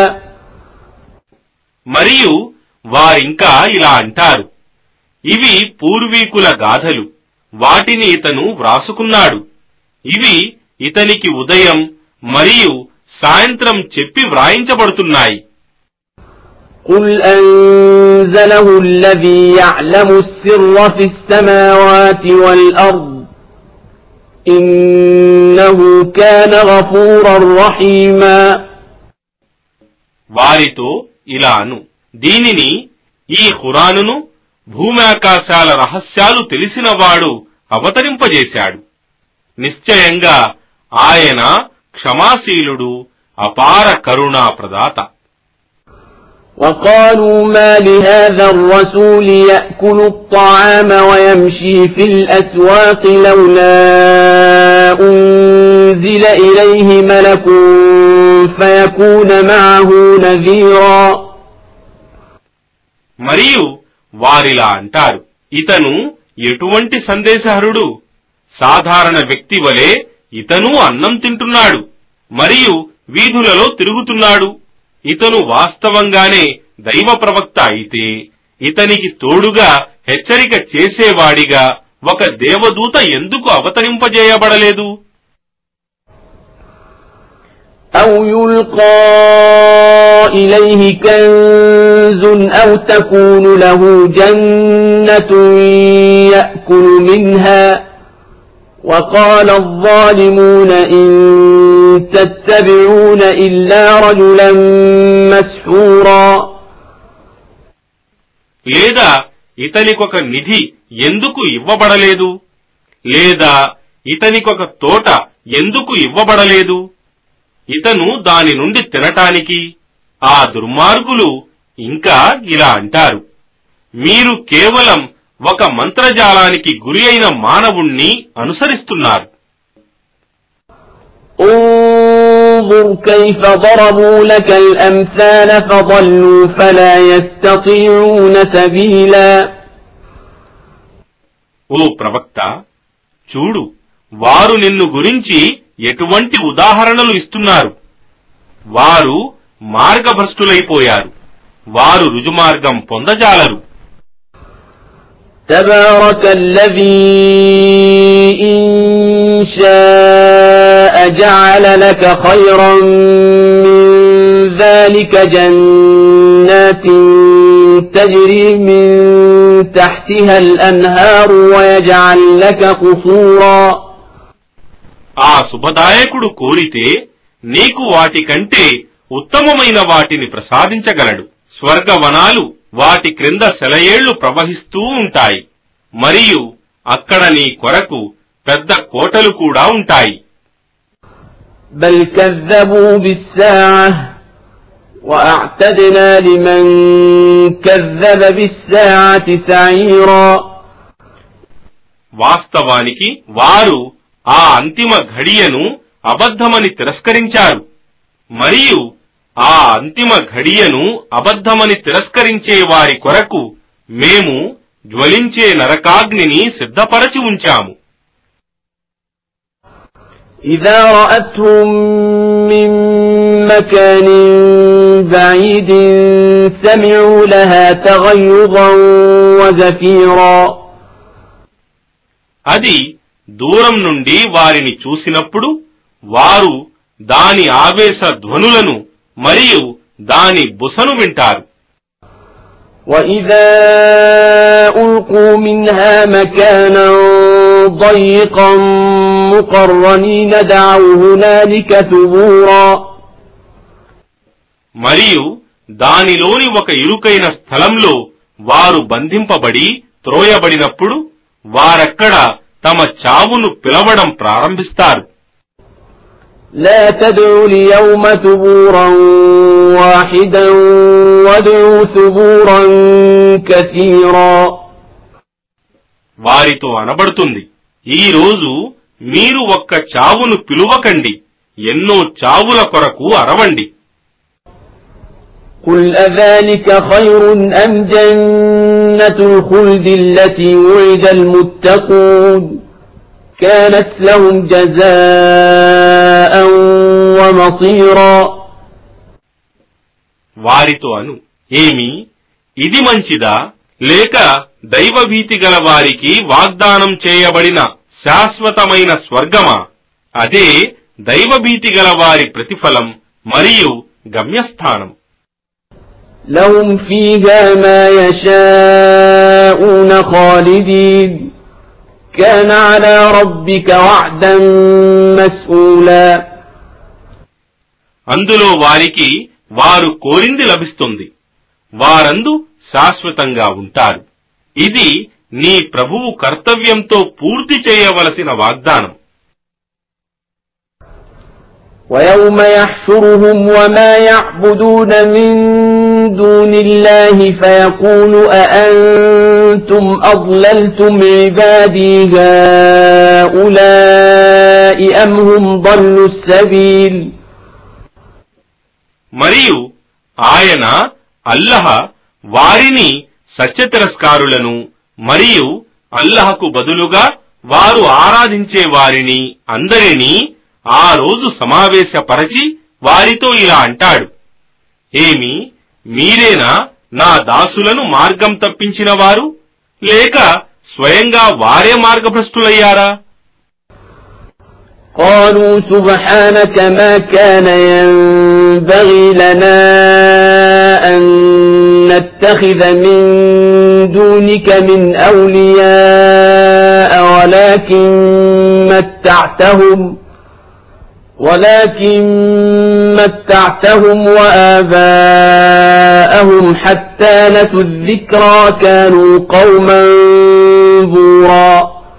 మరియు వారింకా ఇలా అంటారు, ఇవి పూర్వీకుల గాథలు, వాటిని ఇతను వ్రాసుకున్నాడు, ఇవి ఇతనికి ఉదయం మరియు సాయంత్రం చెప్పి వ్రాయించబడుతున్నాయి. قل أنزله الذي يعلم السر في السماوات والأرض إنه كان غفورا رحيما. వారితో ఇలా అను, దీనిని ఈ ఖురానును భూమ్యాకాశాల రహస్యాలు తెలిసినవాడు అవతరింపజేశాడు. నిశ్చయంగా ఆయన క్షమాశీలుడు, అపార కరుణా ప్రదాత. وقالوا ما لهذا الرسول يأكل الطعام ويمشي في الأسواق لولا أنزل إليه ملك فيكون معه نذيرا. మరియు వారిలా అంటారు, ఇతను ఎటువంటి సందేశహరుడు, సాధారణ వ్యక్తి వలె ఇతను అన్నం తింటున్నాడు మరియు వీధులలో తిరుగుతున్నాడు. ఇతను వాస్తవంగానే దైవ ప్రవక్త అయితే ఇతనికి తోడుగా హెచ్చరిక చేసేవాడిగా ఒక దేవదూత ఎందుకు అవతరింపజేయబడలేదు? أو يلقى إليه كنز أو تكون له جنة يأكل منها وقال الظالمون إن تتبعون إلا رجلا مسحورا. లేదా ఇతనికొక నిధి ఎందుకు ఇవ్వబడలేదు, లేదా ఇతనికొక తోట ఎందుకు ఇవ్వబడలేదు, ఇతను దాని నుండి తినటానికి. ఆ దుర్మార్గులు ఇంకా ఇలా అంటారు, మీరు కేవలం ఒక మంత్రజాలానికి గురి అయిన మానవుణ్ణి అనుసరిస్తున్నారు. انظر كيف ضربوا لك الأمثال فضلوا فلا يستطيعون سبيلا. ఓ ప్రవక్త, చూడు, వారు నిన్ను గురించి ఎటువంటి ఉదాహరణలు ఇస్తున్నారు. వారు మార్గభ్రష్టులైపోయారు, వారు రుజుమార్గం పొందజాలరు. تبارك الذي إن شاء جعل لك خيرا من ذلك جنات تجري من تحتها الأنهار ويجعل لك قصورا. ఆ శుభదాయకుడు కోరితే నీకు వాటి కంటే ఉత్తమమైన వాటిని ప్రసాదించగలడు. స్వర్గవనాలు వాటి క్రింద సెలయేళ్లు ప్రవహిస్తూ ఉంటాయి, మరియు అక్కడ నీ కొరకు పెద్ద కోటలు కూడా ఉంటాయి. بل كذبوا بالساعة وأعتدنا لمن كذب بالساعة سعيرا. వాస్తవానికి వారు ఆ అంతిమ ఘడియను అబద్ధమని తిరస్కరించారు, మరియు ఆ అంతిమ ఘడియను అబద్ధమని తిరస్కరించే వారి కొరకు మేము జ్వలించే నరకాగ్నిని సిద్ధపరచి ఉంచాము. إذا رأتهم من مكان بعيد سمعوا لها تغيظا وزفيرا. అది దూరం నుండి వారిని చూసినప్పుడు వారు దాని ఆవేశ ధ్వనులను మరియు దాని బుసను వింటారు. وَإِذَا أُلْقُوا مِنْهَا مَكَانًا ضَيِّقًا مُقَرَّنِينَ دَعَوْا هُنَالِكَ ثُبُورًا మరియు దానిలోని ఒక ఇరుకైన స్థలంలో వారు బంధింపబడి త్రోయబడినప్పుడు వారక్కడ తమ చావును పిలవడం ప్రారంభిస్తారు. لا تدعوا اليوم ثبورا واحدا وادعوا ثبورا كثيرا వారితో అనబడుతుంది, ఈ రోజు మీరు ఒక్క చావును పిలువకండి, ఎన్నో చావుల కొరకు అరవండి. قل أذلك خير أم جنة الخلد التي وعد المتقون كانت لهم جزاء ومصيرا వారితో అను, ఏమి ఇది మంచిదా లేక దైవభీతి గల వారికి వాగ్దానం చేయబడిన శాశ్వతమైన స్వర్గమా? అదే దైవభీతి గల వారి ప్రతిఫలం మరియు గమ్యస్థానం. لهم فيها ما يشاءون خالدين كان على ربك وعدا مسئولا అందులో వారికి వారు కోరింది లభిస్తుంది, వారందు శాశ్వతంగా ఉంటారు. ఇది నీ ప్రభువు కర్తవ్యంతో పూర్తి చేయవలసిన వాగ్దానం. وَيَوْمَ يَحْشُرُهُمْ وَمَا يَعْبُدُونَ مِن دُونِ اللَّهِ فَيَقُولُ أَأَنْتُمْ أَضْلَلْتُمْ عِبَادِي هَؤُلَاءِ أَمْ هُمْ ضَلُّوا السَّبِيلَ మరియు ఆయన అల్లహ వారిని సత్యతిరస్కారులను మరియు అల్లహకు బదులుగా వారు ఆరాధించే వారిని అందరినీ ఆ రోజు సమావేశపరచి వారితో ఇలా అంటాడు, ఏమి మీరేనా నా దాసులను మార్గం తప్పించిన వారు, లేక స్వయంగా వారే మార్గభ్రష్టులయ్యారా? قالوا سبحانك ما كان ينبغي لنا أن نتخذ من دونك من أولياء ولكن متعتهم وآباءهم حتى نسوا الذكرى كانوا قوما بورا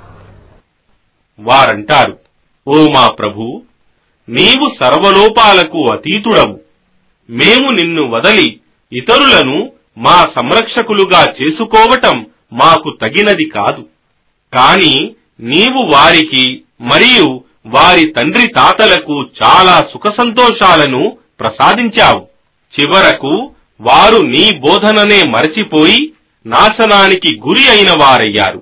వారంటారు, ఓ మా ప్రభూ, నీవు సర్వలోపాలకు అతీతుడవు. మేము నిన్ను వదలి ఇతరులను మా సంరక్షకులుగా చేసుకోవటం మాకు తగినది కాదు. కాని నీవు వారికి మరియు వారి తండ్రి తాతలకు చాలా సుఖ సంతోషాలను ప్రసాదించావు. చివరకు వారు నీ బోధననే మరచిపోయి నాశనానికి గురి అయిన వారయ్యారు.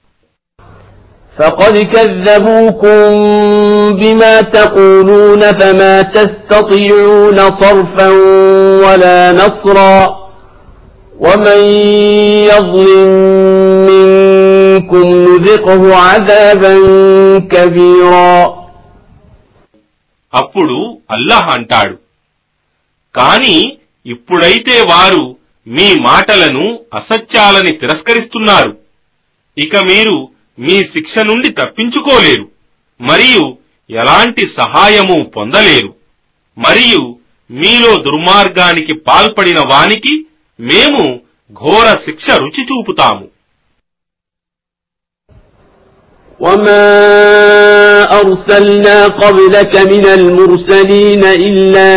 فقد كذبوكم بما تقولون فما تستطيعون صرفا ولا نصرا ومن يظلم منكم نذقه عذابا كبيرا అప్పుడు అల్లాహ్ అంటాడు, కాని ఇప్పుడైతే వారు మీ మాటలను అసత్యాలని తిరస్కరిస్తున్నారు, ఇక మీరు మీ శిక్ష నుండి తప్పించుకోలేరు మరియు ఎలాంటి సహాయము పొందలేరు. మరియు మీలో దుర్మార్గానికి పాల్పడిన వానికి మేము ఘోర శిక్ష రుచి చూపుతాము. وما أرسلنا قبلك من المرسلين إلا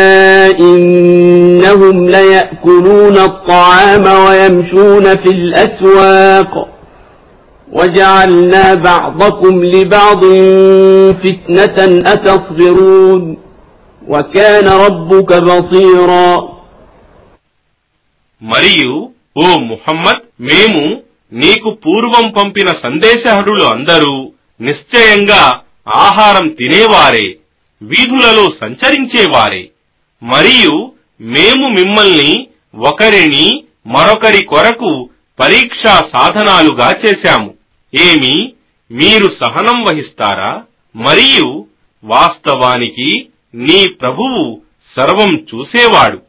إنهم ليأكلون الطعام ويمشون في الأسواق وجعلنا بعضكم لبعض فتنة أتصبرون وكان ربك بصيرا మరియు ఓ ముహమ్మద్, మేము నీకు పూర్వం పంపిన సందేశహరులు అందరూ నిశ్చయంగా ఆహారం తినేవారే, వీధులలో సంచరించేవారే. మరియు మేము మిమ్మల్ని ఒకరిని మరొకరి కొరకు పరీక్షా సాధనాలుగా చేశాము. ఏమి మీరు సహనం వహిస్తారా? మరియు వాస్తవానికి నీ ప్రభువు సర్వం చూసేవాడు.